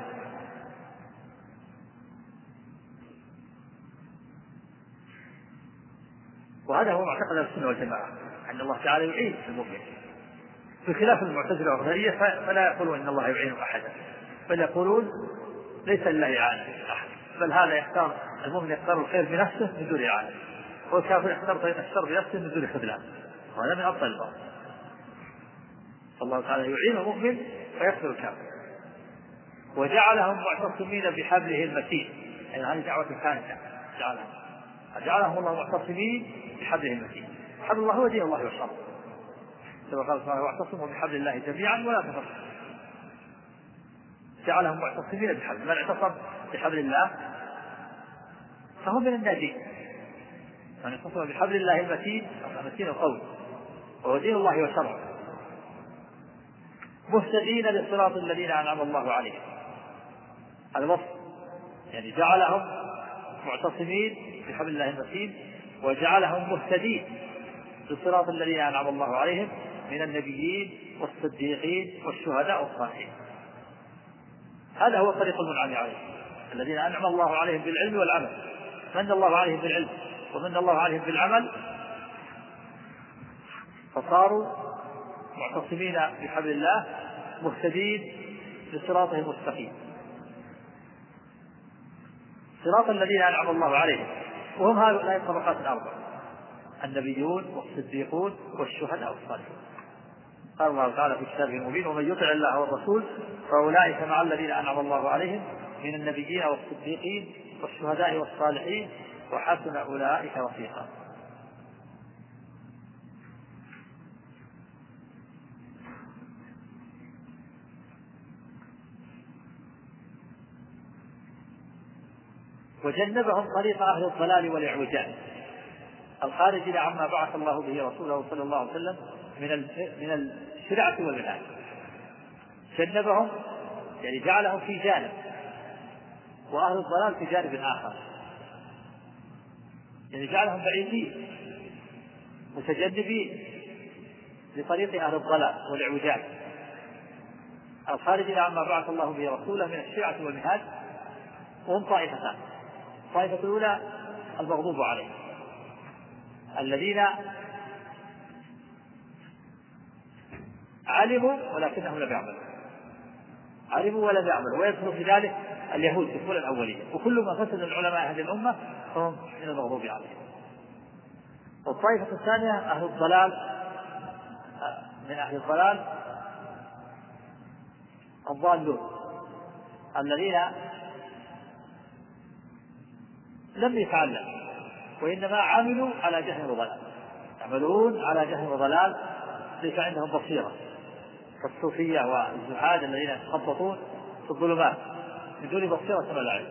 وهذا هو معتقد السنة والجماعة، أن الله تعالى يعين المؤمن، بخلاف المعتزلة والغرية فلا يقولون إن الله يعين أحدا، بل يقولون ليس لله إعانة أحد، بل هذا يختار المؤمن يختار الخير بنفسه من دون إعانة، والكافر يختار طريق الشر بنفسه من دون خذلان، وهذا من أبطل الباطل. فالله تعالى يعين المؤمن ويخذل الكافر، وجعلهم معتصمين بحبله المتين. يعني هذه دعوة ثانية، جعلهم الله معتصمين بحبله المتين. حبل الله هو دين الله والشرع، كما قال سبحانه: واعتصموا بحبل الله جميعا ولا تفرقوا. جعلهم معتصمين بحبل، من اعتصم بحبل الله فهو من الناجين. من اعتصم بحبل الله المتين القوي وهو دين الله وشرعه، مهتدين للصراط الذين أنعم الله عليهم. الوصف يعني جعلهم معتصمين بحبل الله المتين، وجعلهم مهتدين للصراط الذين أنعم الله عليهم من النبيين والصديقين والشهداء والصالحين. هذا هو طريق المنعم عليهم، الذين أنعم الله عليهم بالعلم والعمل. من الله عليهم بالعلم ومن الله عليهم بالعمل، فصاروا معتصمين بحبل الله مهتدين لصراطه المستقيم، صراط الذين أنعم الله عليهم، وهم هؤلاء الطبقات الأربع: النبيون والصديقون والشهداء والصالحون. قال الله تعالى في كتابه المبين: ومن يطع الله والرسول فأولئك مع الذين أنعم الله عليهم من النبيين والصديقين والشهداء والصالحين وحسن أولئك رفيقا. وجنبهم طريق أهل الضلال والإعوجاج الخارجين عما بعث الله به رسوله صلى الله عليه وسلم من الشرعة والمنهج. جنبهم يعني جعلهم في جانب، وأهل الضلال في جانب آخر، يعني جعلهم بعيدين متجنبين لطريق أهل الضلال والإعوجاج الخارجين عما بعث الله به رسوله من الشرعة والمنهج. وهم طائفتان: الطائفة الأولى المغضوب عليهم، الذين علموا ولكنهم لم يعملوا، علموا ولم يعملوا، ويدخل في ذلك اليهود في الأولى الأولية، وكل ما فسد العلماء هذه الأمة فهم من المغضوب عليهم. والطائفة الثانية أهل الضلال، من أهل الضلال الضالون الذين لم يتعلموا وإنما عملوا على جهل وضلال، يعملون على جهل وضلال، ليس عندهم بصيرة، كالصوفية والزهاد الذين يتخبطون في الظلمات من دون بصيرة ولا علم،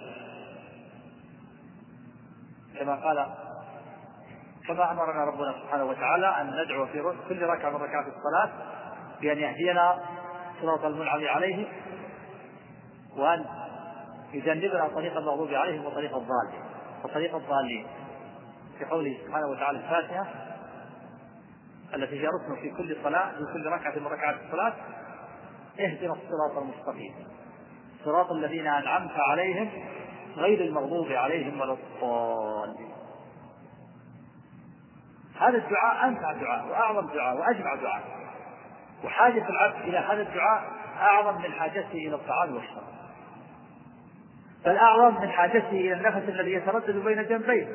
كما أمرنا ربنا سبحانه وتعالى أن ندعو في كل ركعة من ركعات الصلاة بأن يهدينا صراط المنعم عليه، وأن يجنبنا طريق المغضوب عليهم وطريق الضالين في قوله سبحانه وتعالى الفاتحة التي هي ركن في كل صلاة، في كل ركعة من ركعات الصلاة: اهدنا الصراط المستقيم صراط الذين أنعمت عليهم غير المغضوب عليهم ولا الضالين. هذا الدعاء أنفع دعاء وأعظم دعاء وأجمع دعاء، وحاجة العبد إلى هذا الدعاء أعظم من حاجته إلى الطعام والشراب، بل أعظم من حاجته إلى النفس الذي يتردد بين جنبيه،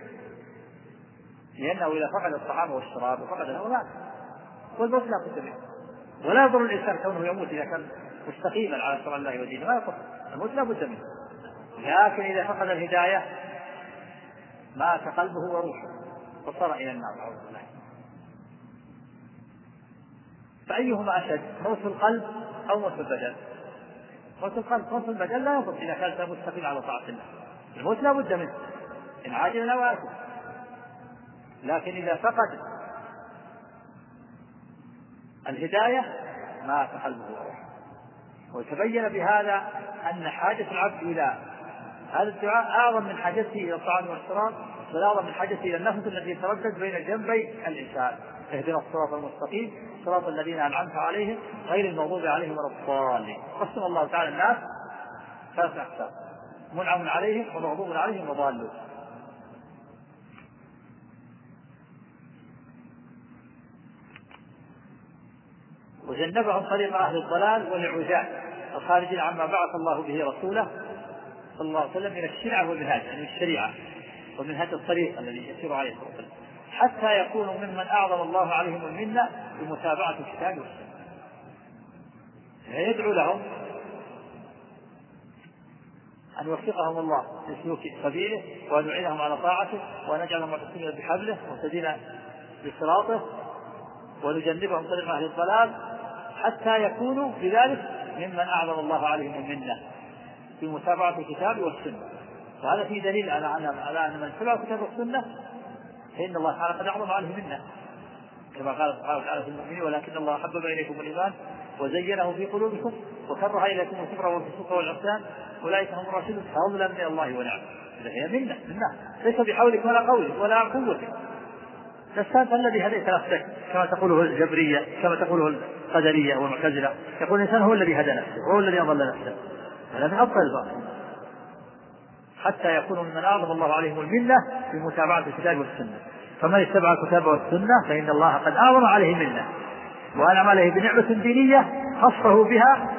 لأنه إذا فقد الطعام والشراب وفقد الهواء والموت لا بد منه، ولا يضر الإنسان كونه يموت إذا كان مستقيما على شرع الله ودينه، لا يضر، الموت لا بد منه. لكن إذا فقد الهداية مات قلبه وروحه وصار إلى النار أعوذ بالله. فأيهما أشد، موت القلب أو موت البدن؟ موت القلب، موت البدن لا يضر إذا كان مستقيم على طاعة الله، الموت لا بد منه إن عاجلا أو آجلا. لكن إذا فقد الهداية مات قلبه وروحه. وتبين بهذا أن حاجة العبد إلى هذا الدعاء أعظم من حاجته إلى الطعام والشراب، بل أعظم من حاجته إلى النفس التي يتردد بين جنبي الإنسان. اهدنا الصراط المستقيم صراط الذين أنعمت عليهم غير المغضوب عليهم ولا الضالين. قسم الله تعالى الناس ثلاثة أقسام: منعم عليهم ومغضوب عليهم وضالون. وجنبهم طريق أهل الضلال والعجاء الخارجين عما بعث الله به رسوله صلى الله عليه وسلم من الشرع والمنهاج، يعني الشريعة ومنهاج الطريق الذي يسير عليه صلى الله عليه وسلم، حتى يكونوا ممن أعظم الله عليهم المنة بمتابعة الكتاب والسنة. يدعو لهم أن يوفقهم الله لسلوك سبيله، وأن يعينهم على طاعته، وأن يجعلهم معتصمين بحبله مهتدين بصراطه، ونجنبهم طريق أهل الضلال حتى يكونوا بذلك ممن أعظم الله عليهم المنة في متابعة الكتاب والسنة. وهذا فيه دليل على أن من اتبع الكتاب والسنة فإن الله تعالى قد أعظم عليه منه، كما قال سبحانه وتعالى في المؤمنين: ولكن الله حبب إليكم الإيمان وزينه في قلوبكم وكره إليكم الكفر والفسوق والعصيان أولئك هم الراشدون فضلا من الله ونعمه. هي منه ليس بحولك ولا قولك ولا قوتك، لست أنت الذي هديت نفسك كما تقوله الجبرية، كما تقوله القدرية والمعتزلة. يقول الإنسان هو الذي هدى نفسه وهو الذي أضل نفسه، هذا من أبطل الباطل. حتى يكونوا ممن أعظم الله عليهم المنة بمتابعة الكتاب والسنة. فمن اتبع الكتاب والسنة فإن الله قد أعظم عليه منة وأنعم عليه بنعمة دينية خصه بها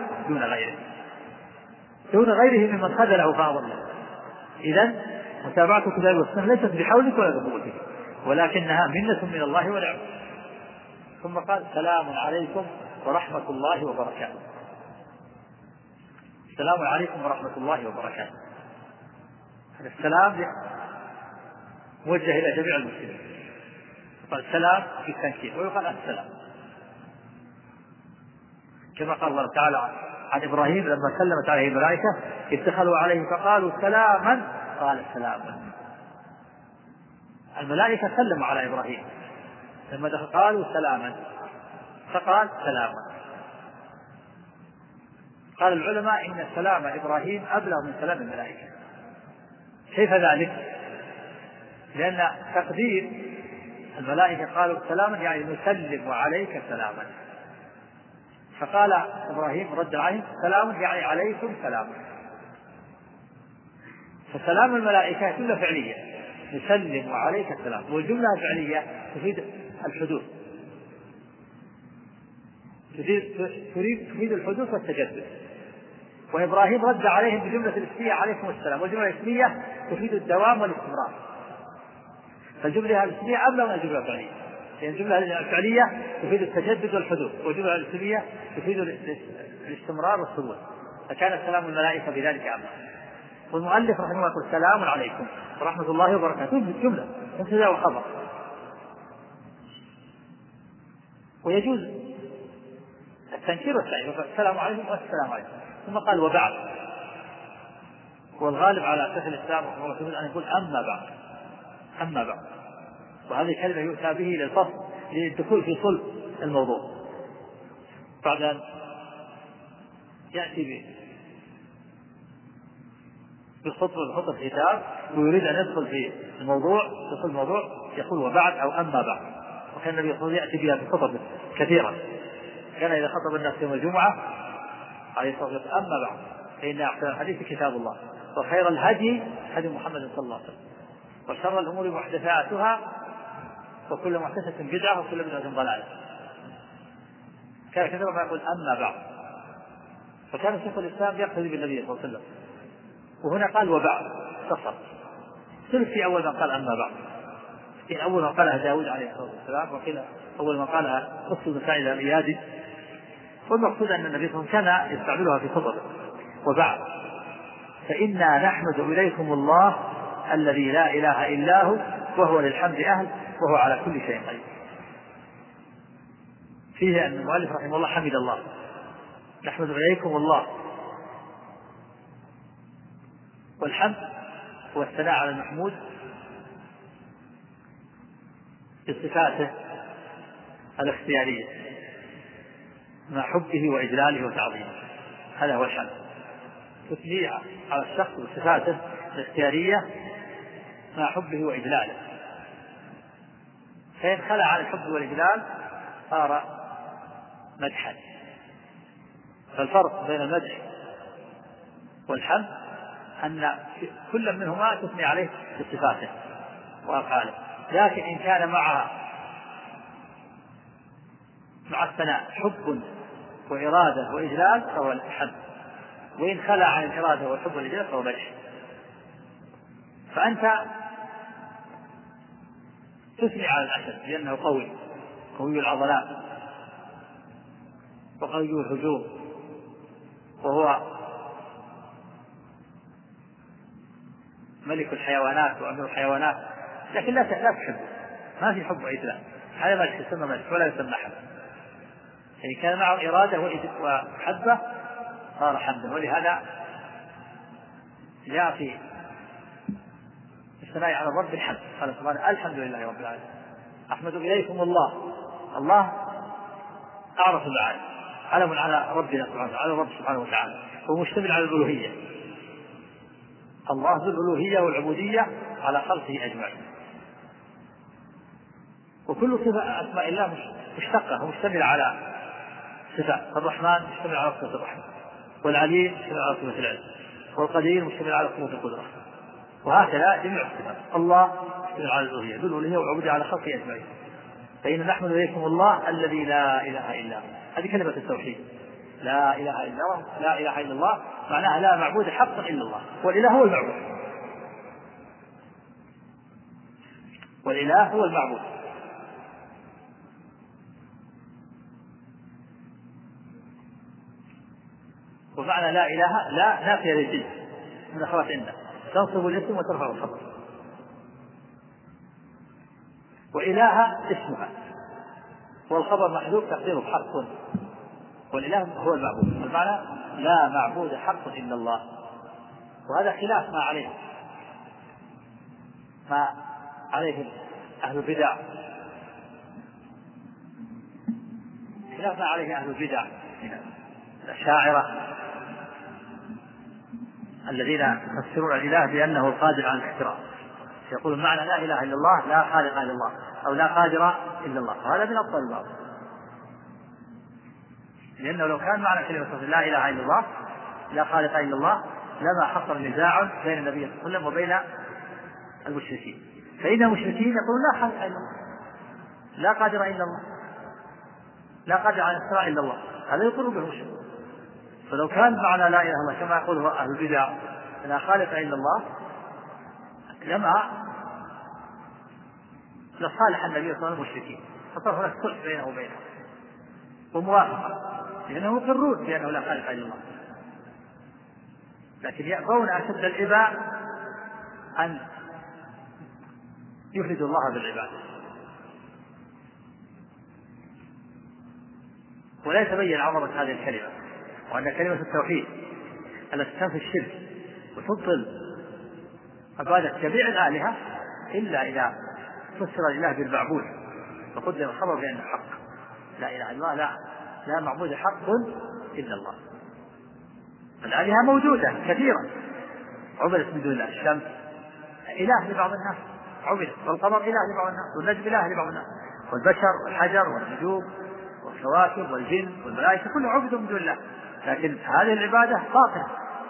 دون غيره ممن خذله فأضله. إذن متابعة الكتاب والسنة ليست بحولك ولا بقوتك، ولكنها منة من الله ونعمه. ثم قال: سلام عليكم ورحمة الله وبركاته. السلام عليكم ورحمة الله وبركاته، هذا السلام موجه إلى جميع المسلمين. قال السلام في التنكير، ويقال السلام، كما قال الله تعالى عن إبراهيم لما سلمت عليه الملائكة إذ دخلوا عليه فقالوا سلاما قال سلاما. الملائكة سلموا على إبراهيم لما دخلوا قالوا سلاما فقال سلاما. قال العلماء إن سلام إبراهيم أبلغ من سلام الملائكة. كيف ذلك؟ لأن تقدير الملائكة قالوا سلاما يعني نسلم عليك سلاما، فقال إبراهيم رد عليهم سلام يعني عليكم سلاما. فسلام الملائكة جملة فعلية، نسلم عليك السلام، والجملة الفعلية تفيد الحدوث، تفيد الحدوث والتجدد. وإبراهيم رد عليهم بجملة الاسمية عليكم السلام، والجملة الاسمية تفيد الدوام والاستمرار. فالجملة الاسمية أبلغ من الجملة الفعلية، لأن الجملة الفعلية تفيد التجدد والحدوث، والجملة الاسمية تفيد الاستمرار والثبوت. فكان سلام الملائكة بذلك أمر. والمؤلف رحمه الله يقول سلام عليكم ورحمة الله وبركاته جملة مبتدأ وخبر، ويجوز التنكير والتعيين، السلام عليكم والسلام عليكم. ثم قال وبعد، والغالب على شيخ الإسلام رحمه الله أن يقول أما بعد، وهذه كلمة يؤتى به للفصل للدخول في صلب الموضوع بعد أن يأتي بالخطبة الختام ويريد أن يدخل في الموضوع يقول وبعد أو أما بعد. وكان النبي صلى الله عليه وسلم يأتي بها في خطب كثيرا، كان إذا خطب الناس يوم الجمعة عليه الصلاة والسلام أما بعد فإن أحسن الحديث كتاب الله وخير الهدي هدي محمد صلى الله عليه وسلم وشر الأمور محدثاتها وكل محدثة بدعة وكل بدعة ضلالة. كان كثيرا ما يقول أما بعد، فكان شيخ الإسلام يقتدي بالنبي صلى الله عليه وسلم. وهنا قال وبعد اختصر، ثلث في أول من قال أما بعد، في أول من قالها داود عليه الصلاة والسلام، وقيل أول من قالها قصة بن سعيد الريادي. والمقصود أن النبي صلى الله عليه وسلم كان يستعملها في خطبه. وبعد فإنا نحمد إليكم الله الذي لا إله إلا هو وهو للحمد أهل وهو على كل شيء قدير. فيه أن المؤلف رحمه الله حمد الله، نحمد إليكم الله، والحمد هو الثناء على المحمود بصفاته الاختيارية مع حبه وإجلاله وتعظيمه، هذا هو الحمد. تثني على الشخص بصفاته الاختيارية مع حبه وإجلاله، فإن خلع عن الحب والإجلال صار مدحا. فالفرق بين المدح والحمد أن كل منهما تثني عليه بصفاته وأفعاله، لكن إن كان مع الثناء حب وإرادة وإجلال فهو الحمد، وإن خلع عن الإرادة والحب والإجلال فهو مدح. فأنت تثني على الأسد لأنه قوي العضلات وقوي الهجوم، وهو ملك الحيوانات وأمير الحيوانات، لكن لا تحب، ما في حب وإجلال، هذا ما يسمى ملك ولا يسمى حمد. يعني كان معه إرادة وحبة صار حمدا. ولهذا جاء في الثناء على الرب الحمد، قال سبحانه الحمد لله رب العالمين، أحمد إليكم الله أعرف المعاني، علم على ربنا سبحانه على الرب سبحانه وتعالى، هو مشتمل على الألوهية، الله ذو الألوهية والعبودية على خلقه أجمعين، وكل صفة أسماء الله مشتقة ومشتملة على صفة. الرحمن مشتمل على صفة الرحمة، والعليم مشتمل على صفة العلم، والقدير مشتمل على صفة القدرة، وهكذا جميع الصفات. الله مشتمل على الألوهية ذو الألوهية والعبودية على خلقه أجمعين. فإن نحمد إليكم الله الذي لا إله إلا هو، هذه كلمة التوحيد، لا إله إلا الله، لا إله إلا الله معناها لا معبود حقا إلا الله، والإله هو المعبود، والإله هو المعبود. ومعنى لا إله لا نافية للجنس من أخوات إلا، تنصب الاسم وترفع الخبر، وإله اسمها والخبر محذوف تقديره حق، والإله هو المعبود. المعنى لا معبود حق إلا الله، وهذا خلاف ما عليه أهل البدع، خلاف ما عليه أهل البدع الأشاعرة الذين يفسرون الإله بأنه القادر على الاختراع، يقول معنى لا إله إلا الله لا خالق إلا الله أو لا قادر إلا الله، وهذا من أبطل الباطل، لأنه لو كان معنى كلمة لا إله إلا الله لا خالق إلا الله لما حصل نزاع بين النبي صلى الله عليه وسلم وبين المشركين، فإن المشركين يقولون لا خالق إلا الله لا قادر إلا الله لا قادر على الاختراع إلا الله، هذا يقر به المشرك. فلو كان معنى لا إله إلا الله كما يقول أهل البدع لا خالق إلا الله لما لصالح النبي صلى الله عليه وسلم المشركين، فصار هناك صلح بينه وبينهم وموافقة، لأنهم يقرون بأنه لا خالق إلا الله، لكن يأبون أشد الإباء أن يفردوا الله بالعبادة، ولا يتبين عظمة هذه الكلمة، وأن كلمة التوحيد التي تنفي الشرك وتبطل عبادة جميع الآلهة إلا إذا فسر الإله بالمعبود فقدم الخبر بأنه حق، لا إله إلا الله لا معبود حق إلا الله. الآلهة موجودة كثيرة عبدت من دون الله، الشمس إله لبعض الناس عبدت، والقمر إله لبعض الناس، والنجم إله لبعض الناس، والبشر والحجر والنجوم والكواكب والجن والملائكة كله عبد من دون الله، لكن هذه العبادة باطلة،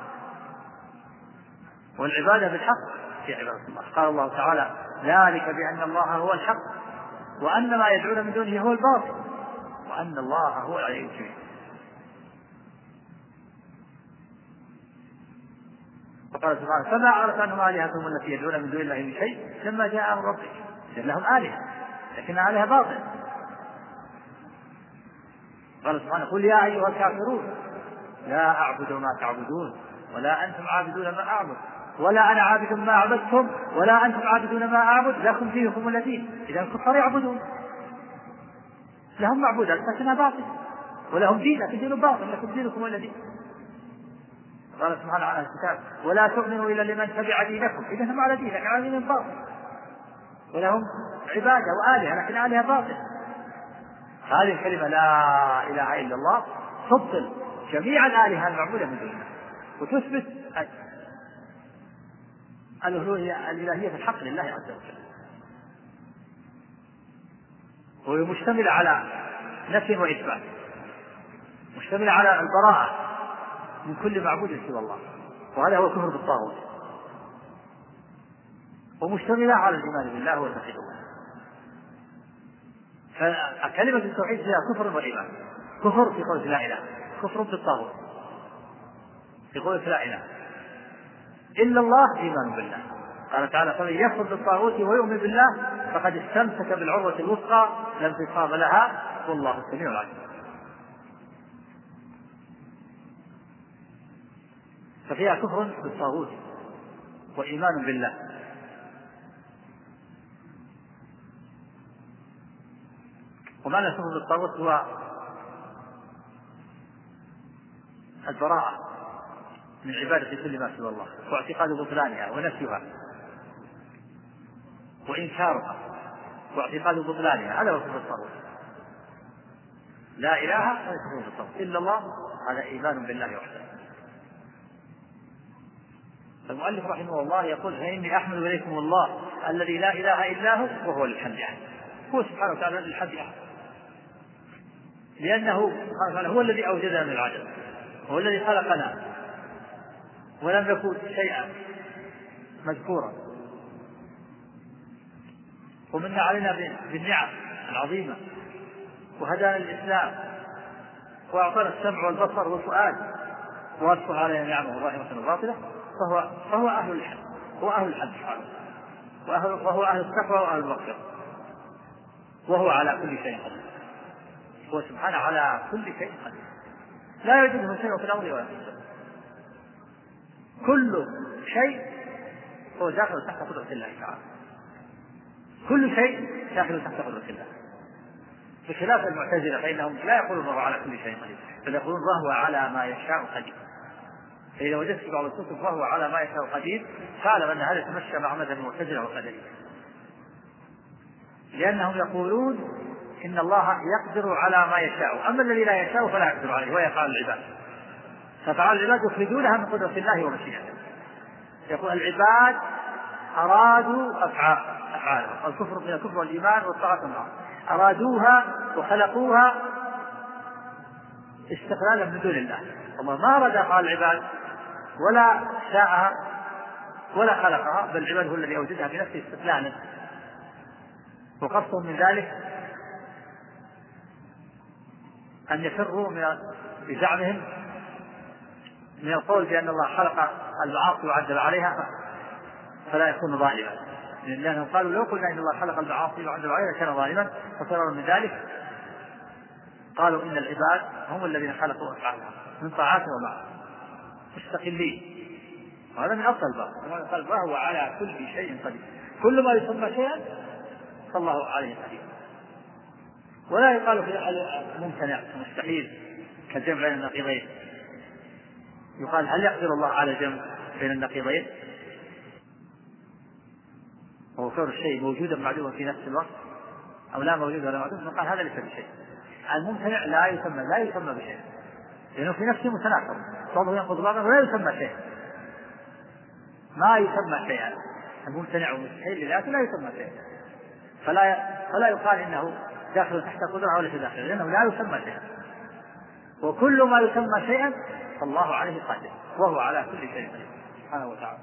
والعبادة بالحق في عبادة الله. قال الله تعالى ذلك بأن الله هو الحق وأن ما يدعون من دونه هو الباطل وأن الله هو العلي الكبير. وقال سبحانه فما عرف أنهم آلهتهم التي يدعون من دون الله من شيء لما جاء أمر ربك، لأن لهم آلهة لكن آلهة باطل. قال سبحانه قل يا أيها الكافرون لا أعبد ما تعبدون ولا أنتم عابدون ما أعبد ولا أنا عابد ما عبدتم ولا أنتم عابدون ما أعبد لكم دينكم الذين. إذا الكفار يعبدون لهم معبودات لكنها باطل، ولهم دين لكن دين باطل، لكم دينكم الذين. قال سبحانه على الكتاب ولا تؤمنوا إلا لمن تبع دينكم، إذا هم على دين لكن على دين باطل، ولهم عبادة وآلهة لكن آلهة باطل. هذه الكلمة لا إله إلا الله تبطل جميع الآلهة المعبودة من دون الله، وتثبت الإلهية في الحق لله عز وجل، وهي مشتملة على نفي وإثبات، مشتملة على البراءة من كل معبود سوى الله، وهذا هو كفر بالطاغوت، ومشتملة على الإيمان بالله وتوحيد الله. فكلمة التوحيد فيها كفر وإيمان. كفر في قول لا إله، كفر بالطاغوت في قول لا إله إلا الله، إيمان بالله. قال تعالى: فمن يكفر بالطاغوت ويؤمن بالله فقد استمسك بالعروة الوثقى لا انفصام لها والله السميع العليم. ففيها كفر بالطاغوت وإيمان بالله. ومعنى الكفر بالطاغوت هو البراءة من عبادة كل ما سوى الله، واعتقاد بطلانها ونفيها وإنكارها واعتقاد بطلانها، هذا هو كفر الطاغوت. لا إله إلا الله، هذا إيمان بالله وحده. المؤلف رحمه الله يقول: فإني أحمد إليكم الله الذي لا إله إلا هو وهو للحمد أحد. هو سبحانه وتعالى للحمد أحد، لأنه هو الذي أوجدنا من العدم، هو الذي خلقنا ولم يكن شيئا مذكورا، ومن علينا بالنعم العظيمة، وهدانا الإسلام، وأعطانا السمع والبصر والفؤاد، وأسبغ علينا نعمه الظاهرة والباطنة، فهو أهل الحمد، هو أهل الحمد سبحانه، وهو أهل التقوى وأهل المغفرة، وهو على كل شيء قدير. هو سبحانه على كل شيء قدير، لا يوجد شيء في الأرض ولا في السماء، كل شيء هو داخل تحت قدرة الله تعالى، كل شيء داخل تحت قدرة الله، بخلاف المعتزلة فإنهم لا يقولون الله على كل شيء قدير، بل يقولون الله على ما يشاء قدير. فإذا وجدت في بعض الكتب فهو على ما يشاء قدير، فاعلم أن هذا يتمشى مع مذهب المعتزلة والقدرية، لأنهم يقولون إن الله يقدر على ما يشاء، أما الذي لا يشاء فلا يقدر عليه، ويفعل العباد، ففعل العباد يخرجونها من قدرة الله ومشيئته. يقول: العباد أرادوا أفعالهم، الكفر من الكفر والإيمان والطاعة والمعصية، أرادوها وخلقوها استقلالا من دون الله. الله ما أراد أفعال العباد ولا شاءها ولا خلقها، بل العباد هو الذي أوجدها بنفسه استقلالا. وقصدهم من ذلك أن يفروا بزعمهم من القول بأن الله خلق المعاصي وعذب عليها فلا يكون ظالما، لأنهم قالوا: لو قلنا إن الله خلق المعاصي وعذب عليها كان ظالما. ففرروا من ذلك، قالوا إن العباد هم الذين خلقوا أفعالهم من طاعات ومعاصي مستقلين، وهذا من أصل الباب. قال: وهو على كل شيء قدير، كل ما يسمى شيئا فالله عليه قدير. ولا يقال في ممتنع مستحيل كالجمع بين النقيضين. يقال: هل يقدر الله على الجمع بين النقيضين؟ وهو كون الشيء موجودا معدوما في نفس الوقت أو لا موجود ولا معدوم، قال هذا ليس بشيء. الممتنع لا يسمى بشيء، لأنه في نفسه متناقض، بعضه ينقض بعضه ولا يسمى شيء، ما يسمى شيئا. الممتنع والمستحيل لذاته لا يسمى شيء، فلا يقال إنه داخل تحت قدرة ولا داخل، لأنه لا يسمى شيئا. وكل ما يسمى شيئا فالله عليه قادر، وهو على كل شيء قدير سبحانه وتعالى.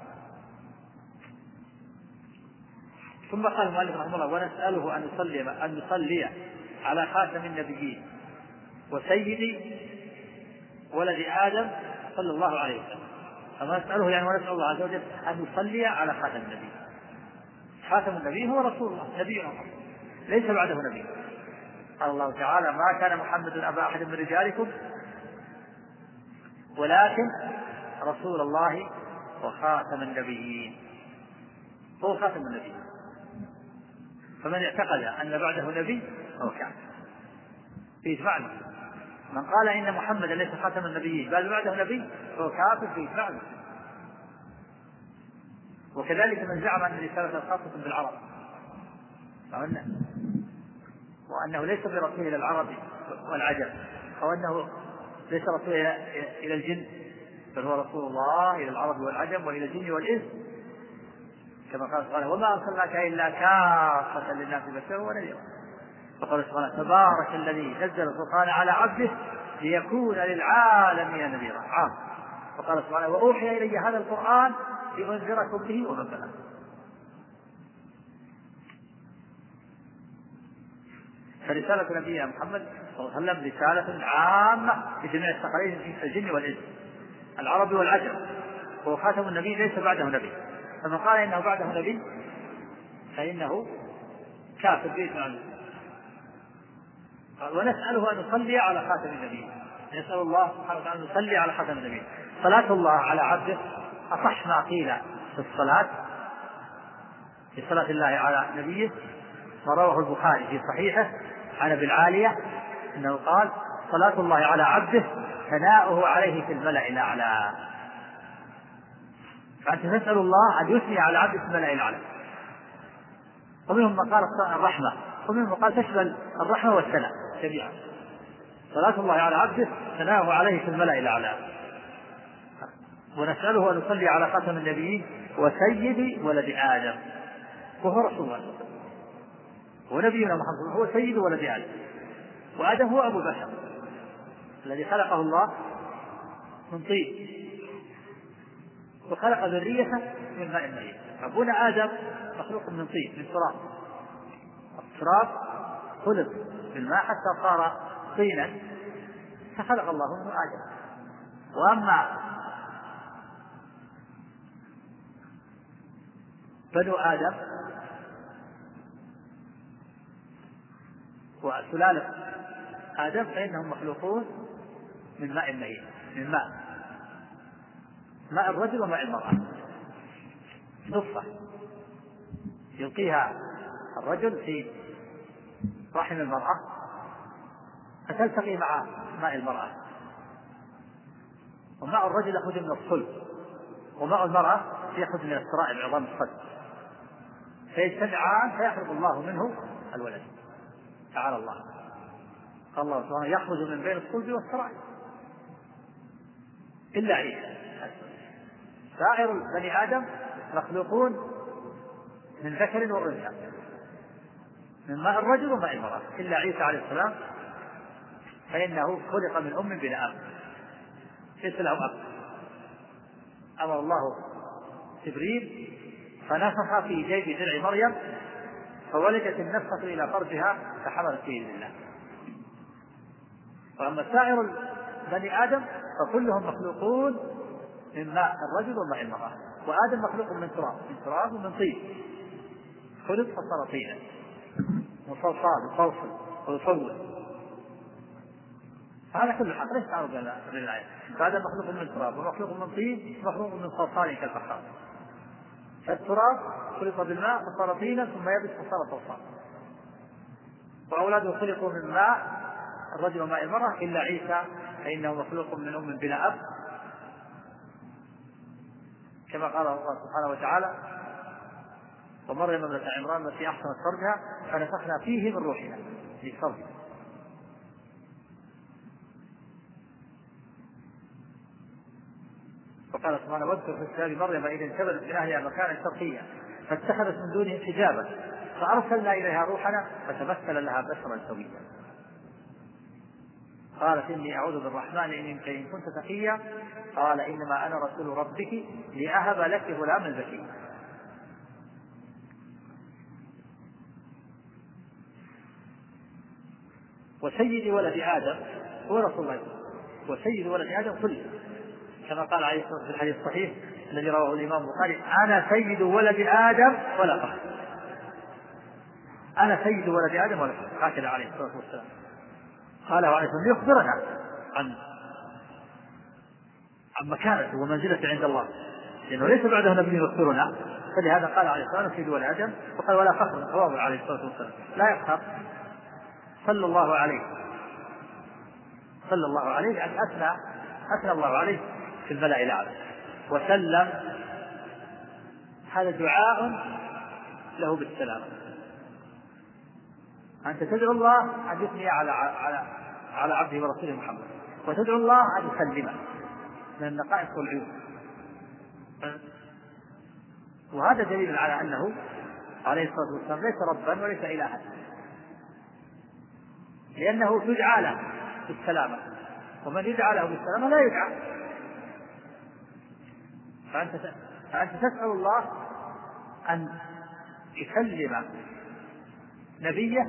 ثم قال المؤلف رحمه الله: ونسأله أن يصلي على خاتم النبيين وسيد ولد آدم صلى الله عليه وسلم. أما نسأله يعني ونسأل الله عز وجل أن يصلي على خاتم النبي. خاتم النبي هو رسول الله، نبي ليس بعده نبي. قال الله تعالى: ما كان محمد أبا أحد من رجالكم ولكن رسول الله وخاتم النبيين. هو خاتم النبي، فمن اعتقد أن بعده نبي فهو كافر بإجماع. من قال إن محمدا ليس خاتم النبيين بل بعده نبي فهو كافر بإجماع. وكذلك من زعم أن الرسالة خاصة بالعرب وأنه ليس برسول إلى العرب والعجم، أو أنه ليس رسول إلى الجن بل هو رسول الله إلى العرب والعجم وإلى الجن والإنس، كما قال سبحانه وما أرسلناك إلا كافة للناس بشرا ونذيرا. فقال سبحانه تبارك الذي نزل القرآن على عبده ليكون للعالمين نذيرا عام. وقال سبحانه وأوحي إلي هذا القرآن لأنذركم به ومن بلغ. فرسالة نبينا محمد صلى الله عليه وسلم رسالة عامة لجميع الثقلين في الجن والإنس العرب والعجم، وهو خاتم النبي ليس بعده نبي، فمن قال إنه بعده نبي فإنه كافر بإذن الله. ونسأله أن نصلي على خاتم النبي، نسأل الله سبحانه وتعالى أن نصلي على خاتم النبي. صلاة الله على عبده أصح ما قيل في الصلاة، في صلاة الله على نبيه، ورواه البخاري في صحيحه عن أبي العالية أنه قال صلاة الله على عبده ثناؤه عليه في الملأ الأعلى. فأنت تسأل الله أن يثني على عبده في الملأ الأعلى. ومنهم من قال الرحمة، ومنهم من قال تشمل الرحمة والثناء جميعا. صلاة الله على عبده ثناؤه عليه في الملأ الأعلى. ونسأله أن نصلي على خاتم النبيين وسيد ولد آدم، وهو رسول الله ونبينا محمد هو سيد ولد آدم، وآدم هو أبو البشر الذي خلقه الله من طين وخلق ذريته من ماء مهين. أبونا آدم مخلوق من طين من تراب، التراب خلق بالماء حتى صار طينا فخلق الله منه آدم. وأما بنو آدم وسلالة آدم فإنهم مخلوقون من ماء مهين، من ماء الرجل وماء المرأة، نطفة يلقيها الرجل في رحم المرأة فتلتقي مع ماء المرأة، وماء الرجل يأخذ من الصلب، وماء المرأة يأخذ من السرائر عظام الصدر، فيجتمعان فيخرج الله منه الولد. تعالى الله، قال الله سبحانه يخرج من بين الصلب والسرائر إلا عيسى. سائر بني آدم مخلوقون من ذكر وأنثى، من ماء الرجل وماء المرأة، إلا عيسى عليه السلام فإنه خلق من أم بلا أب، ليس له أب. أمر الله جبريل فنفخ في جيب درع مريم فولدت النفخة إلى فرجها فحملت بإذن الله. وأما سائر بني آدم فكلهم مخلوقون من ماء الرجل وماء المرأة، وآدم مخلوق من تراب ومن طين، خلق فصار طينا مصلصال مصلصل ويصور. هذا كل حق ليس تعرض للآية. فآدم مخلوق من تراب ومخلوق من طين ومخلوق من صلصال كالفخار. فالتراب خلق بالماء فصار طينا ثم يبس فصار صلصال. وأولاده خلقوا من ماء الرجل وماء المرأة إلا عيسى فإنه مخلوق من أم بلا أب، كما قال الله سبحانه وتعالى ومريم ابنة عمران التي أحسنت فرجها فنفخنا فيه من روحنا في فرجها. وقال سبحانه واذكر في الكتاب مريم إذ انتبذت من أهلها مكانا شرقيا فاتخذت من دونهم حجابا فأرسلنا إليها روحنا فتمثل لها بشرا سويا قالت إني أعوذ بالرحمن منك إن كنت تقيا قال إنما أنا رسول ربك لأهب لك غلاما زكيا. وسيد ولد آدم هو رسول الله، وسيد ولد آدم كله، كما قال عليه الصلاة والسلام في الحديث الصحيح الذي رواه الإمام البخاري أنا سيد ولد آدم ولا فخر. أنا سيد ولد آدم ولا فخر، هكذا عليه الصلاة والسلام قال عليه الصلاة والسلام يخبرنا عن مكانته ومنزلته عند الله، لأنه ليس بعده نبي يخبرنا، فلهذا قال عليه الصلاة والسلام سيد ولد آدم وقال ولا فخر تواضع عليه الصلاة والسلام لا يفخر صلى الله عليه لأن أثنى الله عليه في الملأ الأعلى وسلم. هذا دعاء له بالسلام. أنت تدعو الله أن يثني على عبده ورسوله محمد، وتدعو الله أن يسلمه من النقائص والعيوب. وهذا دليل على أنه عليه الصلاة والسلام ليس ربا وليس إلها، لأنه يدعى له بالسلامة، ومن يدعى له بالسلامة لا يدعى. فأنت تسأل الله أن يسلم نبيه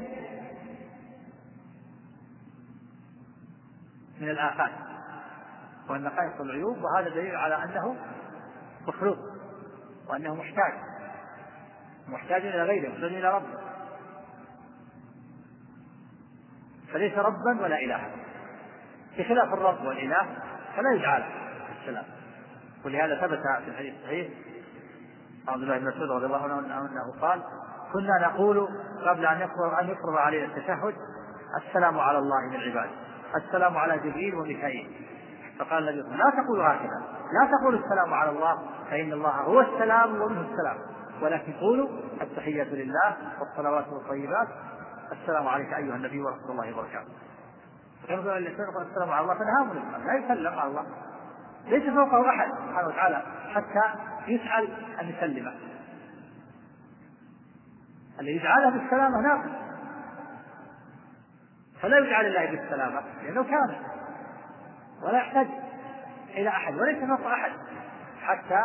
من الآفات والنقائص والعيوب، وهذا دليل على أنه مخلوق وأنه محتاج إلى غيره، محتاج إلى ربه، فليس ربا ولا إلها، بخلاف الرب والإله فلا يدعى له السلام. ولهذا ثبت في الحديث الصحيح عبد الله بن مسعود رضي الله عنه أنه قال: كنا نقول قبل أن يفرض علينا التشهد: السلام على الله من عباده، السلام على جبريل وميكائيل. فقال النبي: لا تقولوا هكذا، لا تقولوا السلام على الله، فإن الله هو السلام ومنه السلام، ولكن قولوا التحيات لله والصلوات والطيبات، السلام عليك أيها النبي ورحمة الله وبركاته. فيقول الإنسان السلام على الله فنهام الإنسان لا يسلم على الله، ليس فوقه أحد سبحانه وتعالى حتى يسأل أن يسلمه. اللي يدعى له بالسلامة ناقص، فلا يدعى لله بالسلامة لأنه كامل ولا يحتاج إلى أحد وليس فوق أحد حتى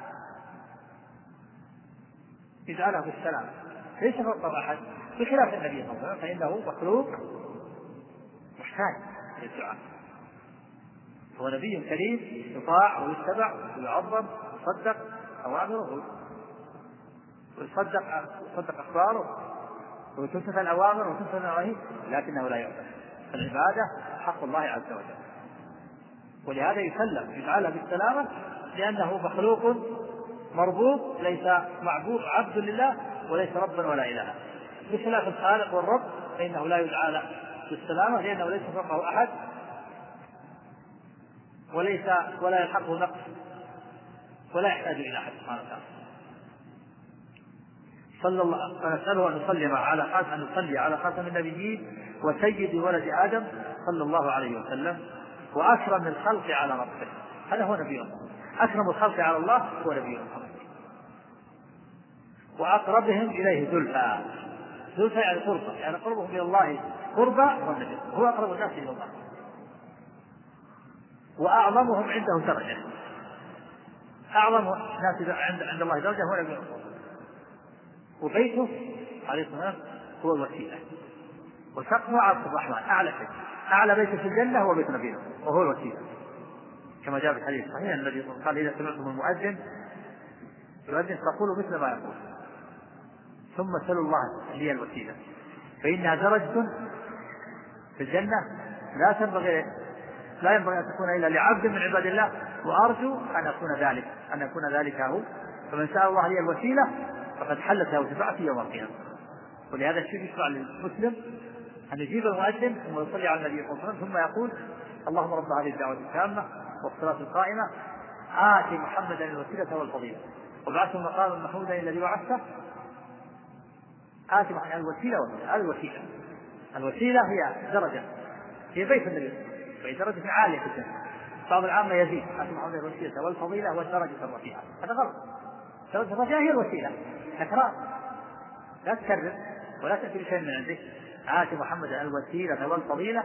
يدعى له بالسلامة، ليس فوق أحد، بخلاف النبي صلى الله عليه وسلم فإنه مخلوق محتاج للدعاء. هو نبي كريم يطاع ويتبع ويعظم ويصدق أوامره ويصدق أخباره وتنفذ الأوامر وتنفذ النواهي، لكنه لا يعبد. العبادة حق الله عز وجل، ولهذا يسلم يدعى له بالسلامة لأنه مخلوق مربوط، ليس معبود عبد لله وليس ربا ولا إلها، بخلاف الخالق والرب فإنه لا يدعى له بالسلامة لأنه ليس فوقه أحد ولا يلحقه نقص ولا يحتاج إلى أحد سبحانه وتعالى. فنسأله أن يصلي على خاتم النبيين وسيد ولد آدم صلى الله عليه وسلم، وأكرم الخلق على ربه. هذا هو نبي الله، أكرم الخلق على الله هو نبي الله، وأقربهم إليه زلفى يعني قربة، يعني قربهم إلى الله قربة هو أقرب الناس إلى الله، وأعظمهم عنده درجة. أعظم الناس عند الله درجة هو نبي الله، وبيته عليه الصلاة والسلام هو الوسيلة، وسقفه عرش الرحمن، أعلى بيت في الجنة هو بيت نبينا وهو الوسيلة، كما جاء في الحديث الصحيح الذي قال: إذا سمعتم المؤذن فقولوا مثل ما يقول، ثم سلوا الله لي الوسيلة، فإنها درجة في الجنة لا ينبغي أن تكون إلا لعبد من عباد الله، وأرجو أن يكون ذلك هو. فمن سأل الله لي الوسيلة فقد حلت له شفاعتي يوم القيامة. ولهذا الشيء يشرع للمسلم أن يجيب المؤذن ثم يصلي على النبي صلى الله عليه وسلم ثم يقول: اللهم رب هذه الدعوة التامة والصلاة القائمة آت محمدا الوسيلة والفضيلة وابعثه مقاما محمودا الذي وعدته. آت محمدا الوسيلة هي درجة في بيت النبي، وهي درجة عالية في الجنة. بعض العامة يزيد: آت محمدا الوسيلة والفضيلة والدرجة الرفيعة. هذا غلط، الدرجة الرفيعة هي الوسيلة، تكرار، لا تكرر ولا تأتي بشيء من عندك. آت محمدا الوسيلة والفضيلة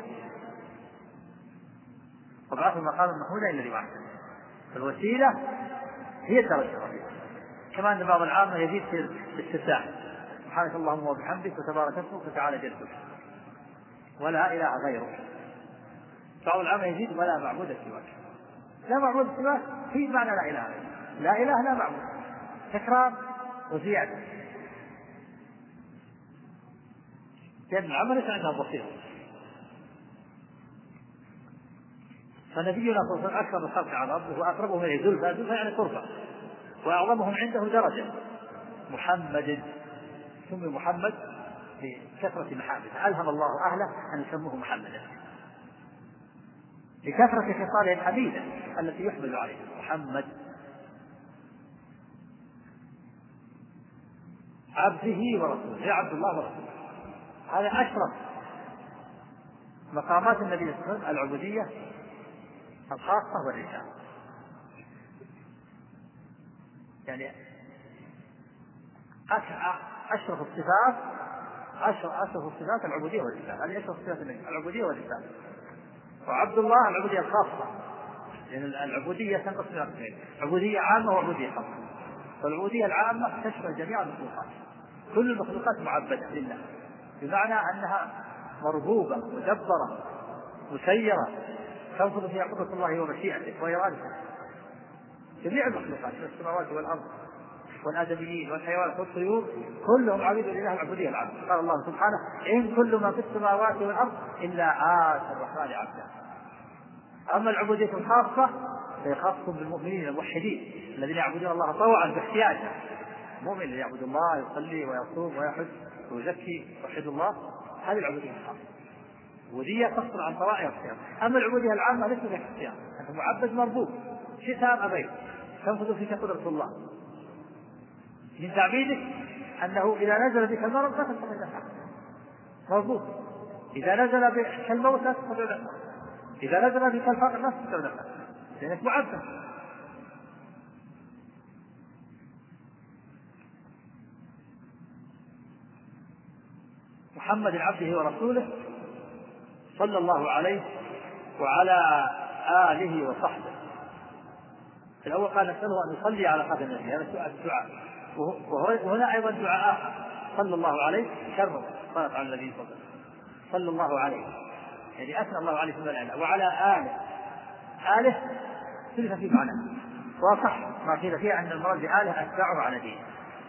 وابعثه مقاما محمودا الذي وعدته. الوسيلة هي الدرجة الرفيعة. كما أن بعض العامة يزيد في الاستفتاح: سبحانك اللهم وبحمدك وتبارك اسمك وتعالى جدك ولا إله غيرك. بعض العامة يزيد: ولا معبود سواك. لا معبود سواك في معنى لا إله غيرك، لا إله لا معبود، تكرار وزيادة، لأن العمل ليس عندها بصيرة. فنبينا صلى الله عليه وسلم أكثر الخلق على ربه وأقربهم إليه زلفى يعني قربة، وأعظمهم عنده درجة. محمد سمي محمد لكثرة محامده، ألهم الله أهله أن يسموه محمدا لكثرة خصاله الحميدة التي يحمد عليها. محمد عبده ورسوله، يا عبد الله ورسوله. هذا أشرف مقامات النبي صلى الله عليه وسلم، العبودية الخاصة والرسالة. يعني أشرف الصفات العبودية والإسلام. هذه أشرف صفات العبودية والإسلام. وعبد الله العبودية الخاصة، لأن العبودية تنقسم إلى قسمين: عبودية عامة وعبودية خاصة. فالعبودية العامة تشمل جميع المخلوقات، كل المخلوقات معبدة لله، بمعنى أنها مرغوبة مدبرة مسيرة تنفذ فيها قدرة الله ومشيئته وإرادته. جميع المخلوقات من السماوات والأرض والآدميين والحيوانات والطيور كلهم عبيد لله العبودية العامة. قال الله سبحانه: إن كل ما في السماوات والأرض إلا آتى الرحمن عبدا. أما العبودية الخاصة فهي خاصة بالمؤمنين الموحدين الذين يعبدون الله طوعا باحتياجه. المؤمن الذي يعبد الله يصلي ويصوم ويحج ويزكي ويوحد الله، هذه العبودية الخاصة. عبودية تصدر عن طوائع اختيار. أما العبودية العامة ليست لك اختيار، أنت معبد مربوط، شئت أم أبيت تنفذ فيك قدرة الله. من تعبيدك أنه إذا نزل بك المرض لا تستطيع دفعه، مربوط. إذا نزل بك الموت لا تستطيع دفعه، إذا نزل بك الفقر لا تستطيع دفعه، لأنك معبد. محمد عبده ورسوله صلى الله عليه وعلى آله وصحبه. في الأول قال: نسأله أن يصلي على خاتم النبي، هذا سؤال الدعاء. وهنا أيضا دعاء آخر: صلى الله عليه شرف صلى على النبي صلى الله عليه، يعني أثنى الله عليه وسلم وعلى آله سلف في معناه. وصح ما قيل فيها أن المراد بآله أتباعه على دين،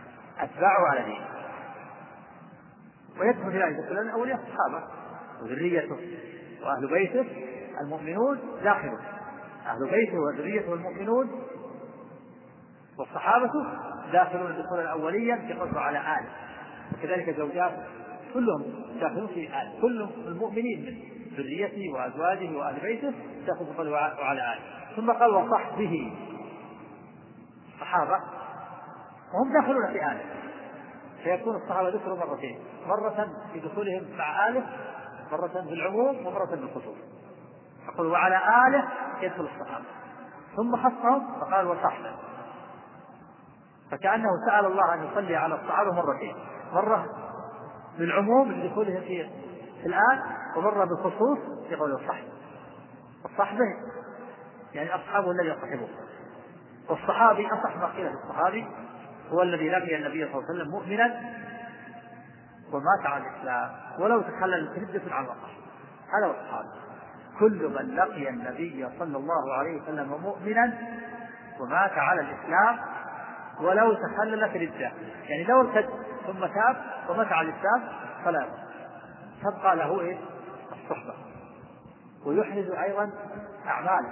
ويدخل في ذلك كل الأولياء الصحابة وذريته وأهل بيته المؤمنون داخله، أهل بيته وذريته والمؤمنون والصحابة داخلون الدخول الأولية بقوله على آله. وكذلك زوجات كلهم داخلون في آله، كلهم المؤمنين من ذريته وأزواجه وأهل بيته داخلون بقوله وعلى آله. ثم قال: وصحبه، الصحابة وهم داخلون في آله، فيكون الصحابة ذكروا مرتين: مرة في دخولهم مع آله، مرة في العموم ومرة بالخصوص. يقول: وعلى آله يدخل الصحابة، ثم خصهم فقال: وصحبه. فكأنه سأل الله أن يصلي على الصحابة مرتين: مرة بالعموم لدخولهم في الآن، ومرة بالخصوص في قول الصحبه. الصحبه يعني أصحابه الذي يصحبه. والصحابي أصح ما قيل في الصحابي هو الذي لقي النبي صلى الله عليه وسلم مؤمنا ومات على الإسلام ولو تخلل ردة عن الوقت. هذا هو الصحابي: كل من لقي النبي صلى الله عليه وسلم مؤمنا ومات على الإسلام ولو تخللت ردة، يعني لو ارتد ثم تاب ومات على الإسلام فلا تبقى له الصحبة، ويحرز أيضا أعماله،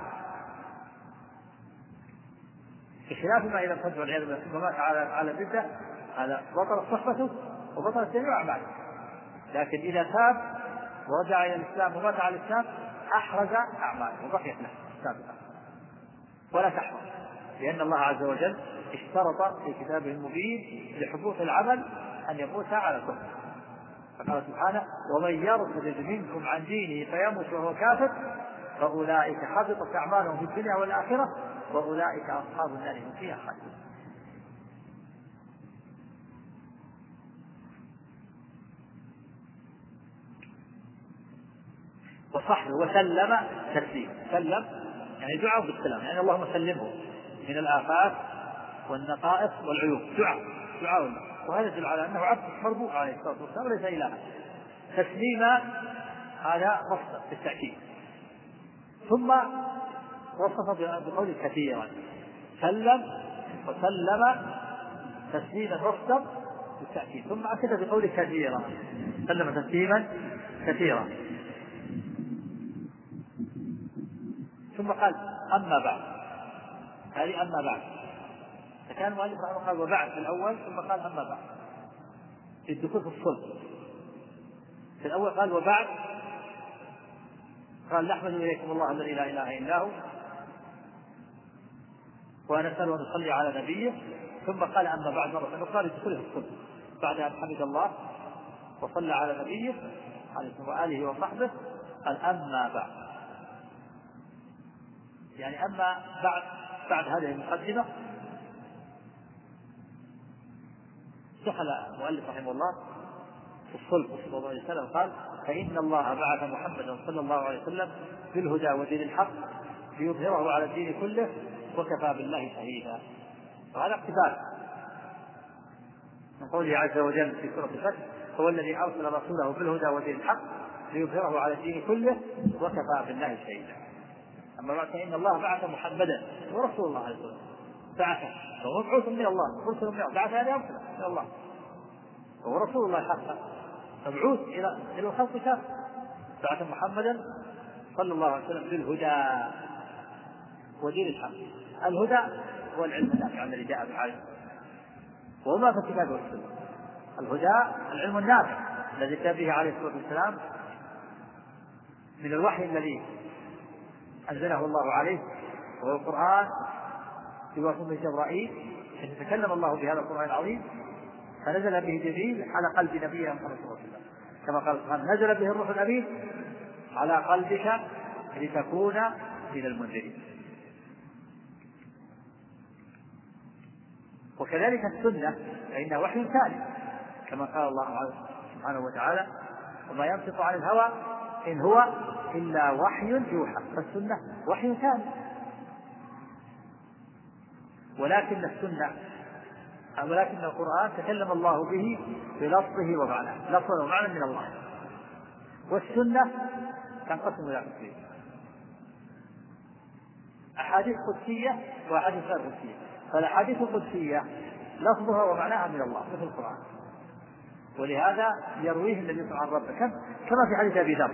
بخلاف ما إذا ارتد والعياذ بالله ثم مات على الردة، هذا بطل صحبته وبطل جميع أعماله. لكن إذا تاب ورجع إلى الإسلام ومات على الإسلام أحرز أعماله وبقيت له سابقا ولا تحفظ، لأن الله عز وجل اشترط في كتابه المبين لحبوط العمل أن يموت على الكفر. فقال سبحانه: ومن يرتد منكم عن دينه فيموت وهو كافر فأولئك حبطت أعمالهم في الدنيا والآخرة وأولئك أصحاب النار هم فيها خالدون. وصحبه وسلم تسليما. سلم يعني دعاء بالسلام، يعني اللهم سلمه من الآفات والنقائص والعيوب. دعاء وهذا يدل على أنه عبد مربوط عليه الصلاة والسلام وليس إلها. تسليما هذا مصدر بالتأكيد. ثم وصف بقول كثيرا: سلم وسلم تسليما مصدر بالتأكيد. ثم أكد بقول كثيرا: سلم تسليما كثيرا. ثم قال: أما بعد، هذه أما بعد. فكان المؤلف رحمه الله قال وبعد في الأول، ثم قال أما بعد في الدخول في الصلب. في الأول قال وبعد، قال: نحمد إليكم الله الذي لا إله إلا هو ونسأل أن نصلي على نبيه. ثم قال أما بعد مرة وقال الدخول في الصلب بعد أن حمد الله وصلى على نبيه عليه وآله وصحبه. قال: أما بعد، يعني أما بعد هذه المقدمة دخل المؤلف رحمه الله في الصلب صلى الله عليه وسلم قال: فإن الله بعث محمدا صلى الله عليه وسلم بالهدى ودين الحق ليظهره على الدين كله وكفى بالله شهيدا. وهذا اقتباس من قوله عز وجل في سورة الفتح: هو الذي أرسل رسوله بالهدى ودين الحق ليظهره على الدين كله وكفى بالله شهيدا. أما بعد فإن الله بعث محمدا ورسول الله عليه وسلم، بعثه فهو مبعوث من الله، مرسل من الله، بعث هذا يرسل من الله، وهو رسول الله حقا مبعوث إلى الخلق كافة. بعث محمدا صلى الله عليه وسلم بالهدى ودين الحق. الهدى هو العلم النافع الذي جاء بحاله وما في الكتاب والسنة. الهدى العلم النافع الذي جاء به عليه الصلاة والسلام من الوحي الذي أنزله الله عليه، وهو القرآن بواسطة جبرائيل، حيث تكلم الله بهذا القرآن العظيم فنزل به جبريل على قلب نبينا محمد صلى الله عليه وسلم، كما قال سبحانه: نزل به الروح الأمين على قلبك لتكون من المنذرين. وكذلك السنة فإنها وحي ثاني، كما قال الله سبحانه وتعالى: وما ينطق عن الهوى إن هو إلا وحي يوحى. فالسنة وحي ثاني. ولكن القرآن تكلم الله به بلفظه ومعناه، لفظا ومعنى من الله. والسنة تنقسم إلى قسمين: أحاديث قدسية وأحاديث غير قدسية. فالأحاديث القدسية لفظها ومعناها من الله مثل القرآن، ولهذا يرويه النبي صلى الله عليه وسلم عن ربه، كما في حديث أبي ذر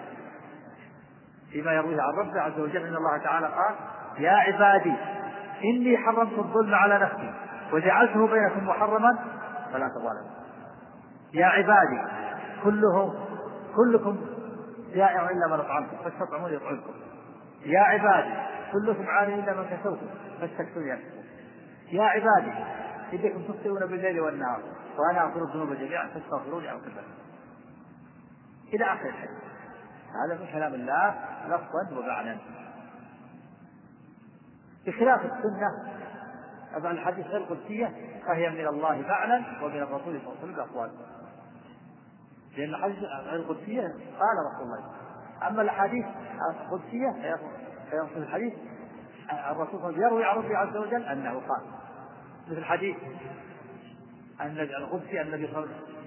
فيما يرويه عن ربه عز وجل إن الله تعالى قال: يا عبادي إني حرمت الظلم على نفسي وجعلته بينكم محرما فلا تظالموا. يا عبادي كلكم جائع إلا من أطعمكم فاستطعموني أطعمكم. يا عبادي كلكم عار إلا من كسوتم فاستكثروا يكسبون. يا عبادي إنكم تخطئون بالليل والنهار وأنا أغفر الذنوب جميعا فاستغفروني أغفر لكم، إلى آخر الحديث. هذا من كلام الله لفظا ومعنى، بخلاف السنة. أما الحديث غير القدسية فهي من الله معنى ومن الرسول صلى الله عليه وسلم أقوال، لأن الحديث غير القدسية قال رسول الله. أما الحديث القدسية فينصف الحديث الرسول صلى الله عليه وسلم يروي عن ربه عز وجل أنه قال، مثل حديث القدسي النبي صلى الله عليه وسلم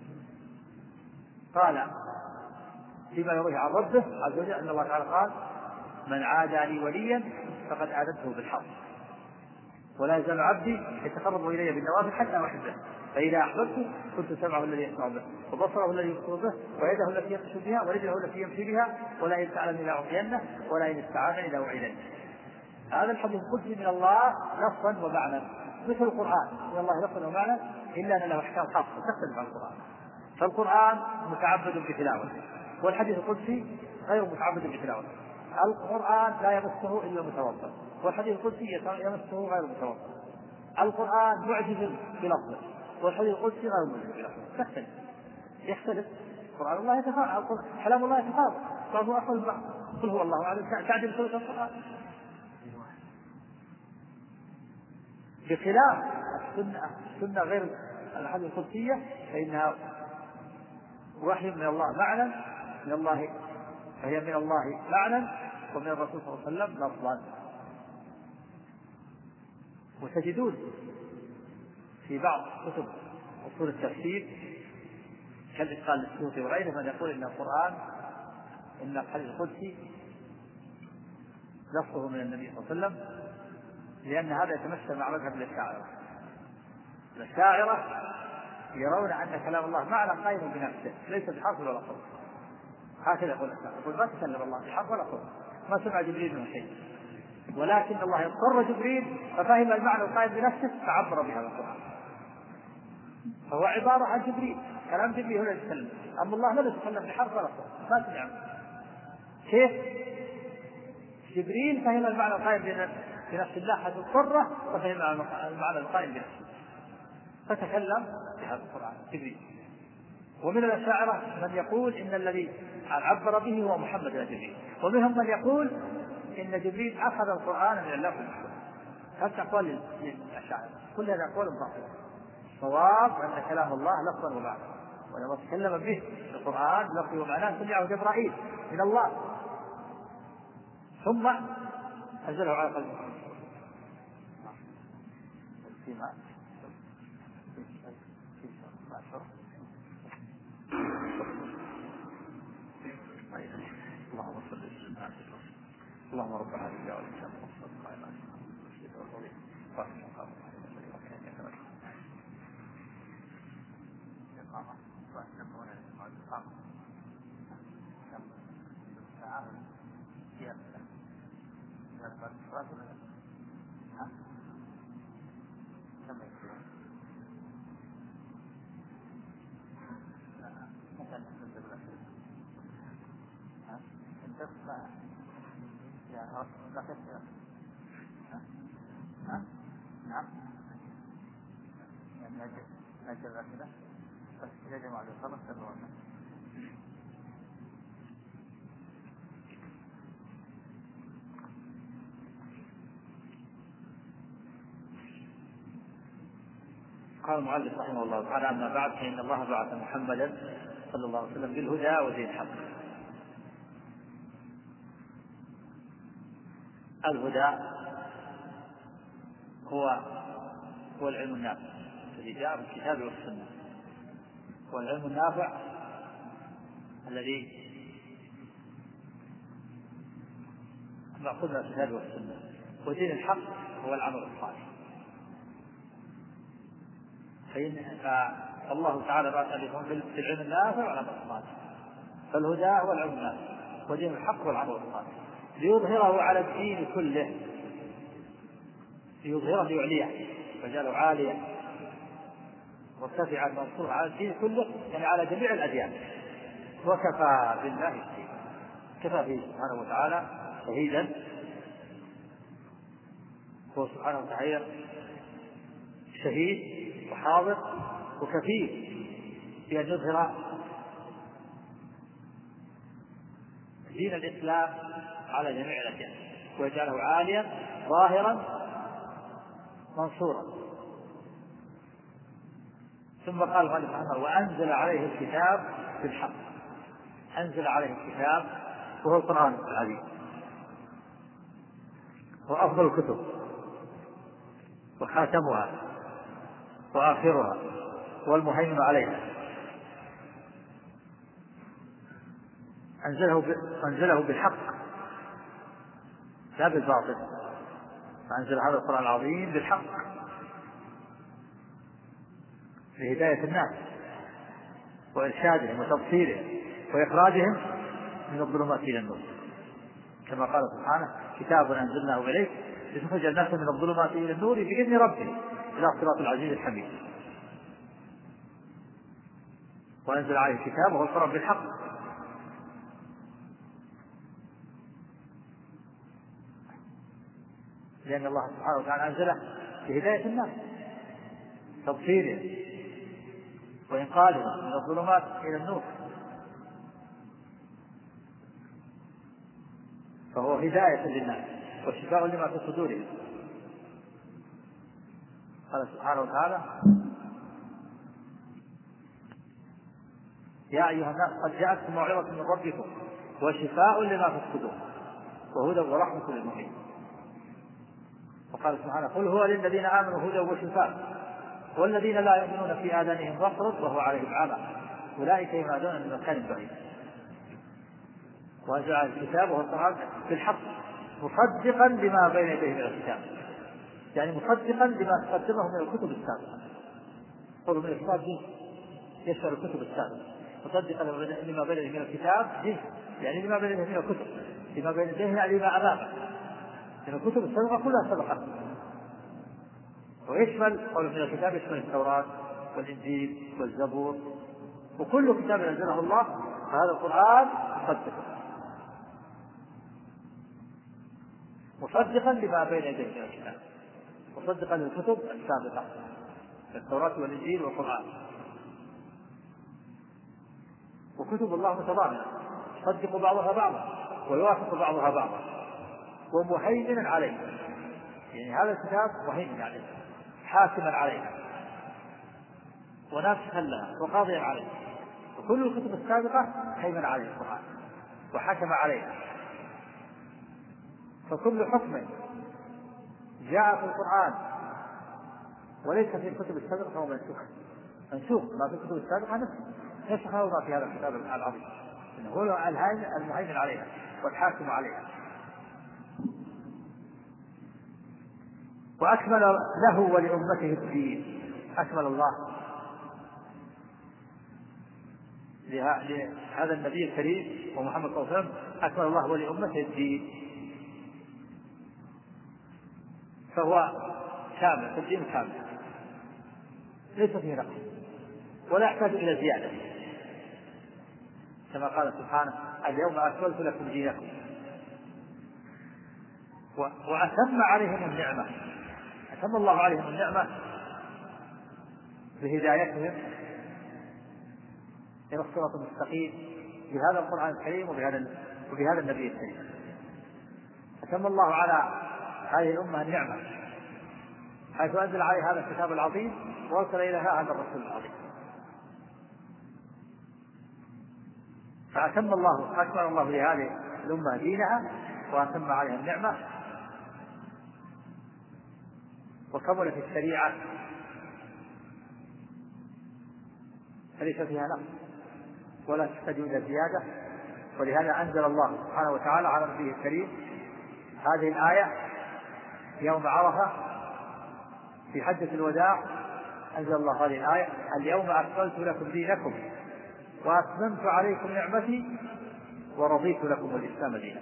قال فيما يروي عن ربه عز وجل أن الله تعالى قال: من عادى لي وليا فقد آذنته بالحرب ولا يزال عبدي يتقرب إلي بالنوافل حتى أحبه، فإذا أحببته كنت سمعه الذي يسمع به وبصره الذي يبصر به ويده التي يبطش بها ورجله التي يمشي بها، ولا إن سألني لأعطينه ولا إن استعاذني لأعيذنه. هذا الحديث القدسي من الله لفظا ومعنى، مثل القرآن من الله لفظا ومعنى، إلا أن له أحكام خاصة تختلف عن القرآن. فالقرآن متعبد بتلاوته، والحديث القدسي غير متعبد بتلاوته. القرآن لا يمسه إلا المتوضئ، والحديث القدسي يمسه غير المتوضئ. القرآن معجز بلفظه، والحديث القدسي غير معجز بلفظه. يختلف. قرآن الله يتفاوت، كلام الله يتفاوت، بعضه أقل بعض. قل هو الله أعلم تعدل ثلث القرآن. بخلاف السنة غير الحديث القدسية فإنها وحي من الله معنى من الله، فهي من الله معنى ومن الرسول صلى الله عليه وسلم لفظا. وتجدون في بعض كتب أصول التفسير كالإتقان للسيوطي وغيره من يقول إن القرآن إن الحديث القدسي لفظه من النبي صلى الله عليه وسلم، لأن هذا يتمثل مع مذهب الأشاعرة. الأشاعرة يرون أن كلام الله معنى قائم بنفسه ليس بحرف ولا صوت. هكذا يقول الأشاعرة، يقول ما تكلم الله بحرف ولا صوت، ما سمع جبريل من شيء، ولكن الله اضطر جبريل ففهم المعنى القائم بنفسه فعبر بهذا القرآن. فهو عبارة عن جبريل، كلام جبريل هو الذي يتكلم، أما الله لا يتكلم بحرف ولا صوت، ما سمع. كيف؟ جبريل فهم المعنى القائم بنفس الله حتى اضطره ففهم المعنى القائم بنفسه فتكلم بهذا القرآن جبريل. ومن الأشاعرة من يقول إن الذي عبر به هو محمد بن جبريل، ومنهم من يقول إن جبريل أخذ القرآن من الله المحفوظ. هذه أقوال للأشاعرة، كل هذا أقوال باطلة. الصواب أن كلام الله لفظا ومعنى، ولما تكلم به القرآن لفظه ومعناه سمعه جبرائيل من الله ثم أنزله على قلبه. اللهم صل وسلم على سيدنا اللهم رب العالمين يا والسلام والصدق على سيدنا الرضي فاتح مقام نعم نجل كده بس يا جماعة خلاص تبغون قال المؤلف رحمه الله تعالى أما بعد فإن الله بعث محمدا صلى الله عليه وسلم بالهدى ودين الحق. الهدى هو العلم النافع الذي جاء بالكتاب والسنة، هو العلم النافع الذي مأخوذ من الكتاب والسنة. ودين الحق هو العمل الصالح. فالله تعالى بعث بهم في العلم النافع والعمل الصالح، فالهدى هو العلم النافع ودين الحق هو العمل الصالح ليظهره على الدين كله، ليظهره ليعليه فجعله عاليا مرتفعا منصورا على الدين كله، يعني على جميع الأديان. وكفى بالله شهيدا، كفى به سبحانه وتعالى شهيدا، هو سبحانه وتعالى شهيد وحاضر وكفيل بأن يظهر دين الإسلام على جميع الأديان ويجعله عاليا ظاهرا منصورا. ثم قال الله سبحانه وأنزل عليه الكتاب بالحق. أنزل عليه الكتاب وهو القرآن العظيم، هو أفضل الكتب وخاتمها وآخرها والمهيمن عليها. أنزله بالحق لا بالباطل، فأنزل هذا القرآن العظيم بالحق لهداية الناس وإرشادهم وتبصيرهم وإخراجهم من الظلمات إلى النور، كما قال سبحانه كتاب أنزلناه إليك لتخرج الناس من الظلمات إلى النور بإذن ربهم إلى صراط العزيز الحميد. وأنزل عليه الكتاب وهو القرآن بالحق، لأن الله سبحانه وتعالى أنزله لهداية الناس تبصيرهم وإنقاذهم من الظلمات إلى النور، فهو هداية للناس وشفاء لما في صدورهم. قال سبحانه وتعالى يا أيها الناس قد جاءتكم موعظة من ربكم وشفاء لما في الصدور وهدى ورحمة للمؤمنين. وقال سبحانه قل هو للذين آمنوا هدى وشفاء والذين لا يؤمنون في آذانهم وقر وهو عليهم عمى أولئك ينادون من مكان بعيد. وأنزل عليه الكتاب وهو القرآن بالحق مصدقا لما بين يديه من الكتاب، يعني مصدقا لما تقدمه من الكتب السابقة. قولوا من الكتاب جنس يشمل الكتب السابقة، مصدقا لما بين يديه من الكتاب جنس يعني لما بين يديه من الكتب، لما بين يديه يعني ما أمامه، لأن الكتب السابقة كلها سبقت. ويشمل قول من الكتاب يشمل التوراة والإنجيل والزبور وكل كتاب أنزله الله، فهذا القرآن مصدقا لما بين يديه من الكتاب، مصدقا للكتب السابقة التوراة والإنجيل والقرآن. وكتب الله متضامنة تصدق بعضها بعضا ويوافق بعضها بعضا ومهيمنا عليه، يعني هذا الكتاب مهيمن عليه حاكما عليه وناسخا لها وقاضيا عليها، وكل الكتب السابقة هيمن عليه القرآن وحكم عليها. فكل حكم جاء في القرآن وليس في الكتب السابقة فهو منسوخ. ما في الكتب السابقة نسخ الله في هذا الكتاب العظيم، إنه هو المهيمن عليها والحاكم عليها. وأكمل له ولأمته الدين، أكمل الله لهذا النبي الكريم ومحمد صلى الله عليه وسلم، أكمل الله ولأمته الدين، فهو كامل، الدين كامل ليس فيه نقص ولا يحتاج إلى زيادة، كما قال سبحانه اليوم أكملت لكم دينكم. وأتم عليهم النعمة، أتم الله عليهم النعمة بهدايتهم إلى الصراط المستقيم بهذا القرآن الكريم وبهذا النبي الكريم. أتم الله على هذه الأمة النعمة حيث أنزل عليها هذا الكتاب العظيم وأرسل إليها هذا الرسول العظيم. فأتم الله، أكمل الله لهذه الأمة دينها وأتم عليها النعمة وكملت الشريعة فليس فيها نقص ولا تحتاج إلى زيادة. ولهذا أنزل الله سبحانه وتعالى على نبيه الكريم هذه الآية يوم عرفة في حجة الوداع. أنزل الله هذه الآية اليوم أكملت لكم دينكم وأتممت عليكم نعمتي ورضيت لكم الإسلام دينا.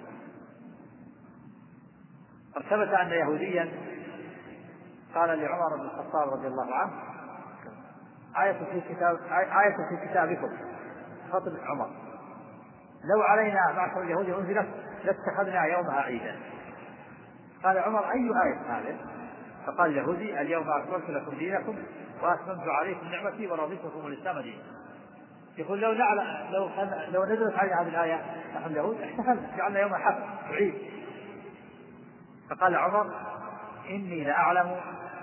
ثبت أن يهوديا قال لعمر بن الخطاب رضي الله عنه آية في كتابكم، خطب عمر لو علينا معشر اليهود أنزلت لاتخذنا يومها عيدا. قال عمر أي آية هذه؟ فقال اليهودي اليوم أكملت لكم دينكم وأتممت عليكم نعمتي ورضيت لكم الإسلام دينا. يقول لو نزلت علينا هذه الآية نحن اليهود احتفلنا جعلنا يوم حفل عيد. فقال عمر إني لأعلم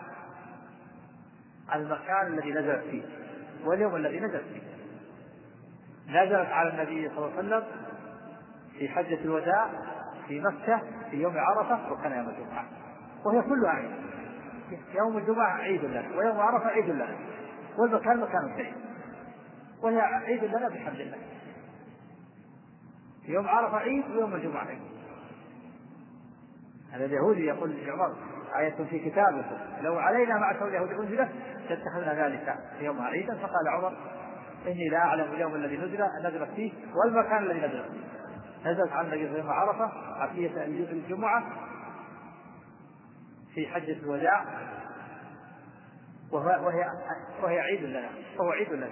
المكان الذي نزلت فيه واليوم الذي نزلت فيه. نزلت على النبي صلى الله عليه وسلم في حجة الوداع في مكة في يوم عرفة وكان يوم الجمعة، وهي كلها عيد. يوم الجمعة عيد لنا ويوم عرفة عيد لنا والمكان مكان سعيد وهي عيد لنا بحمد الله. يوم عرفة عيد ويوم الجمعة عيد. هذا اليهودي يقول لعمر آية في كتابكم لو علينا معشر اليهود أنزلت لاتخذنا ذلك يوم عيدا. فقال عمر إني لا أعلم اليوم الذي نزلت فيه والمكان الذي نزلت فيه. نزلت على النبي يوم عرفة عشية الجمعة في حجة الوداع وهي عيد لنا، وهو عيد لنا.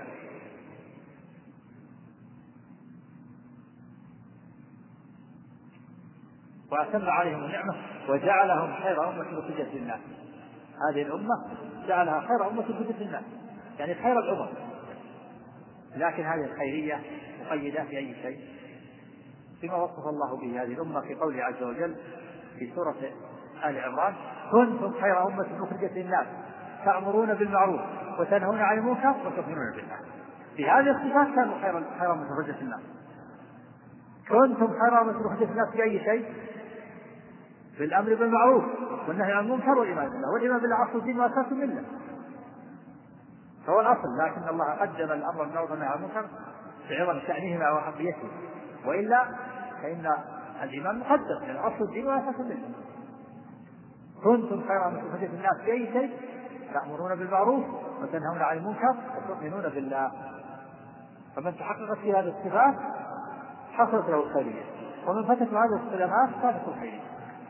وأتم عليهم النعمة وجعلهم خير أمة أخرجت للناس. هذه الأمة جعلها خير أمة أخرجت للناس، يعني خير الأمم. لكن هذه الخيرية مقيدة في أي شيء بما وصف الله به هذه الأمة في قوله عز وجل في سورة آل عمران كنتم خير أمة أخرجت للناس تأمرون بالمعروف وتنهون عن المنكر وتؤمنون بالله. في هذه الصفات كانوا خير أمة أخرجت للناس. كنتم خير أمة أخرجت للناس في أي شيء؟ بالأمر بالمعروف والنهي عن المنكر والإيمان بالله. والإيمان بالله أصل الدين وأساس الملة، فهو الأصل. لكن الله قدم الأمر بالمعروف والنهي عن المنكر بعظم شأنهما وأهميتهما، وإلا فإن الإيمان مقدم لأن أصل الدين وأساس الملة. كنتم خير أمة أخرجت للناس في أي شيء؟ تأمرون بالمعروف وتنهون عن المنكر وتؤمنون بالله. فمن تحققت في هذه الصفات حصلت له الخيرية، ومن فتت هذه الصفات فاتت الخيرية.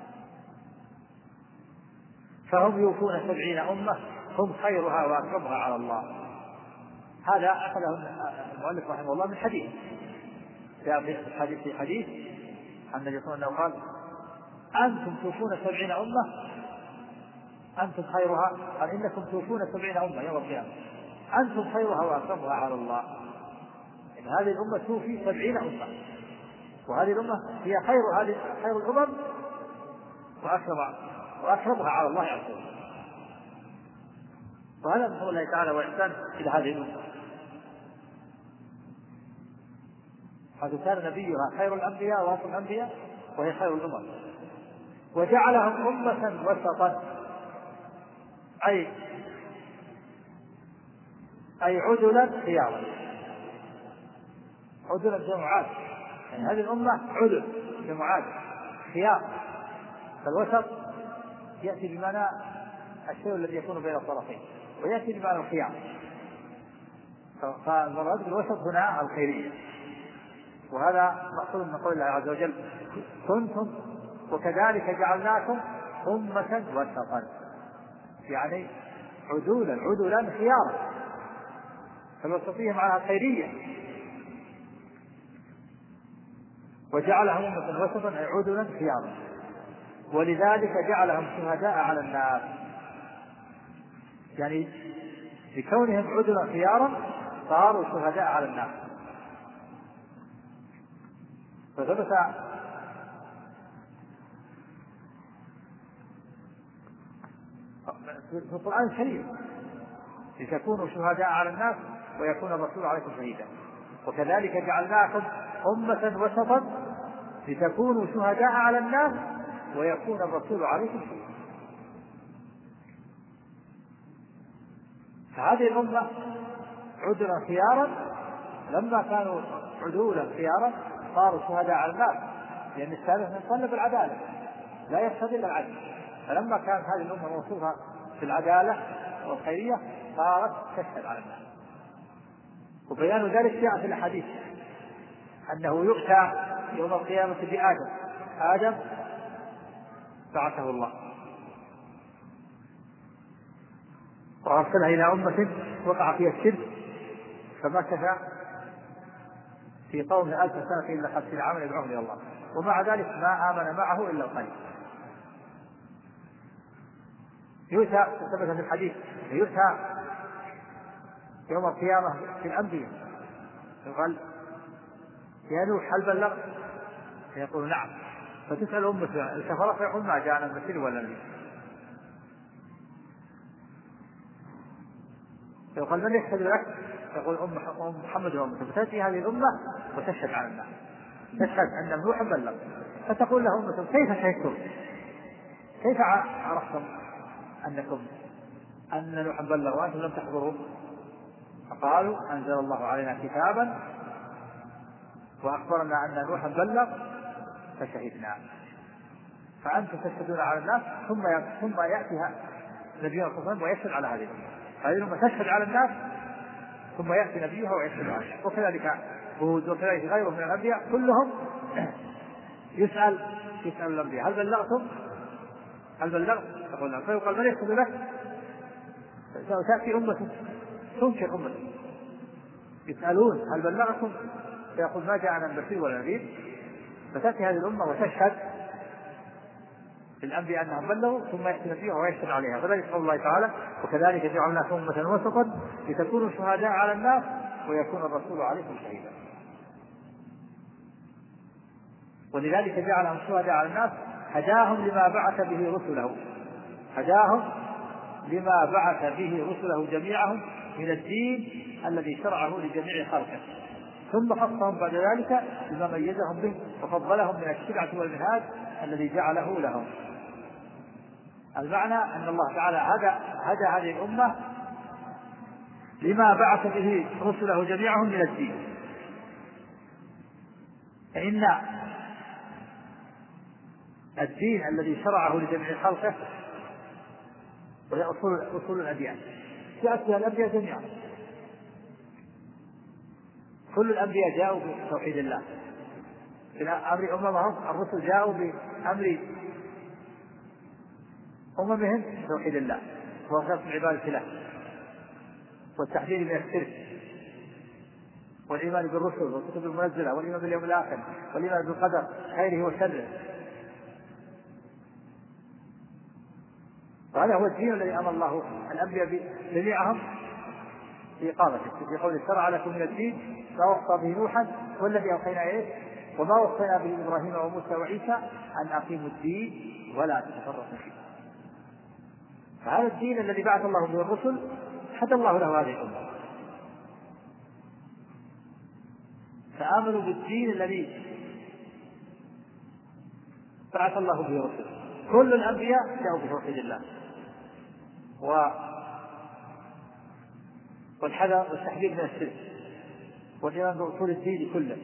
فهم يوفون 70 أمة هم خيرها وأكرمها على الله. هذا أخذه المؤلف رحمه الله من حديث في حديث عن النبي صلى الله عليه وسلم قال أنتم توفون 70 أمة أنتم خيرها، قال إنكم توفون 70 أمة يوم القيامة أنتم خيرها وأكرمها على الله. إن هذه الأمة توفي 70 أمة، وهذه الأمة هي خير الأمم وأكرمها على الله عز وجل. وهذا من فضل الله تعالى وإحسان إلى هذه الأمة، حيث كان نبيها خير الأنبياء وأفضل الأنبياء وهي خير الأمم، وجعلهم أمة وسطا، أي عدلا خيارا. عدلا جمعات، يعني هذه الأمة عدل جمعات خيار. فالوسط يأتي بمعنى الشيء الذي يكون بين الطرفين، ويأتي بمعنى الخيار. فالمراد بالوسط هنا الخيرية، وهذا مأخوذ من قول الله عز وجل: كنتم وكذلك جعلناكم أمة وسطا، يعني عدولا خيارا. فالوسطية معناها خيرية. وجعلهم أمة وسطا أي عدلا خيارا، ولذلك جعلهم شهداء على الناس، يعني بكونهم عدلا خيارا صاروا شهداء على الناس. فثبت في القرآن الكريم: لتكونوا شهداء على الناس ويكون الرسول عليكم شهيدا، وكذلك جعلناكم أمة وسطا لتكونوا شهداء على الناس ويكون الرسول عليكم شهيدا. فهذه الأمة عدلا خيارا، لما كانوا عدولا خيارا صاروا شهداء على الناس، لأن السابق من طلب العدالة لا يقتضي إلا العدل. فلما كانت هذه الأمة موصوفة في العدالة والخيرية صارت تشهد على الناس. وبيان ذلك جاء في الحديث أنه يؤتى يوم القيامة بآدم بعثه الله وأرسله إلى أمة وقع فيها الشرك، فمكث في قومه 1000 سنة إلا 50 عاما يدعوهم إلى الله، ومع ذلك ما آمن معه إلا القليل. يؤتى ثبت في الحديث يؤتى يوم القيامة في الأنبياء يقال: يا نوح هل بلغت؟ فيقول: نعم. فتسأل أمته الكفرة فيقول: ما جاءنا بشير ولا نذير. فيقال: من يشهد لك؟ يقول: أم محمد وأمته. فتأتي هذه الأمة وتشهد على الناس، تشهد أن نوحا بلغ. فتقول له أمته: كيف شهدتم؟ كيف عرفتم أن نوحا بلغ وأنتم لم تحضروا؟ فقالوا: أنزل الله علينا كتابا وأخبرنا أن نوحا بلغ فشهدنا. فأنتم تشهدون على الناس ثم يأتي نبينا صلى الله عليه وسلم ويشهد على هذه الأمة. هذه الأمة تشهد على الناس ثم يأتي نبيها ويشهد على الناس. وكذلك هود وكذلك غيره من الأنبياء كلهم يسأل الأنبياء: هل بلغتم؟ هل بلغت؟ يقول نعم. فيقال: من يشهد لك؟ تأتي أمة تنكر أمة يسألون: هل بلغتم؟ فيقول: ما جاءنا بشير ولا نذير. فتأتي هذه الأمة وتشهد للأنبياء أنهم بلغوا ثم يأتي نبيها ويشهد عليها. فذلك قول الله تعالى: وكذلك جعلناكم أمة وسطا لتكونوا شهداء على الناس ويكون الرسول عليكم شهيدا. ولذلك جعلهم شهداء على الناس هداهم لما بعث به رسله جميعهم من الدين الذي شرعه لجميع خلقه، ثم خصهم بعد ذلك بما ميزهم به وفضلهم من الشرعة والمنهاج الذي جعله لهم. المعنى أن الله تعالى هدى هذه الأمة لما بعث به رسله جميعهم من الدين. فإن الدين الذي شرعه لجميع خلقه وهي أصول الأديان جاءت بها الأنبياء جميعا. كل الأنبياء جاءوا بتوحيد الله، في أمر أممهم الرسل جاءوا بأمر أممهم بتوحيد الله وخلق العبادة له والتحذير من الشرك والإيمان بالرسل والكتب المنزلة والإيمان باليوم الآخر والإيمان بالقدر خيره وشره. وهذا هو الدين الذي أمر الله الأنبياء جميعهم بإقامته في قوله: شرع لكم من الدين ما وصى به نوحا والذي أوحينا إليه وما وصينا به إبراهيم وموسى وعيسى أن أقيموا الدين ولا تتفرقوا فيه. فهذا الدين الذي بعث الله به الرسل هدى الله له هذه الأمة، فآمنوا بالدين الذي بعث الله به رسله. كل الأنبياء جاءوا بتوحيد الله والحذر والتحذير من الشرك والإيمان بأصول الدين كله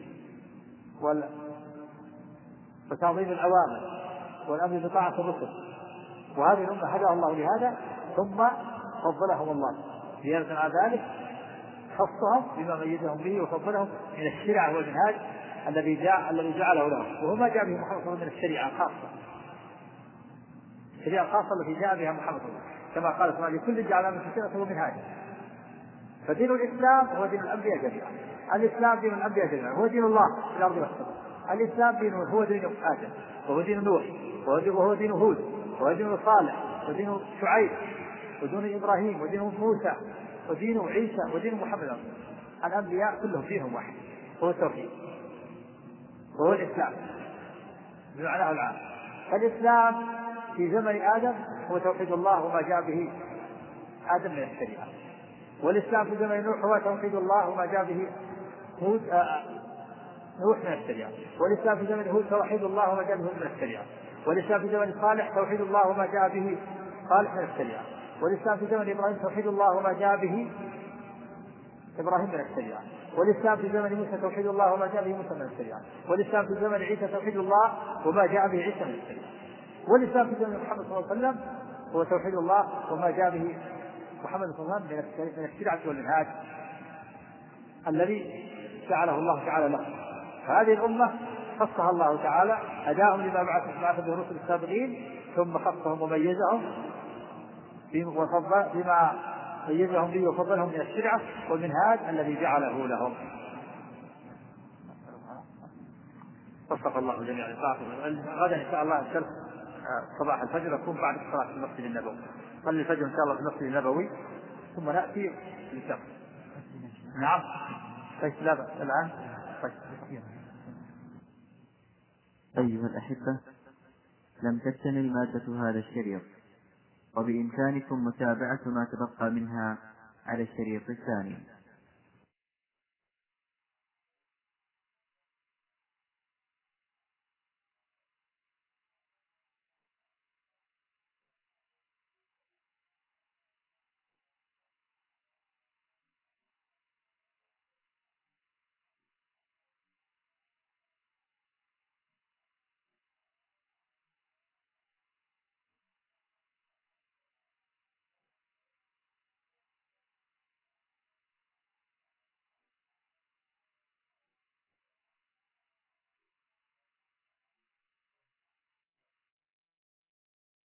وتعظيم الأوامر والأمر بطاعة الرسل. وهذه الأمة هداها الله لهذا ثم فضلهم الله زيادة على ذلك، خصهم بما ميزهم به وفضلهم من الشريعة والمنهاج الذي جعله لهم، وهو ما جاء به محمد صلى الله عليه وسلم من الشريعة الخاصة، الشريعة الخاصة التي جاء بها محمد صلى الله عليه وسلم، كما قال تعالى لكل جعلنا منكم شرعة ومنهاجا. فدين الإسلام هو دين الأنبياء جميعا، الإسلام دين الأنبياء جميعا، هو دين الله في الأرض والسماء. الإسلام هو دين آدم، وهو دين نوح، وهو دين هود، وهو دين صالح، ودين شعيب، ودين إبراهيم، ودين موسى، ودين عيسى، ودين محمد. الأنبياء كلهم دينهم واحد، هو التوحيد، وهو الإسلام بمعناه العام. فالإسلام في زمن آدم هو توحيد الله وما جاء به آدم من الشريعة، والإسلام في زمن نوح هو توحيد الله وما جاء به نوح من الشريعة، والإسلام في زمن هود توحيد الله وما جاء به من الشريعة، والإسلام في زمن صالح توحيد الله وما جاء به صالح من الشريعة، والإسلام في زمن إبراهيم توحيد الله وما جاء به إبراهيم من الشريعة، والإسلام في زمن موسى توحيد الله وما جاء به موسى من الشريعة، والإسلام في زمن عيسى توحيد الله وما جاء به عيسى من الشريعة، والإسلام في زمن محمد صلى الله عليه وسلم هو توحيد الله وما جاء به محمد صلى الله عليه وسلم من الشريعة والمنهاج الذي جعله الله تعالى له. هذه الأمة خصها الله تعالى، هداهم لما بعث به الرسل السابقين، ثم خصهم وميزهم بما ميزهم به وفضلهم من الشريعة والمنهاج الذي جعله لهم. وفق الله جميعا للطاعة. غدا إن شاء الله الدرس صباح الفجر يكون بعد الصلاة في المسجد النبوي، صلي الفجر إن شاء الله في المسجد النبوي ثم نأتي للشرح. نعم طيب لا بأس الآن. طيب. أيها الأحبة، لم تكتمل مادة هذا الشريط، وبإمكانكم متابعة ما تبقى منها على الشريط الثاني.